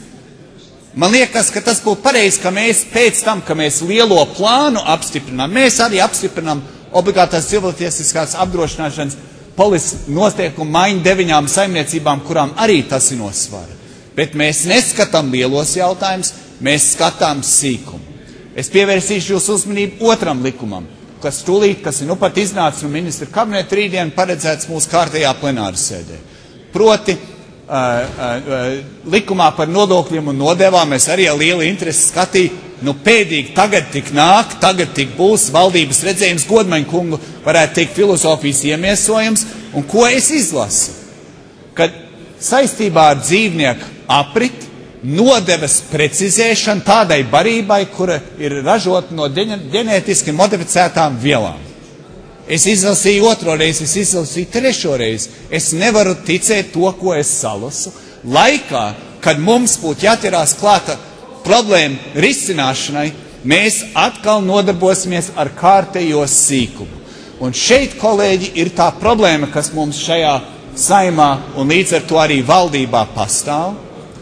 [SPEAKER 10] Man liekas, ka tas būtu pareizi, ka mēs pēc tam, ka mēs lielo plānu apstiprinām, mēs arī apstiprinām obligātās civiltiesiskās apdrošināšanas polises noteikumu maiņu deviņām saimniecībām, kurām arī tas ir no svara. Bet mēs neskatām lielos jautājumus, mēs skatām sīkumu. Es pievērsīšu jūsu uzmanību otram likumam. kas tūlīt, kas ir nu pat iznācis no ministra kabineta rītdien paredzēts mūsu kārtējā plenāra sēdē. Proti, uh, uh, likumā par nodokļiem un nodevām mēs arī ar lielu interesi skatījām, nu pēdīgi tagad tik nāk, tagad tik būs valdības redzējums, Godmaņa kungu varētu teikt filozofijas iemiesojums, un ko es izlasu? Kad saistībā ar dzīvnieku aprit, nodevas precizēšana tādai barībai, kura ir ražota no ģenētiski modificētām vielām. Es izlasīju otro reizi, es izlasīju trešo reizi. Es nevaru ticēt to, ko es salasu. Laikā, kad mums būtu jāķerās klāta problēmu risināšanai, mēs atkal nodarbosimies ar kārtējo sīkumu. Un šeit, kolēģi, ir tā problēma, kas mums šajā saimā un līdz ar to arī valdībā pastāv.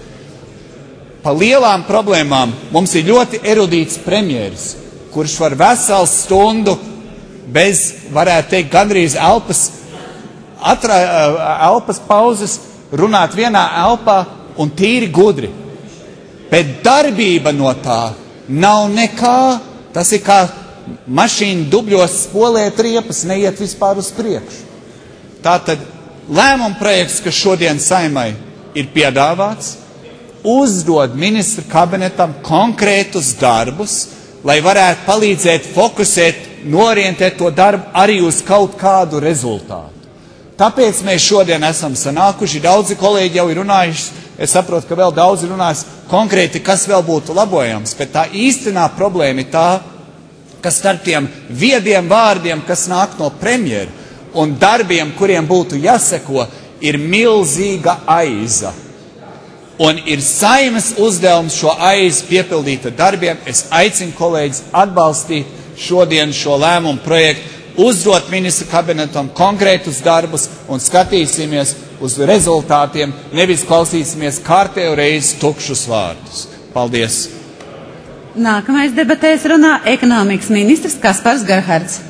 [SPEAKER 10] Pa lielām problēmām mums ir ļoti erudīts premjeris, kurš var veselu stundu bez, varētu teikt, gandrīz elpas, atra, elpas pauzes runāt vienā elpā un tīri gudri. Bet darbība no tā nav nekā. Tas ir kā mašīna dubļos spolēt riepas, neiet vispār uz priekšu. Tātad lēmuma projekts, kas šodien saimai ir piedāvāts, uzdod ministra kabinetam konkrētus darbus, lai varētu palīdzēt fokusēt, norientēt to darbu arī uz kaut kādu rezultātu. Tāpēc mēs šodien esam sanākuši, daudzi kolēģi jau ir runājuši, es saprotu, ka vēl daudzi runās konkrēti, kas vēl būtu labojams, bet tā īstenā problēma ir tā, ka starp tiem viediem vārdiem, kas nāk no premjera, un darbiem, kuriem būtu jāseko, ir milzīga aiza. Un ir saimes uzdevums šo aizu piepildīt ar darbiem. Es aicinu kolēģis atbalstīt šodien šo lēmumu projektu, uzdot ministra kabinetam konkrētus darbus un skatīsimies uz rezultātiem, nevis klausīsimies kārtējo reizi tukšus vārdus. Paldies!
[SPEAKER 9] Nākamais debatēs runā ekonomikas ministrs Kaspars Gerhards.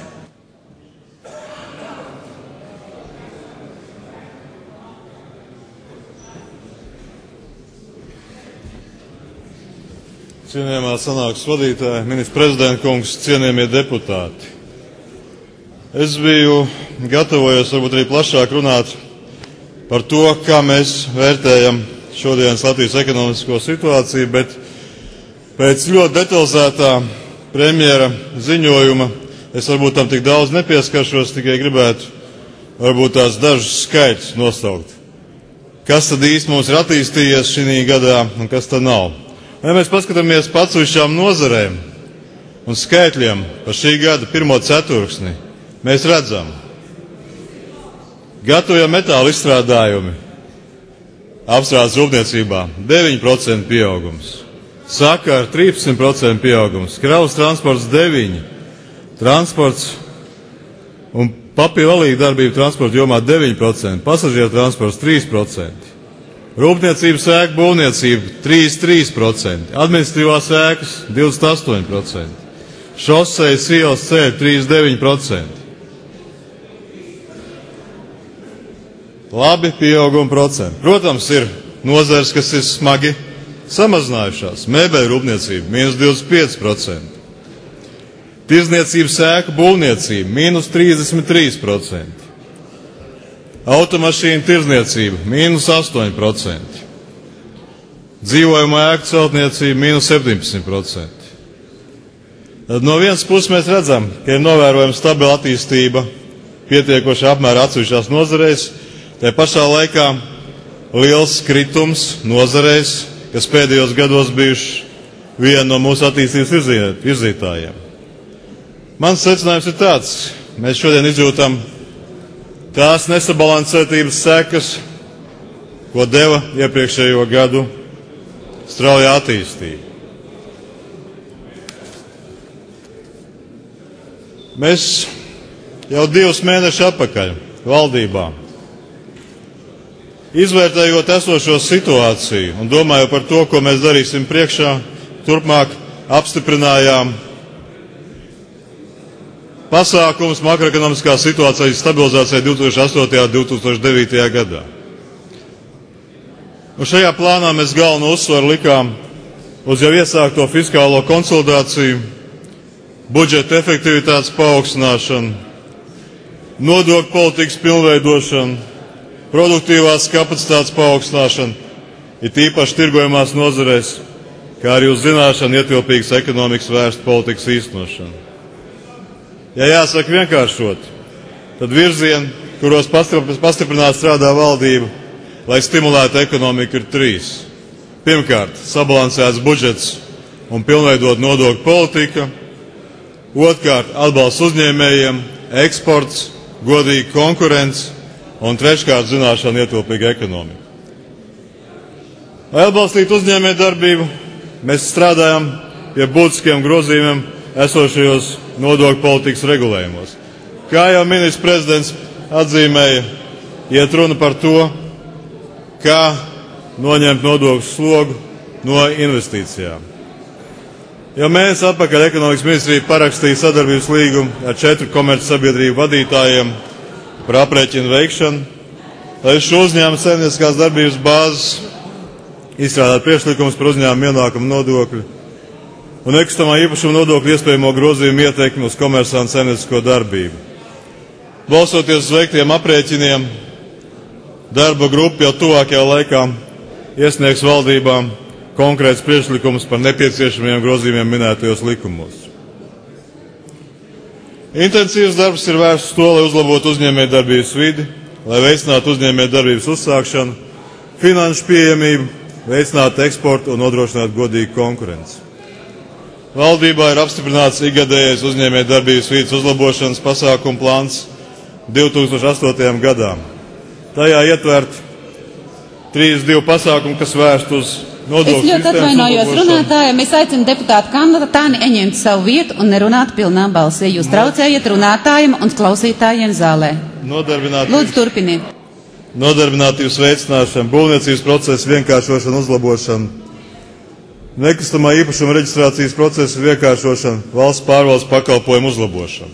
[SPEAKER 11] Cienījamā sanāksmes vadītāja, ministrs prezidenta kungs, cienījamie deputāti. Es biju gatavojos varbūt arī plašāk runāt par to, kā mēs vērtējam šodienas Latvijas ekonomisko situāciju, bet pēc ļoti detalizētā premjera ziņojuma es varbūt tam tik daudz nepieskaršos, tikai gribētu varbūt tās dažus skaitļus nosaukt. Kas tad īsti mums ir attīstījies šī gadā un kas tad nav? Ja mēs paskatāmies pa atsevišķām nozarēm un skaitļiem par šī gada pirmo ceturksni, mēs redzam, gatavie metāla izstrādājumi apstrādes rūpniecībā deviņi procenti pieaugums, sakara trīspadsmit procenti pieaugums, kravas transports deviņi procenti, transports un papilvalīga darbība transporta jomā deviņi procenti, pasažieru transports trīs procenti. Rūpniecības ēku būvniecība trīsdesmit trīs procenti, administratīvās ēkas divdesmit astoņi procenti, šosejas ielas ceļi trīsdesmit deviņi procenti. Labi pieauguma procenti. Protams, ir nozares, kas ir smagi samazinājušās. Mēbeļu rūpniecība mīnus divdesmit pieci procenti. Tirdzniecības ēku būvniecība mīnus trīsdesmit trīs procenti. Automašīnu tirdzniecība mīnus astoņi procenti. Dzīvojamo ēku celtniecība mīnus septiņpadsmit procenti. Tad no vienas puses mēs redzam, ka ir novērojama stabila attīstība pietiekoši apmēra atsevišķās nozarēs, tā pašā laikā liels kritums nozarēs, kas pēdējos gados bijuši viena no mūsu attīstības virzītājiem. Mans secinājums ir tāds, mēs šodien izjūtam tās nesabalansētības sekas, ko deva iepriekšējo gadu straujā attīstība. Mēs jau divus mēnešus atpakaļ valdībā, izvērtējot esošo situāciju un domājot par to, ko mēs darīsim priekšā, turpmāk apstiprinājām pasākums makroekonomiskā situācijas stabilizācijai divi tūkstoši astotajā un divi tūkstoši devītajā gadā. Un šajā plānā mēs galveno uzsvaru likām uz jau iesākto fiskālo konsolidāciju, budžeta efektivitātes paaugstināšana, nodokļu politikas pilnveidošana, produktīvās kapacitātes paaugstināšana, it īpaši tirgojamās nozarēs, kā arī uz zināšanu ietilpīgas ekonomikas vērsta politikas īstenošana. Ja jāsaka vienkāršot, tad virzieni, kuros pastiprināt strādā valdība, lai stimulētu ekonomiku, ir trīs. Pirmkārt, sabalansēts budžets un pilnveidot nodokļu politika. Otrkārt, atbalsts uzņēmējiem, eksports, godīga konkurence. Un treškārt, zināšana ietilpīga ekonomika. Lai atbalstītu uzņēmēju darbību, mēs strādājam pie būtiskiem grozījumiem esošajos nodokļu politikas regulējumos. Kā jau ministrs prezidents atzīmēja, iet runa par to, kā noņemt nodokļu slogu no investīcijām. Jau mēnesi atpakaļ ekonomikas ministrija parakstīja sadarbības līgumu ar četru komercsabiedrību vadītājiem par aprēķinu veikšanu, lai šo uzņēmumu saimnieciskās darbības bāzes izstrādāt priekšlikumus par uzņēmumu ienākumu nodokļu un nekustamā īpašuma nodokļu iespējamo grozījumu ietekmi uz komersantu saimniecisko darbību. Balstoties uz veiktiem aprēķiniem, darba grupa jau tuvākajā laikā iesniegs valdībām konkrēts priekšlikums par nepieciešamiem grozījumiem minētajos likumos. Intensīvs darbs ir vērsts uz to, lai uzlabotu uzņēmēju darbības vidi, lai veicinātu uzņēmēju darbības uzsākšanu, finanšu pieejamību, veicinātu eksportu un nodrošinātu godīgu konkurenci. Valdībā ir apstiprināts ikgadējais uzņēmēju darbības vides uzlabošanas pasākumu plāns divi tūkstoši astotajam gadām. Tajā ietvert trīsdesmit divi pasākumi, kas vērst uz nodokļu
[SPEAKER 9] sistēmas uzlabošanu. Es ļoti atvainojos runātājiem. Es aicinu deputātu kandidatāni ieņemt savu vietu un nerunāt pilnā balsī. Jūs traucējat runātājiem un klausītājiem zālē. Lūdzu, turpiniet.
[SPEAKER 11] Nodarbinātības veicināšana, būvniecības procesa vienkāršošana, uzlabošana, nekustamā īpašuma reģistrācijas procesa vienkāršošana, valsts pārvaldes pakalpojumu uzlabošana.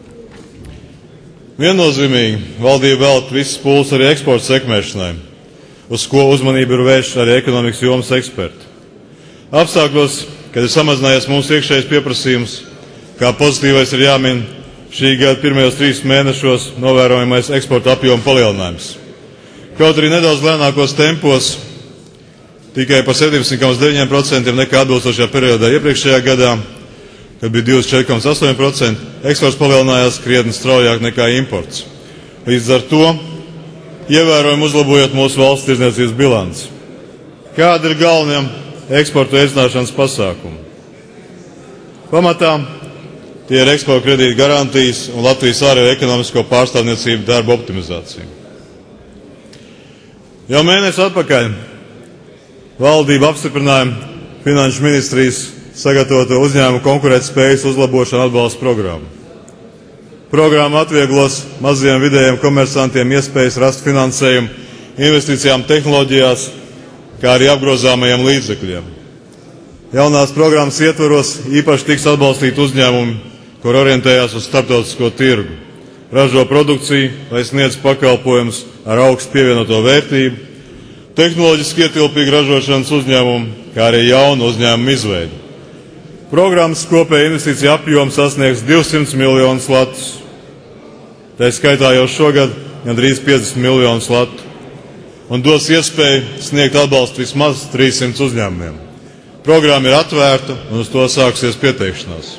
[SPEAKER 11] Viennozīmīgi valdība velk visas pūles arī eksporta sekmēšanai, uz ko uzmanību ir vērš arī ekonomikas jomas eksperti. Apstākļos, kad ir samazinājies mūsu iekšējais pieprasījums, kā pozitīvais ir jāmin šī gada pirmajos trīs mēnešos novērojamais eksporta apjoma palielinājums. Kaut arī nedaudz lēnākos tempos, tikai par septiņdesmit komats deviņi procenti nekā atbilstošajā periodā iepriekšējā gadā, kad bija divdesmit četri komats astoņi procenti, eksports palielinājās krietni straujāk nekā imports. Līdz ar to ievērojami uzlabojot mūsu valsts tirdzniecības bilanci. Kādi ir galvenie eksporta veicināšanas pasākumi? Pamatā tie ir eksporta kredīta garantijas un Latvijas ārējo ekonomisko pārstāvniecību darba optimizācija. Jau mēnesi atpakaļ valdība apstiprināja Finanšu ministrijas sagatavoto uzņēmumu konkurētspējas uzlabošanu atbalsta programmu. Programma atvieglos mazajiem vidējiem komersantiem iespējas rast finansējumu investīcijām tehnoloģijās, kā arī apgrozāmajiem līdzekļiem. Jaunās programmas ietvaros īpaši tiks atbalstīt uzņēmumi, kur orientējās uz starptautisko tirgu, ražo produkciju vai sniedz pakalpojumus ar augstu pievienoto vērtību, tehnoloģiski ietilpīgu ražošanas uzņēmumu, kā arī jaunu uzņēmumu izveidi. Programmas kopēja investīcija apjoms sasniegs divsimt miljonus latus. Tā skaitā jau šogad gandrīz piecdesmit miljonus latu un dos iespēju sniegt atbalstu vismaz trīssimtiem uzņēmumiem. Programma ir atvērta un uz to sāksies pieteikšanās.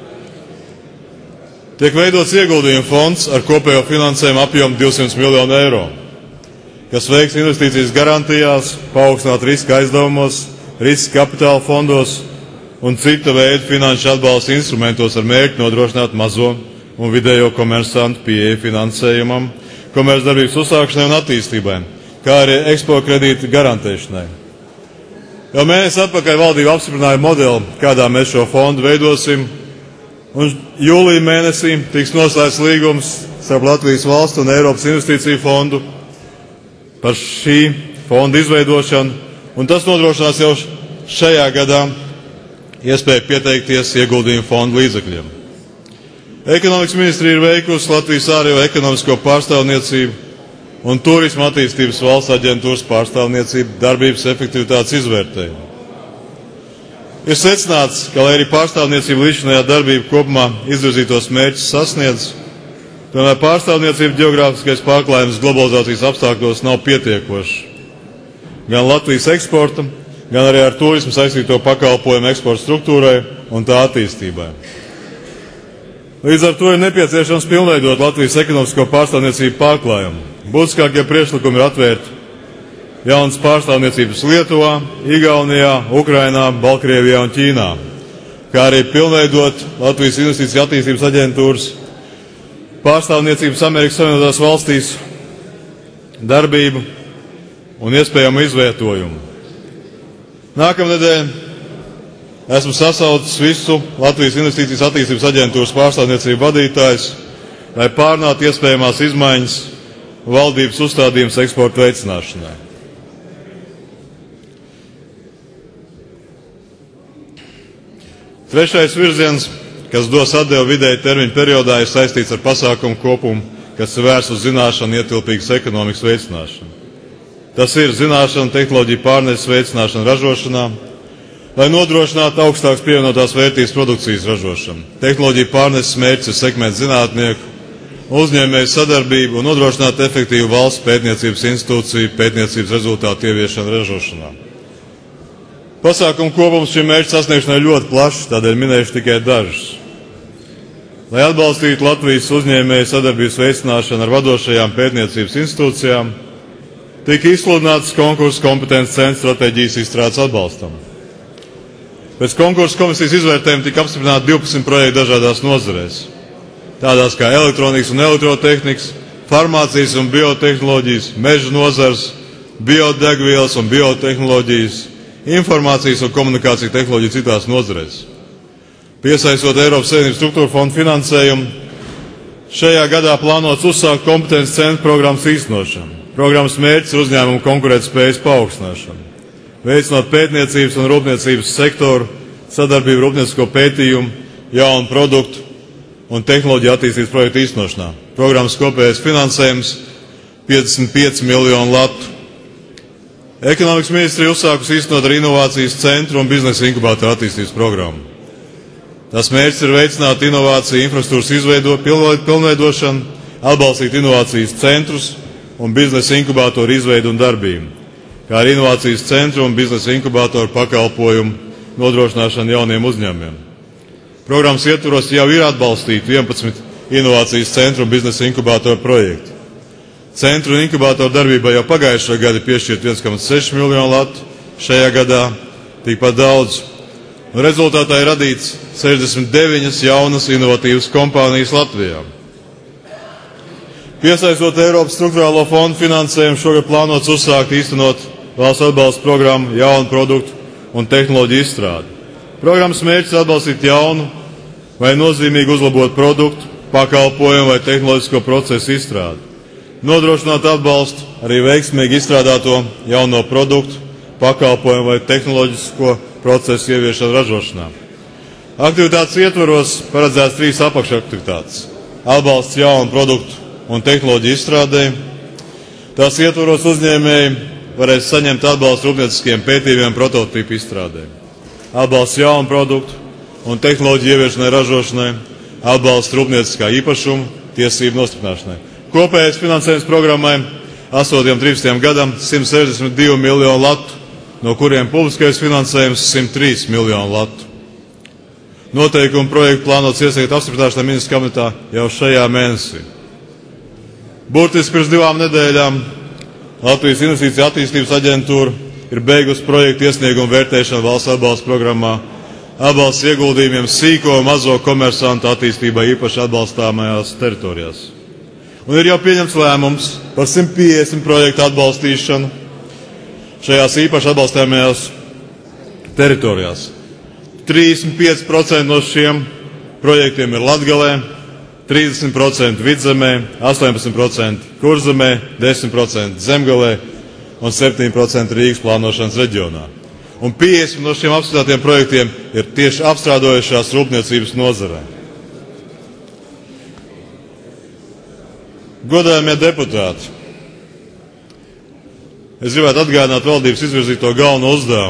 [SPEAKER 11] Tiek veidots ieguldījumu fonds ar kopējo finansējumu apjomu divsimt miljonu eiro, kas veiks investīcijas garantijās, paaugstināt riska aizdevumos, riska kapitāla fondos un cita veida finanšu atbalsta instrumentos ar mērķi nodrošināt mazo un vidējo komersantu pieeju finansējumam, komercdarbības uzsākšanai un attīstībai, kā arī eksporta kredīta garantēšanai. Jau mēnesi atpakaļ valdība apstiprināja modeli, kādā mēs šo fondu veidosim, un jūlija mēnesī tiks noslēgts līgums starp Latvijas valstu un Eiropas investīciju fondu par šī fonda izveidošanu, un tas nodrošinās jau šajā gadā iespēju pieteikties ieguldījumu fondu līdzekļiem. Ekonomikas ministrija ir veikusi Latvijas ārējo ekonomisko pārstāvniecību un turisma attīstības valsts aģentūras pārstāvniecību darbības efektivitātes izvērtējumu. Ir secināts, ka, lai arī pārstāvniecība līdzinājā darbība kopumā izvirzītos mērķus sasniedz, tomēr pārstāvniecība ģeogrāfiskais pārklājums globalizācijas apstākļos nav pietiekošs. Gan Latvijas eksporta, gan arī ar turismu saistīto pakalpojumu eksporta struktūrai un tā attīstībai. Līdz ar to ir nepieciešams pilnveidot Latvijas ekonomisko pārstāvniecību pārklājumu. Būtiskākie priekšlikumi ir atvērt jaunas pārstāvniecības Lietuvā, Igaunijā, Ukrainā, Baltkrievijā un Ķīnā, kā arī pilnveidot Latvijas Investīciju attīstības aģentūras pārstāvniecības Amerikas Savienotās valstīs darbību un iespējamu izvietojumu. Nākamnedēļ esmu sasaucis visu Latvijas Investīcijas attīstības aģentūras pārstāvniecību vadītājus, lai pārnātu iespējamās izmaiņas valdības uzstādījums eksporta veicināšanai. Trešais virziens, kas dos atdevu vidēji termiņu periodā, ir saistīts ar pasākumu kopumu, kas ir vērsts uz zināšanu ietilpīgas ekonomikas veicināšanu. Tas ir zināšanu tehnoloģiju pārneses veicināšana ražošanā, lai nodrošinātu augstākas pievienotās vērtības produkcijas ražošanu. Tehnoloģiju pārneses mērķis ir sekmēt zinātnieku, uzņēmēju sadarbību un nodrošināt efektīvu valsts pētniecības institūciju pētniecības rezultātu ieviešanu ražošanā. Pasākumu kopums šim mērķu sasniegšanai ļoti plašs, tādēļ minēšu tikai dažus. Lai atbalstītu Latvijas uzņēmēju sadarbības veicināšanu ar vadošajām pētniecības institūcijām, tika izsludināts konkursu kompetences centra stratēģijas izstrādes atbalstam. Pēc konkursu komisijas izvērtējuma tika apstiprināti divpadsmit projekti dažādās nozarēs, tādās kā elektronikas un elektrotehnikas, farmācijas un biotehnoloģijas, meža nozars, biodegvielas un biotehnoloģijas, informācijas un komunikāciju tehnoloģiju citās nozarēs. Piesaistot Eiropas Savienības struktūra fondu finansējumu, šajā gadā plānots uzsākt kompetences centra programmas īstenošanu. Programmas mērķis ir uzņēmumu konkurētspējas paaugstināšana, veicinot pētniecības un rūpniecības sektoru, sadarbību rūpniecisko pētījumu, jaunu produktu un tehnoloģiju attīstības projektu īstenošanā. Programmas kopējais finansējums piecdesmit pieci miljoni latu. Ekonomikas ministrija uzsākusi īstenot ar inovācijas centru un biznesa inkubātoru attīstības programmu. Tas mērķis ir veicināt inovāciju infrastruktūras izveido, pilnveidošanu, atbalstīt inovācijas centrus un biznesa inkubātoru izveidu un darbību, kā arī inovācijas centru un biznesa inkubātoru pakalpojumu nodrošināšanu jauniem uzņēmumiem. Programmas ietvaros jau ir atbalstīti vienpadsmit inovācijas centru un biznesa inkubātoru projekti. Centru un inkubātoru darbībā jau pagājušajā gadā piešķirt viens komats seši miljonu latu, šajā gadā tikpat daudz. Un rezultātā ir radīts sešdesmit deviņas jaunas inovatīvas kompānijas Latvijā. Piesaistot Eiropas struktūrālo fondu finansējumu, šogad plānots uzsākt īstenot valsts atbalsta programmu jaunu produktu un tehnoloģiju izstrādi. Programmas mērķis atbalstīt jaunu vai nozīmīgi uzlabot produktu, pakalpojumu vai tehnoloģisko procesu izstrādi. Nodrošināt atbalstu arī veiksmīgi izstrādāto jauno produktu, pakalpojumu vai tehnoloģisko procesu ieviešanu ražošanā. Aktivitātes ietvaros paredzēts trīs apakšaktivitātes. Atbalsts jaunu produktu un tehnoloģiju izstrādē. Tās ietvaros uzņēmēji varēs saņemt atbalstu rūpnieciskiem pētījumiem prototipu izstrādē. Atbalsts jaunu produktu un tehnoloģiju ieviešanai ražošanai. Atbalsts rūpnieciskā īpašuma tiesību nostiprināšanai. Kopējais finansējums programmai astotajam trīsdesmitajam gadam simt sešdesmit divi miljoni latu, no kuriem publiskais finansējums simt trīs miljoni latu. Noteikumu projektu plānots iesniegt apstiprināšanai ministru kabinetā jau šajā mēnesī. Burtiski pirms divām nedēļām Latvijas Investīciju attīstības aģentūra ir beigusi projektu iesniegumu vērtēšanu valsts atbalsta programmā atbalsts ieguldījumiem sīko un mazo komersantu attīstībai īpaši atbalstāmajās teritorijās. Un ir jau pieņemts lēmums par simt piecdesmit projektu atbalstīšanu šajās īpaši atbalstāmajās teritorijās. trīsdesmit pieci procenti no šiem projektiem ir Latgalē, trīsdesmit procenti Vidzemē, astoņpadsmit procenti Kurzemē, desmit procenti Zemgalē un septiņi procenti Rīgas plānošanas reģionā. Un piecdesmit no šiem apskatātiem projektiem ir tieši apstrādojušās rūpniecības nozarē. Godājamie deputāti, es gribētu atgādināt valdības izvirzīto galveno uzdevumu,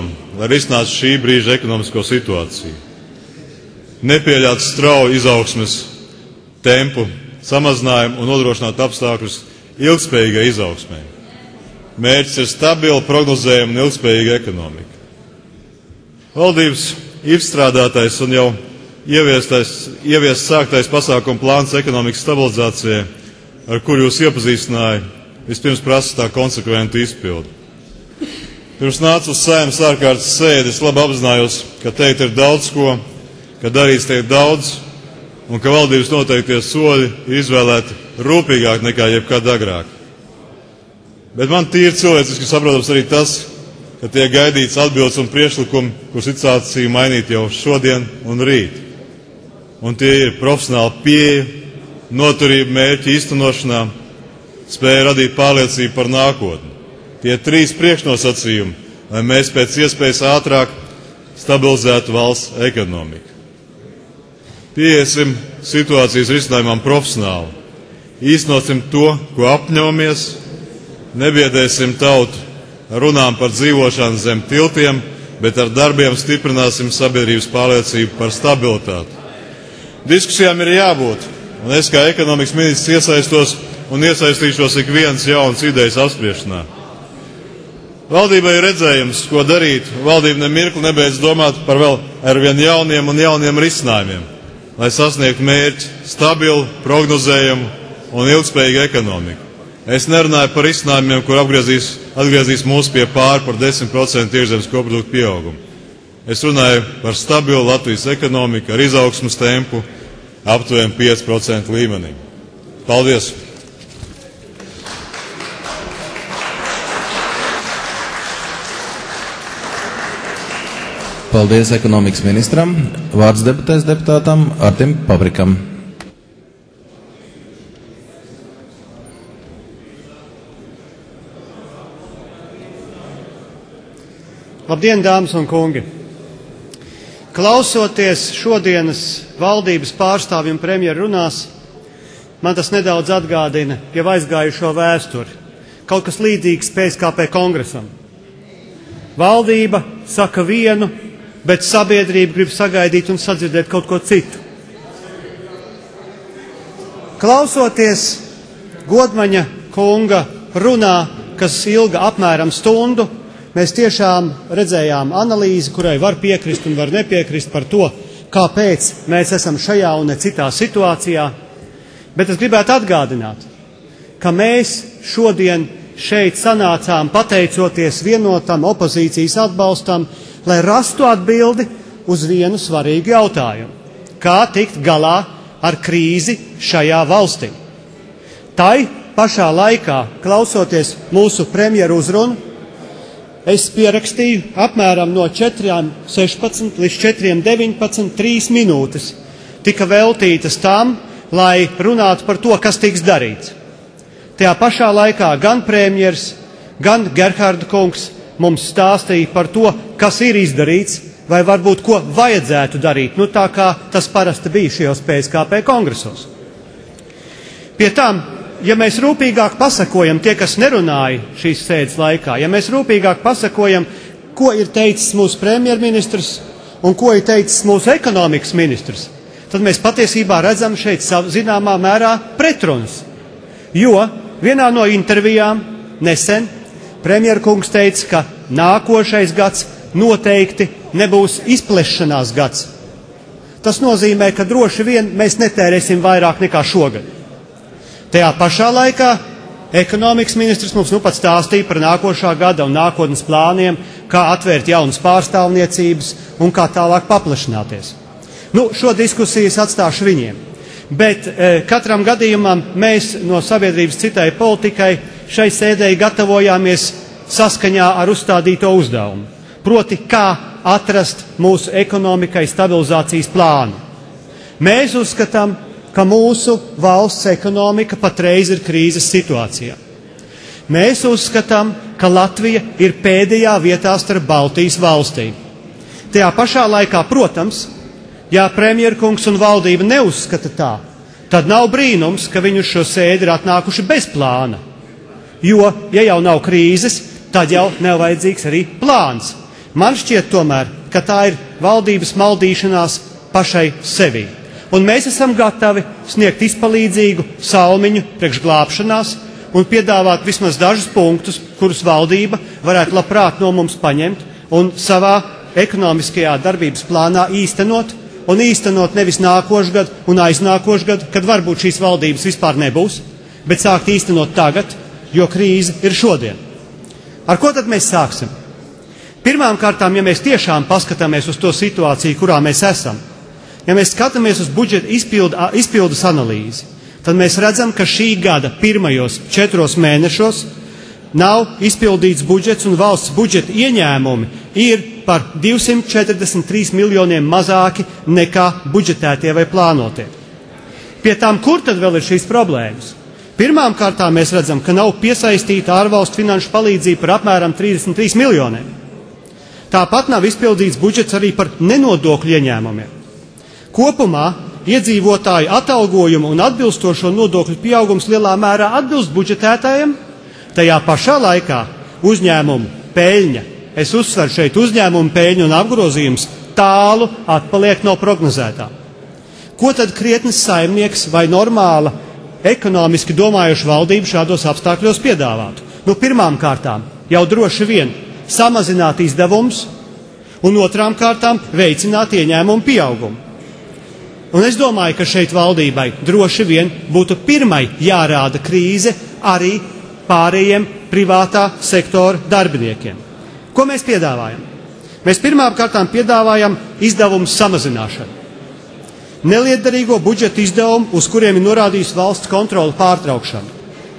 [SPEAKER 11] lai risinātu šī brīža ekonomisko situāciju. Nepieļaut strauju izaugsmes tempu samazinājumu un nodrošināt apstākļus ilgspējīgai izaugsmai. Mērķis ir stabila, prognozējama un ilgspējīga ekonomika. Valdības izstrādātais un jau ieviest sāktais pasākumu plāns ekonomikas stabilizācijai, ar kuru jūs iepazīstināja, vispirms prasa tā konsekventu izpildu. Pirms nācu uz Saeimas ārkārtas sēdi, es labi apzinājos, ka teikt ir daudz ko, ka darīts tiek daudz, un ka valdības noteiktie soļi ir izvēlēti rūpīgāk nekā jebkad agrāk. Bet man tīri cilvēciski saprotams arī tas, ka tiek gaidīts atbildes un priekšlikumi, kur situāciju mainīt jau šodien un rīt. Un tie ir profesionāla pieeja, noturība mērķi īstenošanā, spēja radīt pārliecību par nākotni. Tie trīs priekšnosacījumi, lai mēs pēc iespējas ātrāk stabilizētu valsts ekonomiku. Pieiesim situācijas risinājumam profesionāli, īstenosim to, ko apņemamies, nebiedēsim tautu runām par dzīvošanu zem tiltiem, bet ar darbiem stiprināsim sabiedrības pārliecību par stabilitāti. Diskusijām ir jābūt, un es kā ekonomikas ministrs iesaistos un iesaistīšos ik vienas jaunas idejas apspriešanā. Valdībai ir redzējums, ko darīt, valdība nemirkli nebeidz domāt par vēl arvien jauniem un jauniem risinājumiem, lai sasniegtu mērķi stabilu, prognozējumu un ilgspējīgu ekonomiku. Es nerunāju par risinājumiem, kur apgriezīs, atgriezīs mūs pie pāri par desmit procentu iekšzemes koprodukta pieaugumu. Es runāju par stabilu Latvijas ekonomiku ar izaugsmas tempu aptuveni pieci procenti līmenī. Paldies!
[SPEAKER 1] Paldies ekonomikas ministram. Vārds deputēs deputātam Artim Pabrikam.
[SPEAKER 12] Labdien, dāmas un kungi! Klausoties šodienas valdības pārstāvju un premjeru runās, man tas nedaudz atgādina jau aizgājušo vēsturi. Kaut kas līdzīgs P S K P kongresam. Valdība saka vienu, bet sabiedrība grib sagaidīt un sadzirdēt kaut ko citu. Klausoties Godmaņa kunga runā, kas ilga apmēram stundu, mēs tiešām redzējām analīzi, kurai var piekrist un var nepiekrist par to, kāpēc mēs esam šajā un ne citā situācijā. Bet es gribētu atgādināt, ka mēs šodien šeit sanācām pateicoties vienotam opozīcijas atbalstam, lai rastu atbildi uz vienu svarīgu jautājumu. Kā tikt galā ar krīzi šajā valstī? Tai pašā laikā, klausoties mūsu premjeru uzrunu, es pierakstīju apmēram no četriem sešpadsmit līdz četriem deviņpadsmit trīs minūtes tika veltītas tam, lai runātu par to, kas tiks darīts. Tajā pašā laikā gan premjers, gan Gerharda kungs mums stāstīja par to, kas ir izdarīts, vai varbūt ko vajadzētu darīt, nu tā kā tas parasti bija šajos P S K P kongresos. Pie tam, ja mēs rūpīgāk pasakojam tie, kas nerunāja šīs sēdes laikā, ja mēs rūpīgāk pasakojam, ko ir teicis mūsu premjerministrs un ko ir teicis mūsu ekonomikas ministrs, tad mēs patiesībā redzam šeit zināmā mērā pretrunas. Jo vienā no intervijām nesen premjerkungs teica, ka nākošais gads noteikti nebūs izplešanās gads. Tas nozīmē, ka droši vien mēs netērēsim vairāk nekā šogad. Tajā pašā laikā ekonomikas ministrs mums nu pat stāstīja par nākošā gada un nākotnes plāniem, kā atvērt jaunas pārstāvniecības un kā tālāk paplašināties. Nu, šo diskusiju es atstāšu viņiem. Bet e, katram gadījumam mēs no sabiedrības citai politikai šai sēdēji gatavojāmies saskaņā ar uzstādīto uzdevumu. Proti, kā atrast mūsu ekonomikai stabilizācijas plānu. Mēs uzskatām, ka mūsu valsts ekonomika patreiz ir krīzes situācijā. Mēs uzskatām, ka Latvija ir pēdējā vietā starp Baltijas valstīm. Tajā pašā laikā, protams, ja premjerkungs un valdība neuzskata tā, tad nav brīnums, ka viņi uz šo sēdi ir atnākuši bez plāna. Jo, ja jau nav krīzes, tad jau nav vajadzīgs arī plāns. Man šķiet tomēr, ka tā ir valdības maldīšanās pašai sevī. Un mēs esam gatavi sniegt izpalīdzīgu salmiņu priekš glābšanās un piedāvāt vismaz dažus punktus, kurus valdība varētu labprāt no mums paņemt un savā ekonomiskajā darbības plānā īstenot, un īstenot nevis nākošgad un aiznākošgad, kad varbūt šīs valdības vispār nebūs, bet sākt īstenot tagad, jo krīze ir šodien. Ar ko tad mēs sāksim? Pirmām kārtām, ja mēs tiešām paskatāmies uz to situāciju, kurā mēs esam, ja mēs skatāmies uz budžeta izpildu, izpildes analīzi, tad mēs redzam, ka šī gada pirmajos četros mēnešos nav izpildīts budžets un valsts budžeta ieņēmumi ir par divsimt četrdesmit trīs miljoniem mazāki nekā budžetētie vai plānotie. Pie tām, kur tad vēl ir šīs problēmas? Pirmām kārtām mēs redzam, ka nav piesaistīta ārvalstu finanšu palīdzība par apmēram trīsdesmit trīs miljoniem. Tāpat nav izpildīts budžets arī par nenodokļu ieņēmumiem. Kopumā iedzīvotāju atalgojumu un atbilstošo nodokļu pieaugums lielā mērā atbilst budžetētājiem, tajā pašā laikā uzņēmumu peļņa, es uzsveru šeit uzņēmumu peļņu un apgrozījums, tālu atpaliek no prognozētā. Ko tad krietnes saimnieks vai normāla ekonomiski domājoša valdība šādos apstākļos piedāvātu? Nu, pirmām kārtām jau droši vien samazināt izdevumus un otrām kārtām veicināt ieņēmumu pieaugumu. Un es domāju, ka šeit valdībai droši vien būtu pirmai jārāda krīze arī pārējiem privātā sektora darbiniekiem. Ko mēs piedāvājam? Mēs pirmām kārtām piedāvājam izdevumu samazināšanu. Nelietderīgo budžeta izdevumu, uz kuriem ir norādījusi valsts kontrole pārtraukšanu.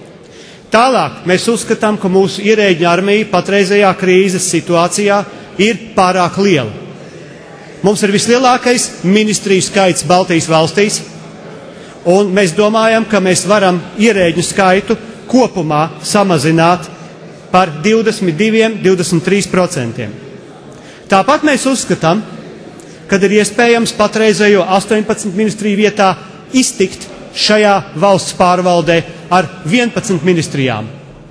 [SPEAKER 12] Tālāk mēs uzskatām, ka mūsu ierēģņu armija patreizējā krīzes situācijā ir pārāk liela. Mums ir vislielākais ministriju skaits Baltijas valstīs, un mēs domājam, ka mēs varam ierēģņu skaitu kopumā samazināt par divdesmit divi līdz divdesmit trīs procentiem. Tāpat mēs uzskatām, ka ir iespējams patreizējo astoņpadsmit ministriju vietā iztikt šajā valsts pārvaldē ar vienpadsmit ministrijām.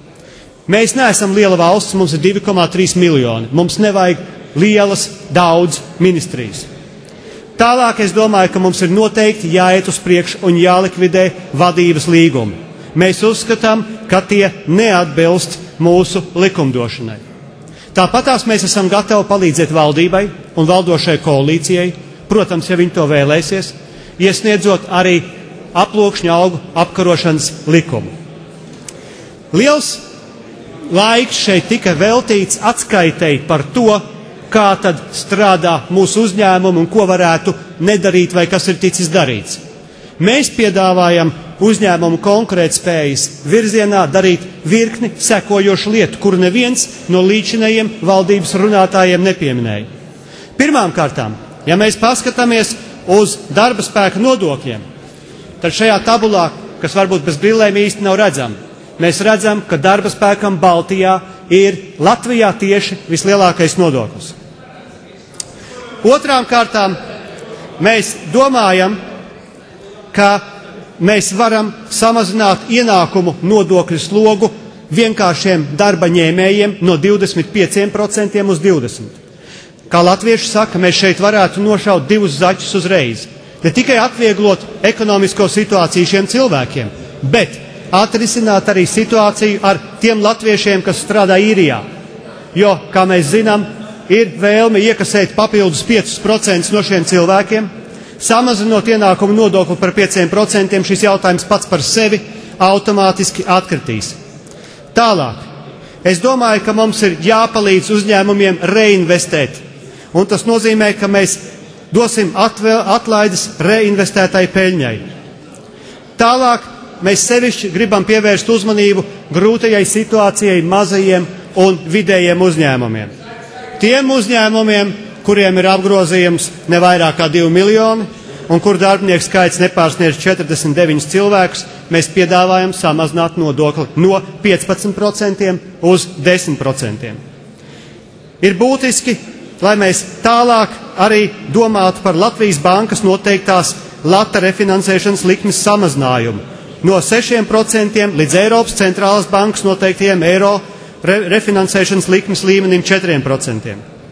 [SPEAKER 12] Mēs neesam liela valsts, mums ir divi komā trīs miljoni. Mums nevajag lielas, daudz ministrijas. Tālāk es domāju, ka mums ir noteikti jāiet uz priekšu un jālikvidē vadības līgumi. Mēs uzskatām, ka tie neatbilst mūsu likumdošanai. Tāpatās mēs esam gatavi palīdzēt valdībai un valdošai koalīcijai, protams, ja viņi to vēlēsies, iesniedzot arī aploksņu algu apkarošanas likumu. Liels laiks šeit tika veltīts atskaitei par to, kā tad strādā mūsu uzņēmumi un ko varētu nedarīt vai kas ir ticis darīts. Mēs piedāvājam uzņēmumu konkurētspējas virzienā darīt virkni sekojošu lietu, kuru neviens no līdzinējiem valdības runātājiem nepieminēja. Pirmām kārtām, ja mēs paskatāmies uz darba spēka nodokļiem, tad šajā tabulā, kas varbūt bez brillēm īsti nav redzama, mēs redzam, ka darba spēkam Baltijā ir Latvijā tieši vislielākais nodoklis. Otrām kārtām mēs domājam, ka mēs varam samazināt ienākumu nodokļu slogu vienkāršiem darba ņēmējiem no divdesmit pieciem procentiem uz divdesmit procentiem. Kā latvieši saka, mēs šeit varētu nošaut divus zaķus uzreiz. Ne tikai atvieglot ekonomisko situāciju šiem cilvēkiem, bet atrisināt arī situāciju ar tiem latviešiem, kas strādā īrijā. Jo, kā mēs zinām, ir vēlme iekasēt papildus piecus procentus no šiem cilvēkiem. Samazinot ienākumu nodokli par pieciem procentiem, šis jautājums pats par sevi automātiski atkritīs. Tālāk, es domāju, ka mums ir jāpalīdz uzņēmumiem reinvestēt. Un tas nozīmē, ka mēs dosim atvēl, atlaides reinvestētai peļņai. Tālāk, mēs sevišķi gribam pievērst uzmanību grūtajai situācijai mazajiem un vidējiem uzņēmumiem. Tiem uzņēmumiem, kuriem ir apgrozījums ne vairāk kā divi miljoni, un kur darbinieku skaits nepārsniedz četrdesmit deviņus cilvēkus, mēs piedāvājam samazināt nodokli no piecpadsmit procentiem uz desmit procentiem. Ir būtiski, lai mēs tālāk arī domātu par Latvijas bankas noteiktās lata refinansēšanas likmes samazinājumu no sešiem procentiem līdz Eiropas centrālās bankas noteiktajiem eiro re refinansēšanas likmes līmenim četriem procentiem.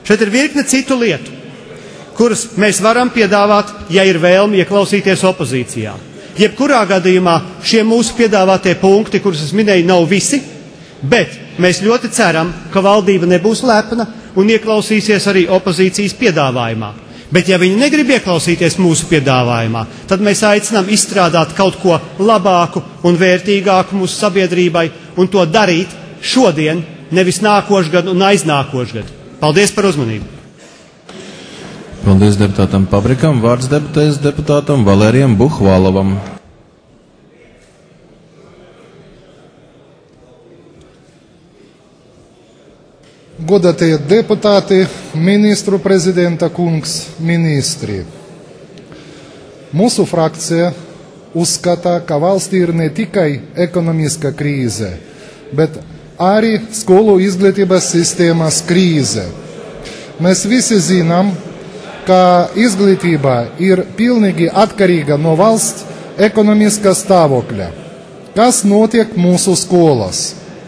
[SPEAKER 12] Šeit ir virkne citu lietu, kuras mēs varam piedāvāt, ja ir vēlme ieklausīties opozīcijā. Jebkurā gadījumā šie mūsu piedāvātie punkti, kurus es minēju, nav visi, bet mēs ļoti ceram, ka valdība nebūs lepna un ieklausīsies arī opozīcijas piedāvājumā. Bet ja viņi negrib ieklausīties mūsu piedāvājumā, tad mēs aicinām izstrādāt kaut ko labāku un vērtīgāku mūsu sabiedrībai un to darīt šodien, nevis nākošgad un aiznākošgad. Paldies par uzmanību!
[SPEAKER 1] Paldies deputātam Pabrikam, vārds deputēs deputātam Valērijam Buhvālovam.
[SPEAKER 13] Godātie deputāti, ministru prezidenta kungs, ministri. Mūsu frakcija uzskata, ka valstī ir ne tikai ekonomiska krīze, bet arī skolu izglītības sistēmas krīze. Mēs visi zinām, ka izglītība ir pilnīgi atkarīga no valsts ekonomiskā stāvokļa. Kas notiek mūsu skolas?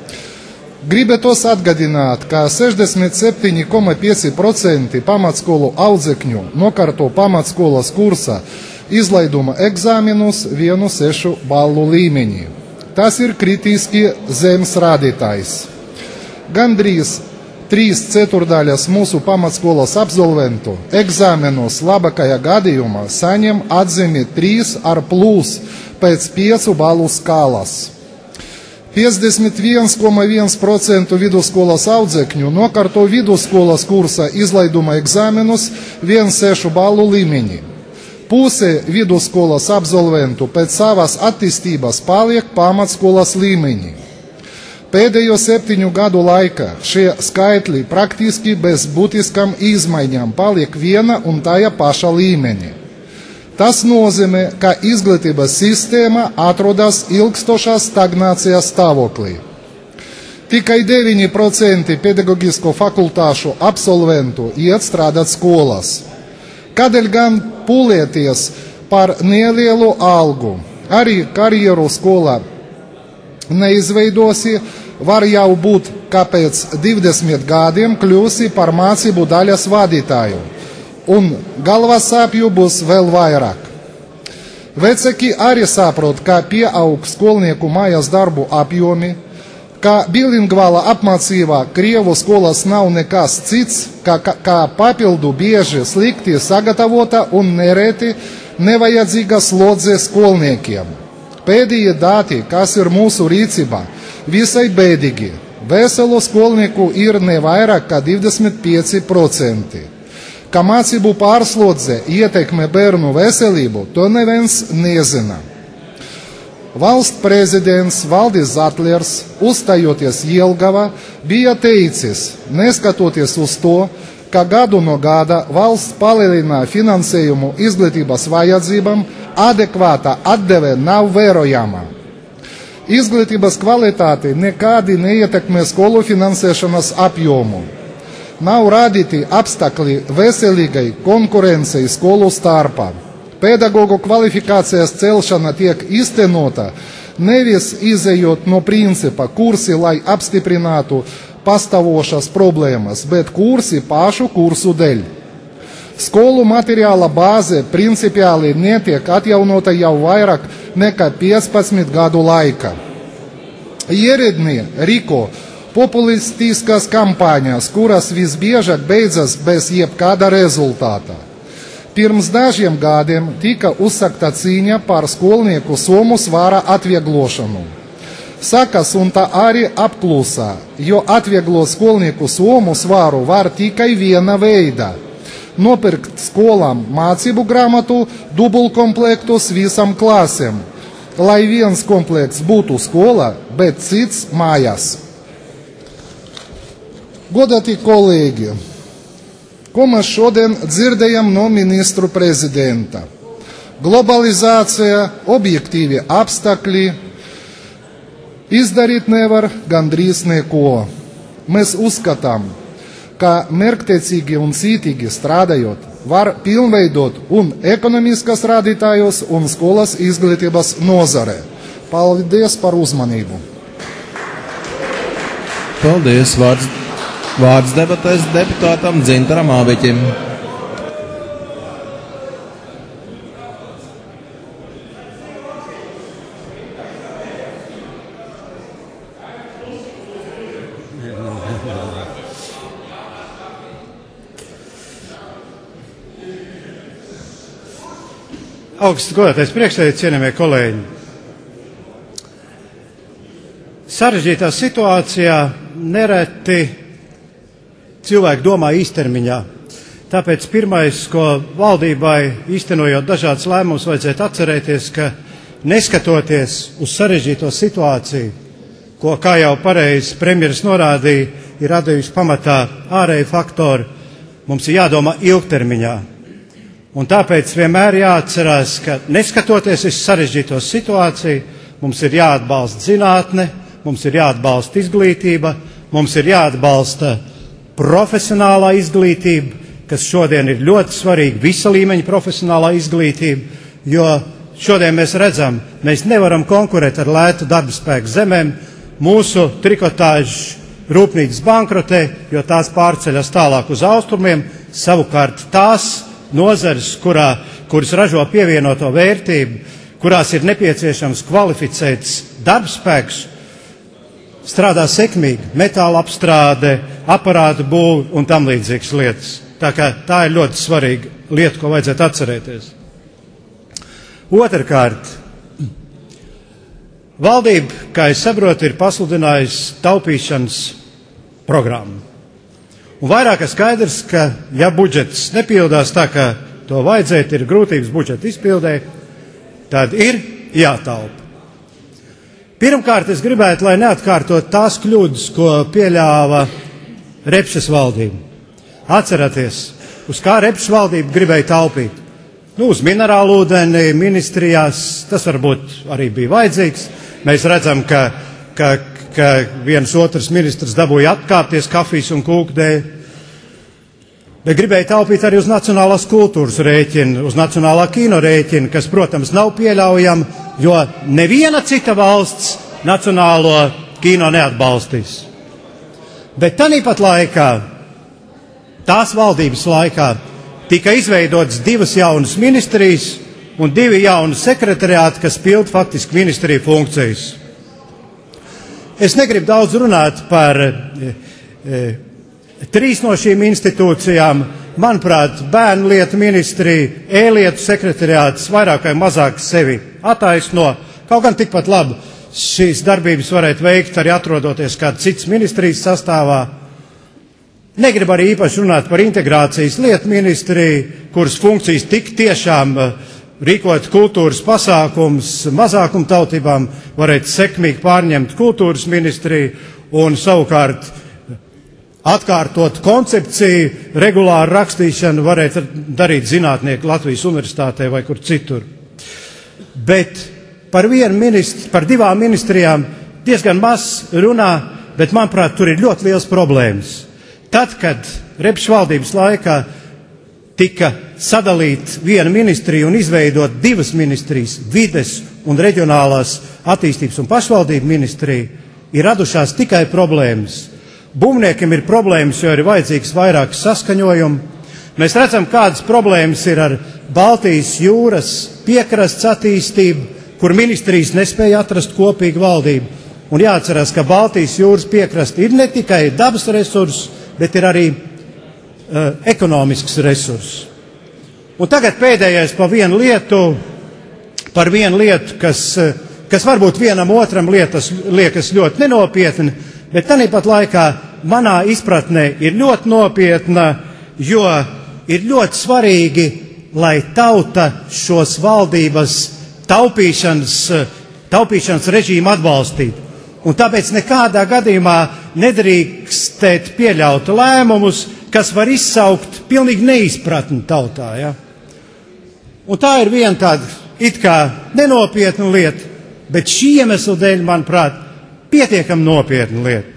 [SPEAKER 13] Gribētos atgādināt, ka sešdesmit septiņi komats pieci procenti pamatskolu audzekņu nokārto pamatskolas kursa izlaiduma egzāmenus vienu sešu ballu līmenī. Tas ir kritiski zems rādītājs. Gandrīz trīs ceturdaļas mūsu pamatskolas absolventu egzāmenos labākajā gadījumā saņem atzīmi trīs ar plus pēc piecu ballu skālas. piecdesmit viens komats viens procents vidusskolas audzekņu nokārto vidusskolas kursa izlaiduma egzāmenus vienu sešu ballu līmenī. Puse vidusskolas absolventu pēc savas attīstības paliek pamatskolas līmenī. Pēdējo septiņu gadu laikā šie skaitļi praktiski bez būtiskām izmaiņām paliek viena un tajā pašā līmenī. Tas nozīmē, ka izglītības sistēma atrodas ilgstošā stagnācijas stāvoklī. Tikai deviņi procenti pedagoģisko fakultāšu absolventu iet strādāt skolās. Kādēļ gan pūlēties par nelielu algu? Arī karjeru skolā neizveidosi, var jau būt, ka pēc divdesmit gadiem kļūsi par mācību daļas vadītāju. Un galvas sāpju būs vēl vairāk. Vecāki arī saprot, ka pieaug skolnieku mājas darbu apjomi, ka bilingvāla apmācība Krievu skolas nav nekas cits, kā, kā papildu bieži slikti sagatavota un nereti nevajadzīga slodze skolniekiem. Pēdējie dati, kas ir mūsu rīcībā, visai bēdīgi. Veselu skolnieku ir ne vairāk kā divdesmit pieci procenti. Kā mācību pārslodze ietekmē bērnu veselību, to neviens nezina. Valsts prezidents Valdis Zatlers, uzstājoties Jelgavā, bija teicis, neskatoties uz to, ka gadu no gada valsts palielina finansējumu izglītības vajadzībām, adekvāta atdeve nav vērojama. Izglītības kvalitāte nekādi neietekmē skolu finansēšanas apjomu. Nav radīti apstākļi veselīgai konkurencei skolu starpā. Pedagogu kvalifikācijas celšana tiek īstenota nevis izejot no principa kursi, lai apstiprinātu pastāvošas problēmas, bet kursi pašu kursu dēļ. Skolu materiāla bāze principiāli netiek atjaunota jau vairāk nekā piecpadsmit gadu laika. Ierēdņi rīko populistiskas kampaņas, kuras visbiežāk beidzas bez jebkāda rezultāta. Pirms dažiem gadiem tika uzsākta cīņa par skolnieku somu svara atvieglošanu. Sakas un tā arī apklusā, jo atvieglot skolnieku somu svaru var tikai viena veida – nopirkt skolām mācību grāmatu dubultkomplektus visam klasēm, lai viens komplekts būtu skola, bet cits mājās. Godāti kolēģi, ko mēs šodien dzirdējam no ministru prezidenta? Globalizācija, objektīvi apstākļi, izdarīt nevar gandrīz neko. Mēs uzskatām, ka mērķtiecīgi un cītīgi strādājot, var pilnveidot un ekonomiskas rādītājos un skolas izglītības nozarē. Paldies par uzmanību.
[SPEAKER 1] Paldies, vārds. Vārds debatēs deputātam Dzintaram Ābiķim.
[SPEAKER 12] Augsts godātais priekšsēdētājs, cienījamie kolēģi. Sarežģītā situācijā nereti cilvēki domā īstermiņā. Tāpēc pirmais, ko valdībai īstenojot dažādas lēmumus, vajadzētu atcerēties, ka neskatoties uz sarežģīto situāciju, ko, kā jau pareizi premjeras norādīja, ir radījuši pamatā ārēji faktori, mums ir jādomā ilgtermiņā. Un tāpēc vienmēr jāatcerās, ka neskatoties uz sarežģīto situāciju, mums ir jāatbalsta zinātne, mums ir jāatbalsta izglītība, mums ir jāatbalsta profesionālā izglītība, kas šodien ir ļoti svarīga, visa līmeņa profesionālā izglītība, jo šodien mēs redzam, mēs nevaram konkurēt ar lētu darba spēku zemēm, mūsu trikotāžu rūpnīcas bankrotē, jo tās pārceļas tālāk uz austrumiem, savukārt tās nozares, kurā, kuras ražo pievienoto vērtību, kurās ir nepieciešams kvalificēts darbspēks, strādā sekmīgi, metāla apstrāde, aparātu būvi un tam līdzīgas lietas. Tā kā tā ir ļoti svarīga lieta, ko vajadzētu atcerēties. Otrkārt, valdība, kā es saprotu, ir pasludinājusi taupīšanas programmu. Un vairāk ir skaidrs, ka ja budžets nepildās tā, kā to vajadzētu, ir grūtības budžeta izpildē, tad ir jātaupa. Pirmkārt, es gribētu, lai neatkārtot tās kļūdas, ko pieļāva Repšas valdība. Atcerieties, uz kā Repšas valdība gribēja taupīt. Nu, uz minerālu ūdeni, ministrijās, tas varbūt arī bija vajadzīgs. Mēs redzam, ka, ka, ka viens otrs ministrs dabūja atkāpties kafijas un kūku dēļ. Bet gribēja taupīt arī uz nacionālās kultūras rēķina, uz nacionālā kino rēķina, kas, protams, nav pieļaujama, jo neviena cita valsts nacionālo kino neatbalstīs. Bet tāpat laikā, tās valdības laikā, tika izveidotas divas jaunas ministrijas un divi jauni sekretariāti, kas pild faktiski ministriju funkcijas. Es negribu daudz runāt par e, e, trīs no šīm institūcijām. Manuprāt, bērnu lietu ministrija, e-lietu sekretariāts vairāk vai mazāk sevi attaisno. Kaut gan tikpat labi šīs darbības varētu veikt arī atrodoties kāds cits ministrijas sastāvā. Negribu arī īpaši runāt par integrācijas lietu ministriju, kuras funkcijas tik tiešām rīkot kultūras pasākums mazākumtautībām, varētu sekmīgi pārņemt kultūras ministriju un savukārt atkārtot koncepciju, regulāru rakstīšanu varētu darīt zinātnieki Latvijas universitātē vai kur citur. Bet par vienu ministru, par divām ministrijām diezgan maz runā, bet manuprāt, tur ir ļoti liels problēmas. Tad, kad Repšas valdības laikā tika sadalīt viena ministrija un izveidot divas ministrijas, vides un reģionālās attīstības un pašvaldību ministrija, ir radušās tikai problēmas. Būvniekiem ir problēmas, jo ir vajadzīgs vairāk saskaņojumu. Mēs redzam, kādas problēmas ir ar Baltijas jūras piekrasts attīstību, kur ministrijas nespēja atrast kopīgu valdību. Un jāatcerās, ka Baltijas jūras piekrasti ir ne tikai dabas resurss, bet ir arī uh, ekonomisks resurss. Un tagad pēdējais par vienu lietu, par vienu lietu, kas, uh, kas varbūt vienam otram lietas, liekas ļoti nenopietni, bet tāpat laikā manā izpratnē ir ļoti nopietna, jo ir ļoti svarīgi, lai tauta šos valdības taupīšanas, taupīšanas režīmu atbalstītu. Un tāpēc nekādā gadījumā nedrīkstēt pieļaut lēmumus, kas var izsaukt pilnīgi neizpratni tautā. Ja? Un tā ir viena tāda it kā nenopietna lieta, bet šī iemesla dēļ, manuprāt, pietiekami nopietna lieta.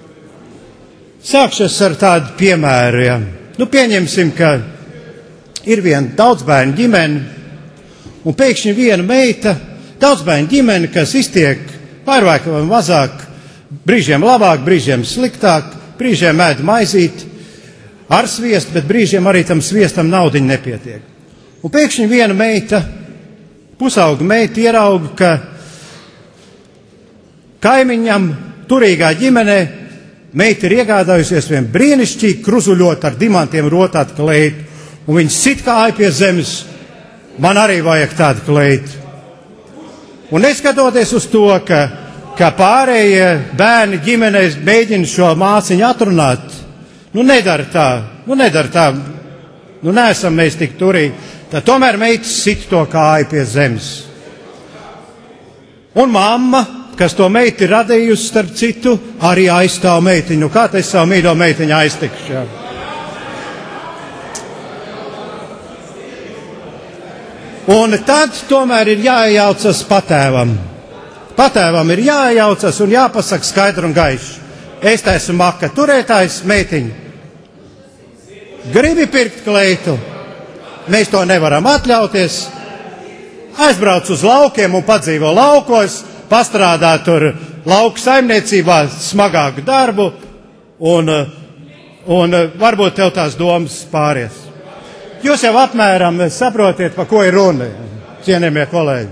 [SPEAKER 12] Sākšos ar tādu piemēru. Ja? Nu, pieņemsim, ka ir viena daudzbērnu ģimene, un pēkšņi viena meita, daudzbērnu ģimene, kas iztiek vairāk vai mazāk, brīžiem labāk, brīžiem sliktāk, brīžiem ēd maizīti ar sviestu, bet brīžiem arī tam sviestam naudiņa nepietiek. Un pēkšņi viena meita, pusauga meita, ierauga, ka kaimiņam, turīgā ģimenē, meita ir iegādājusies vien brīnišķīgi kruzuļot ar dimantiem rotātu kleitu, un viņa sit kāja pie zemes, man arī vajag tādu kleitu. Un neskatoties uz to, ka, ka pārējie bērni ģimenēs mēģina šo māsiņu atrunāt, nu nedara tā, nu nedara tā, nu neesam mēs tik turīgi, tad tomēr meita sit to kāju pie zemes. Un mamma, kas to meiti ir radījusi, starp citu, arī aizstāv meitiņu. Nu, kā te es savu mīļo meitiņu aiztikšu? Jā. Un tad tomēr ir jāiejaucas patēvam. Patēvam ir jāiejaucas un jāpasaka skaidru un gaišu. Es tā esmu maka turētājs, meitiņu. Gribi pirkt kleitu? Mēs to nevaram atļauties. Aizbrauc uz laukiem un padzīvo laukos, pastrādā tur lauku saimniecībā smagāku darbu, un, un varbūt tev tās domas pāries. Jūs jau apmēram saprotiet, pa ko ir runa, cienījamie kolēģi.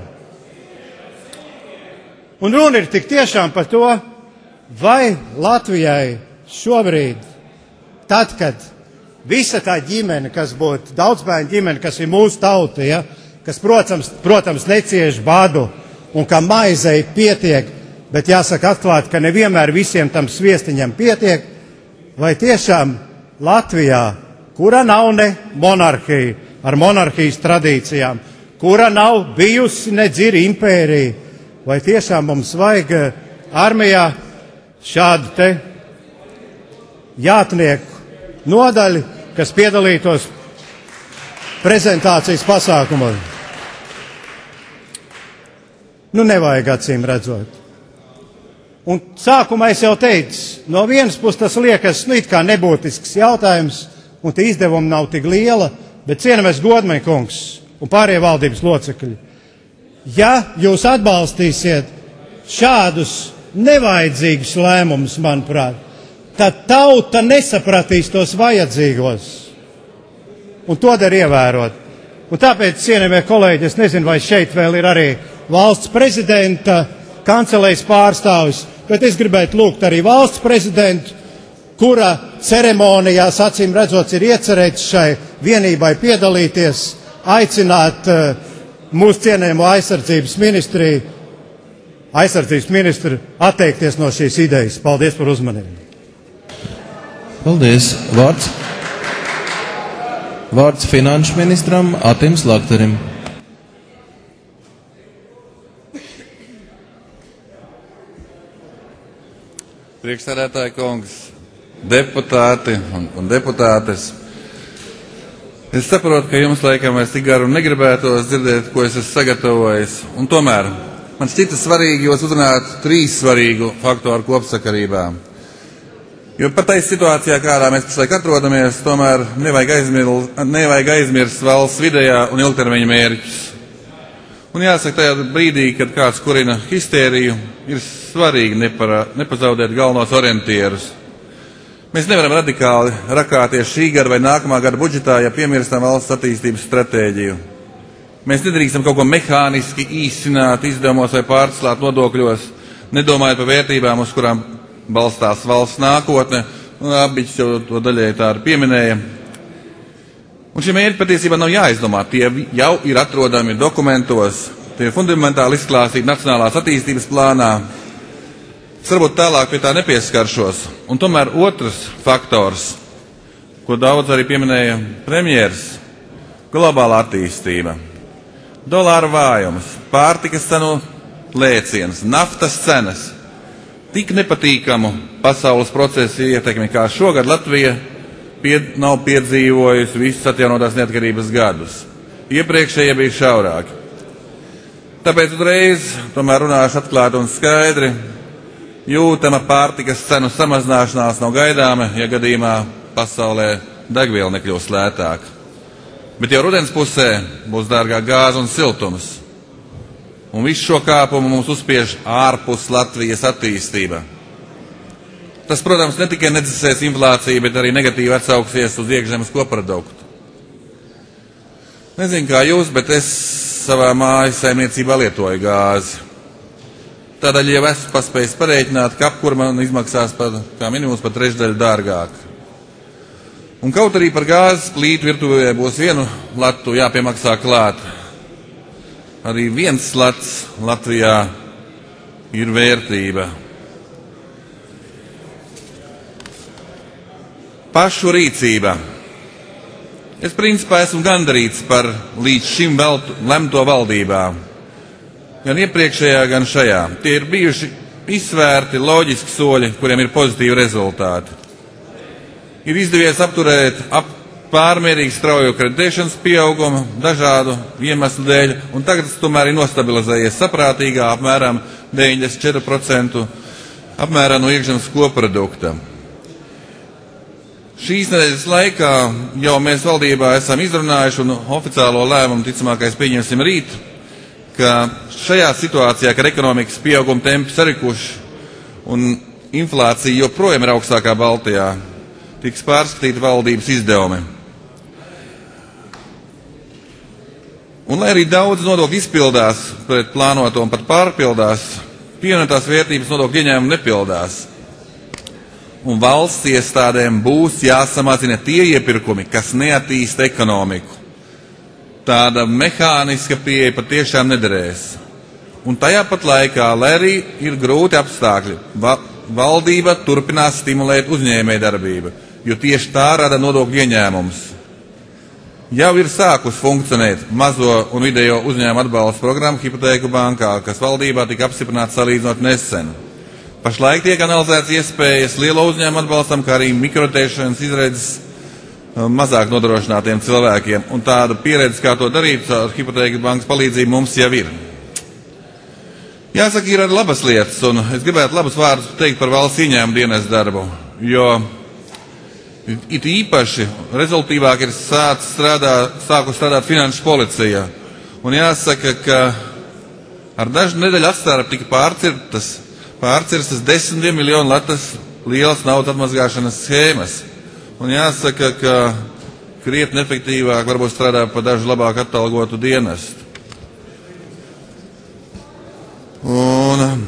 [SPEAKER 12] Un runa ir tik tiešām par to, vai Latvijai šobrīd, tad, kad visa tā ģimene, kas būtu daudzbērnu ģimene, kas ir mūsu tauta, ja, kas, protams, protams necieš badu, un ka maizei pietiek, bet jāsaka atklāt, ka nevienmēr visiem tam sviestiņam pietiek, vai tiešām Latvijā, kura nav ne monarhija, ar monarhijas tradīcijām, kura nav bijusi ne dziri impērija, vai tiešām mums vajag armijā šādu te jātnieku nodaļu, kas piedalītos prezentācijas pasākumos. Nu, nevajag acīm redzot. Un sākumā es jau teicu, no vienas puses tas liekas, nu, it kā nebūtisks jautājums, un tie izdevumi nav tik liela, bet cienamais Godmaņa kungs un pārējie valdības locekļi, ja jūs atbalstīsiet šādus nevajadzīgus lēmumus, manuprāt, tad tauta nesapratīs tos vajadzīgos. Un to dar ievērot. Un tāpēc, cienījamie kolēģi, es nezinu, vai šeit vēl ir arī valsts prezidenta kancelējas pārstāvis, bet es gribētu lūgt arī valsts prezidentu, kura ceremonijās, acīm redzot, ir iecerēts šai vienībai piedalīties, aicināt uh, mūsu cienējamo aizsardzības ministriju, aizsardzības ministru atteikties no šīs idejas. Paldies par uzmanību.
[SPEAKER 1] Paldies. Vārds. Vārds finanšu ministram Atim Slakterim.
[SPEAKER 14] Priekšsēdētāja kungs, deputāti un, un deputātes. Es saprotu, ka jums laikam es tik garu negribētos dzirdēt, ko es esmu sagatavojis. Un tomēr man šķita svarīgi jūs uzrunāt trīs svarīgu faktoru kopsakarībā. Jo pat tajā situācijā, kādā mēs pašlaik atrodamies, tomēr nevajag aizmirst, nevajag aizmirst valsts vidējā un ilgtermiņa mērķus. Un jāsaka, tajā brīdī, kad kāds kurina histēriju, ir svarīgi nepara, nepazaudēt galvenos orientierus. Mēs nevaram radikāli rakāties šī gada vai nākamā gada budžetā, ja piemirstam valsts attīstības stratēģiju. Mēs nedrīkstam kaut ko mehāniski īsināt izdevumos vai pārslāt nodokļos, nedomājot par vērtībām, uz kurām balstās valsts nākotne, un Abiķis jau to daļai tā arī pieminēja. Un šie mērķi patiesībā nav jāizdomā, tie jau ir atrodami dokumentos, tie ir fundamentāli izklāstīti Nacionālās attīstības plānā. Es varbūt tālāk pie tā nepieskaršos. Un tomēr otrs faktors, ko daudz arī pieminēja premjers, globāla attīstība. Dolāra vājums, pārtikas cenu lēciens, naftas cenas. Tik nepatīkamu pasaules procesu ietekmi, kā šogad Latvija pied, nav piedzīvojusi visus atjaunotās neatkarības gadus. Iepriekšējie bija šaurāki. Tāpēc uzreiz tomēr runāšu atklāti un skaidri. Jūtama pārtikas cenu samazināšanās nav gaidāma, ja gadījumā pasaulē degviela nekļūs lētāka. Bet jau rudens pusē būs dārgāk gāze un siltums. Un visu šo kāpumu mums uzspiež ārpus Latvijas attīstība. Tas, protams, ne tikai nedzisēs inflāciju, bet arī negatīvi atsauksies uz iekšzemes koproduktu. Nezinu, kā jūs, bet es savā mājas saimniecībā lietoju gāzi. Tādēļ jau esmu paspējis parēķināt, ka apkura man izmaksās par, kā minimums par trešdaļu dārgāk. Un kaut arī par gāzes plītu virtuvē būs vienu latu jāpiemaksā klāt. Arī viens lats Latvijā ir vērtība. Pašu rīcība. Es principā esmu gandarīts par līdz šim veltu, lemto valdībā. Gan iepriekšējā, gan šajā. Tie ir bijuši izsvērti, loģiski soļi, kuriem ir pozitīvi rezultāti. Ir izdevies apturēt ap pārmērīgi straujo kreditēšanas pieaugumu dažādu iemeslu dēļ, un tagad tas tomēr ir nostabilizējies saprātīgā apmēram deviņdesmit četri procenti apmērā no iekšzemes koprodukta. Šīs nedēļas laikā jau mēs valdībā esam izrunājuši un oficiālo lēmumu ticamākais pieņemsim rīt, ka šajā situācijā, kad ekonomikas pieauguma tempi sarikuši un inflācija joprojām ir augstākā Baltijā, tiks pārskatīti valdības izdevumi. Un lai arī daudz nodokļu izpildās pret plānoto un pat pārpildās, pievienotās vērtības nodokļu ieņēmumi nepildās. Un valsts iestādēm būs jāsamazina tie iepirkumi, kas neattīsta ekonomiku. Tāda mehāniska pieeja patiešām nederēs. Un tajā pat laikā, lai arī ir grūti apstākļi, va valdība turpinās stimulēt uzņēmējdarbību, jo tieši tā rada nodokļu ieņēmumus. Jau ir sākus funkcionēt mazo un vidējo uzņēmumu atbalsta programma Hipotēku bankā, kas valdībā tika apstiprināta salīdzinot nesen. Pašlaik tiek analizēts iespējas lielo uzņēmumu atbalstam, kā arī mikrotēšanas izredzes mazāk nodrošinātiem cilvēkiem. Un tāda pieredze, kā to darīt ar Hipotēku bankas palīdzību, mums jau ir. Jāsaka, ir arī labas lietas, un es gribētu labus vārdus teikt par valsts ieņēmumu dienas darbu, jo it īpaši rezultīvāk ir sāc strādā, sāku strādāt finanšu policija. Un jāsaka, ka ar dažu nedēļu atstāru tika pārcirtas pārcirstas desmit miljonu latas lielas naudas atmazgāšanas schēmas. Un jāsaka, ka krietni efektīvāk varbūt strādā pa dažu labāk atalgotu dienestu. Un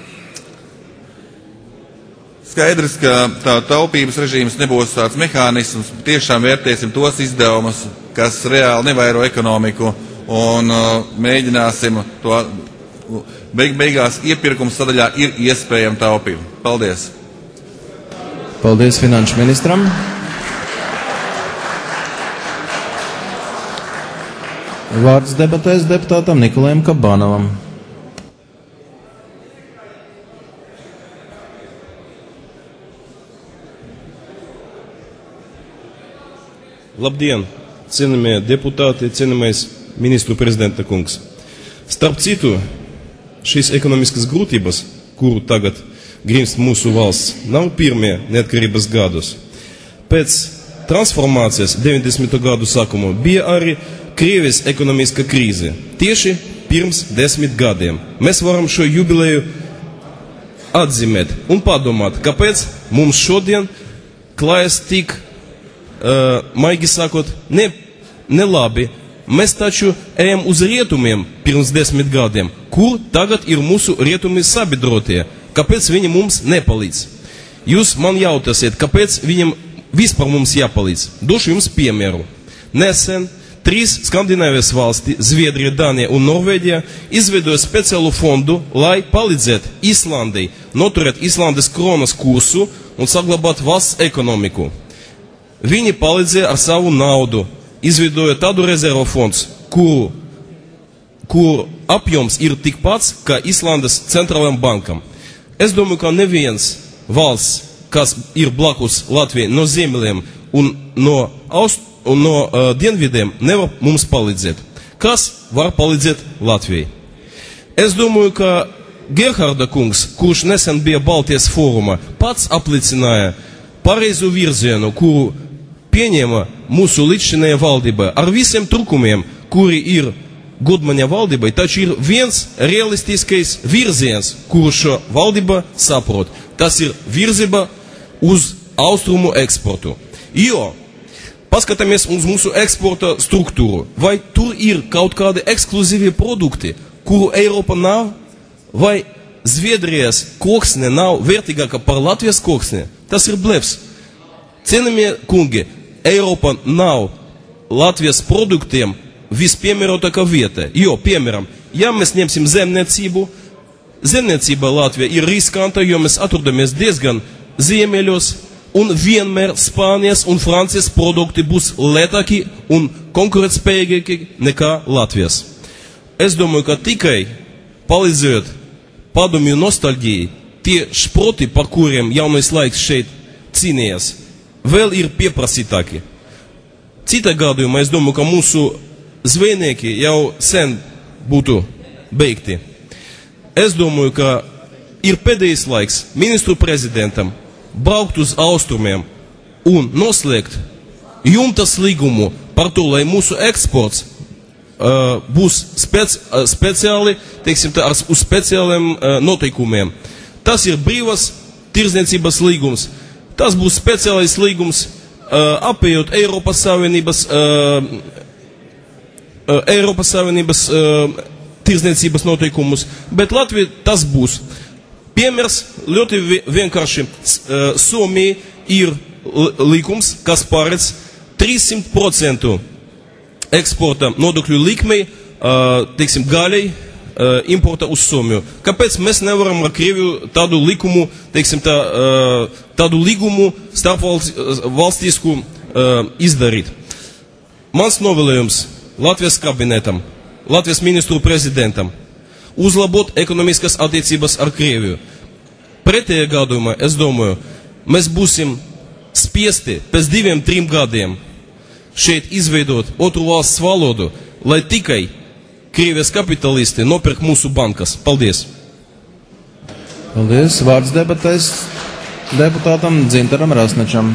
[SPEAKER 14] skaidrs, ka tā taupības režīms nebūs tāds mehānisms, tiešām vērtēsim tos izdevumus, kas reāli nevairo ekonomiku, un uh, mēģināsim to Beig beigās iepirkums sadaļā ir iespējama taupība. Paldies!
[SPEAKER 1] Paldies finanšu ministram! Vārds debatēs deputātam Nikolajam Kabanovam.
[SPEAKER 15] Labdien, cienījamie deputāti, cienījamais ministru prezidenta kungs. Starp citu, šīs ekonomiskas grūtības, kuru tagad grimst mūsu valsts, nav pirmie neatkarības gadus. Pēc transformācijas deviņdesmito gadu sākumā bija arī Krievijas ekonomiska krīze. Tieši pirms desmit gadiem. Mēs varam šo jubileju atzīmēt un padomāt, kāpēc mums šodien klājas tik, uh, maigi sakot, ne, nelabi. Mēs taču ejam uz rietumiem pirms desmit gadiem, kur tagad ir mūsu rietumi sabiedrotie. Kāpēc viņi mums nepalīdz? Jūs man jautāsiet, kāpēc viņam vispār mums jāpalīdz? Došu jums piemēru. Nesen trīs Skandināvijas valsti, Zviedrija, Dānija un Norvēģija, izveidoja speciālu fondu, lai palīdzētu Islandai noturēt Islandes kronas kursu un saglabāt valsts ekonomiku. Viņi palīdzēja ar savu naudu, izveidoja tādu rezervu fonds, kuru, kuru apjoms ir tikpats kā Islandes centrālajam bankam. Es domāju, ka neviens valsts, kas ir blakus Latvijai no ziemeļiem un no, aust, un no uh, dienvidiem, nevar mums palīdzēt. Kas var palīdzēt Latvijai? Es domāju, ka Gerharda kungs, kurš nesen bija Baltijas fórumā, pats apliecināja pareizu virzienu, kuru pieņēma mūsu līdzšinējā valdība ar visiem trūkumiem, kuri ir Godmaņa valdībai, taču ir viens realistiskais virziens, kuru šo valdība saprot. Tas ir virzība uz austrumu eksportu. Jo, paskatāmies uz mūsu eksporta struktūru. Vai tur ir kaut kādi ekskluzīvi produkti, kuru Eiropa nav, vai Zviedrijas koksne nav vērtīgāka par Latvijas koksni? Tas ir blefs. Cienījamie kungi, Eiropa nav Latvijas produktiem vispiemērotākā vieta. Jo, piemēram, ja mēs ņemsim zemniecību, zemniecība Latvija ir riskanta, jo mēs atrodamies diezgan ziemeļos, un vienmēr Spānijas un Francijas produkti būs lētāki un konkurētspējīgāki nekā Latvijas. Es domāju, ka tikai palīdzot padomju nostalģijai, tie šproti, par kuriem jaunais laiks šeit cīnījās, vēl ir pieprasītāki. Cita gadījumā es domāju, ka mūsu zvejnieki jau sen būtu beigti. Es domāju, ka ir pēdējais laiks ministru prezidentam braukt uz austrumiem un noslēgt jumtas līgumu par to, lai mūsu eksports uh, būs spec, uh, speciāli, teiksim tā, uz speciāliem uh, noteikumiem. Tas ir brīvas tirdzniecības līgums. Tas būs speciālais līgums, uh, apējot Eiropas Savienības, uh, uh, Eiropas Savienības uh, tirdzniecības noteikumus, bet Latvija tas būs. Piemērs ļoti vienkārši. Uh, Somija ir likums, kas paredz trīssimt procentu eksporta nodokļu likmei, uh, teiksim, gaļai uh, importa uz Somiju. Kāpēc mēs nevaram ar Krieviju tādu likumu, teiksim, tā, uh, tādu līgumu starpvalstisku uh, izdarīt? Mans novēlējums Latvijas kabinetam, Latvijas ministru prezidentam uzlabot ekonomiskas attiecības ar Krieviju. Pretējā gadījumā, es domāju, mēs būsim spiesti pēc diviem, trim gadiem šeit izveidot otru valsts valodu, lai tikai Krievijas kapitalisti nopirk mūsu bankas. Paldies!
[SPEAKER 1] Paldies! Vārds debatēs deputātam Dzintaram Rasnečam.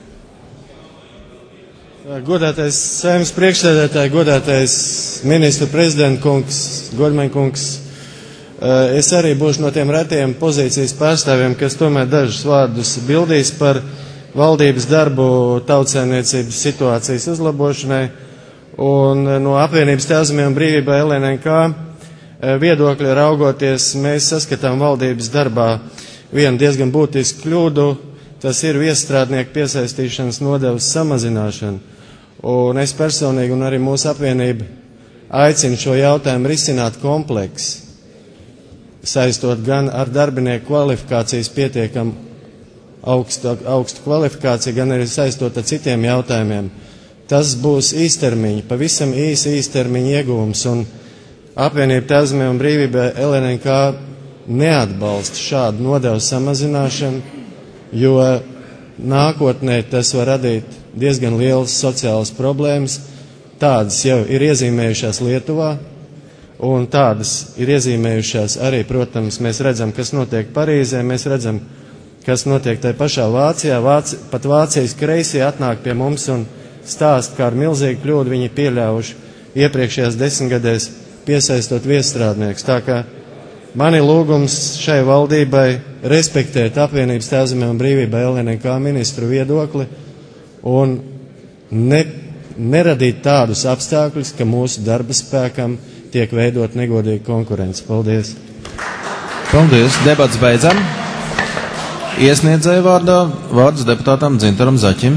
[SPEAKER 16] Godātais Saeimas priekšsēdētāji, godātais ministru prezidenta kungs, Godmaņa kungs, es arī būšu no tiem retiem pozīcijas pārstāvjiem, kas tomēr dažus vārdus bildīs par valdības darbu tautsēmniecības situācijas uzlabošanai, un no apvienības Tēvzemē un brīvībai L N K viedokļa raugoties, mēs saskatām valdības darbā vienu diezgan būtisku kļūdu, tas ir viesstrādnieku piesaistīšanas nodevas samazināšana. Un es personīgi un arī mūsu apvienība aicinu šo jautājumu risināt kompleksi, saistot gan ar darbinieku kvalifikācijas pietiekam augstu, augstu kvalifikāciju, gan arī saistot ar citiem jautājumiem. Tas būs īstermiņa, pavisam īsi īstermiņa ieguvums, un apvienība Tēvzemē un brīvība L N K neatbalsta šādu nodevu samazināšanu, jo nākotnē tas var radīt diezgan lielas sociālas problēmas. Tādas jau ir iezīmējušās Lietuvā, un tādas ir iezīmējušās arī, protams, mēs redzam, kas notiek Parīzē, mēs redzam, kas notiek tajā pašā Vācijā. Vāci, pat Vācijas kreisie atnāk pie mums un stāst, kā ar milzīgu kļūdu viņi pieļāvuši iepriekšējās desmitgadēs piesaistot viesstrādniekus. Tā kā man ir lūgums šai valdībai respektēt apvienības Tēvzemē un brīvībai L N K ministru viedokli un ne, neradīt tādus apstākļus, ka mūsu darba spēkam tiek veidot negodīga konkurence. Paldies!
[SPEAKER 1] Paldies! Debats beidzam. Iesniedzēja vārdā vārds deputātam Dzintaram Zaķim.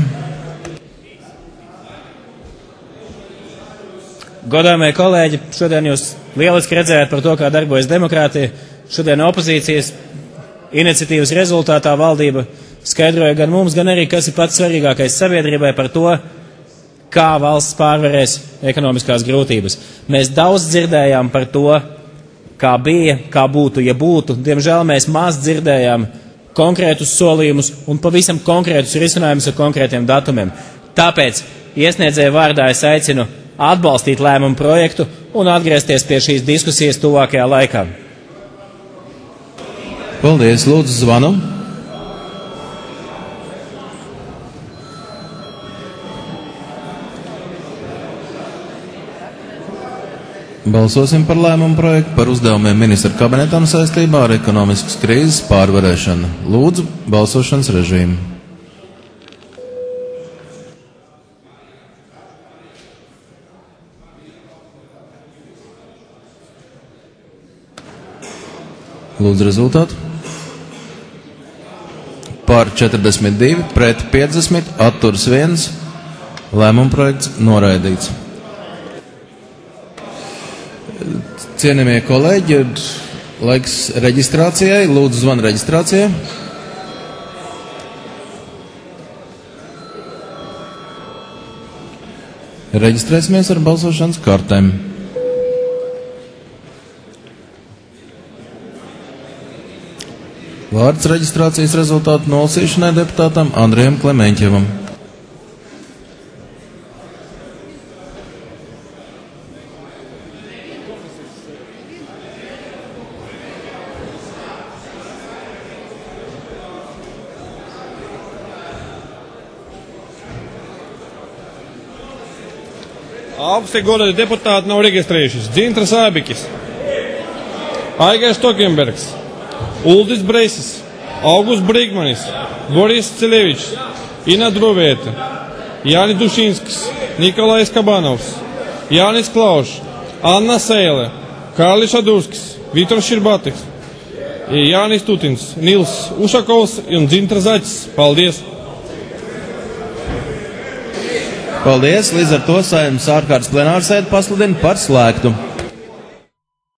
[SPEAKER 2] Godāmie kolēģi, šodien jūs lieliski redzējāt par to, kā darbojas demokrātija. Šodien opozīcijas iniciatīvas rezultātā valdība skaidroja gan mums, gan arī, kas ir pats svarīgākais sabiedrībai par to, kā valsts pārvarēs ekonomiskās grūtības. Mēs daudz dzirdējām par to, kā bija, kā būtu, ja būtu. Diemžēl mēs maz dzirdējām konkrētus solījumus un pavisam konkrētus risinājumus ar konkrētiem datumiem. Tāpēc iesniedzēju vārdā es aicinu atbalstīt lēmumu projektu un atgriezties pie šīs diskusijas tuvākajā laikā.
[SPEAKER 1] Paldies, lūdzu zvanu. Balsosim par lēmumu projektu par uzdevumiem ministra kabinetam saistībā ar ekonomiskas krīzes pārvarēšanu. Lūdzu, balsošanas režīmu. Lūdzu rezultātu. Par četrdesmit divi, pret piecdesmit, atturas viens. Lēmuma projekts noraidīts. Cienījamie kolēģi, laiks reģistrācijai. Lūdzu zvanu reģistrācijai. Reģistrēsimies ar balsošanas kartēm. Vārds reģistrācijas rezultātu nolasīšanai deputātam Andrejam Klemeņķevam.
[SPEAKER 17] Augsti godāti deputāti nav reģistrējušies. Dzintras Ābikis, Aigars Tokenbergs, Uldis Breisis, Augusts Brīgmanis, Boris Celevičs, Ina Drovēta, Jānis Dušinskis, Nikolais Kabanovs, Jānis Klaušs, Anna Sēle, Kārlis Šadurskis, Vitors Širbatis, Jānis Tutins, Nils Ušakovs un Dzintras Zaķis. Paldies!
[SPEAKER 1] Paldies! Līdz ar to Saeimas ārkārtas plenārsēdi pasludina par slēgtu.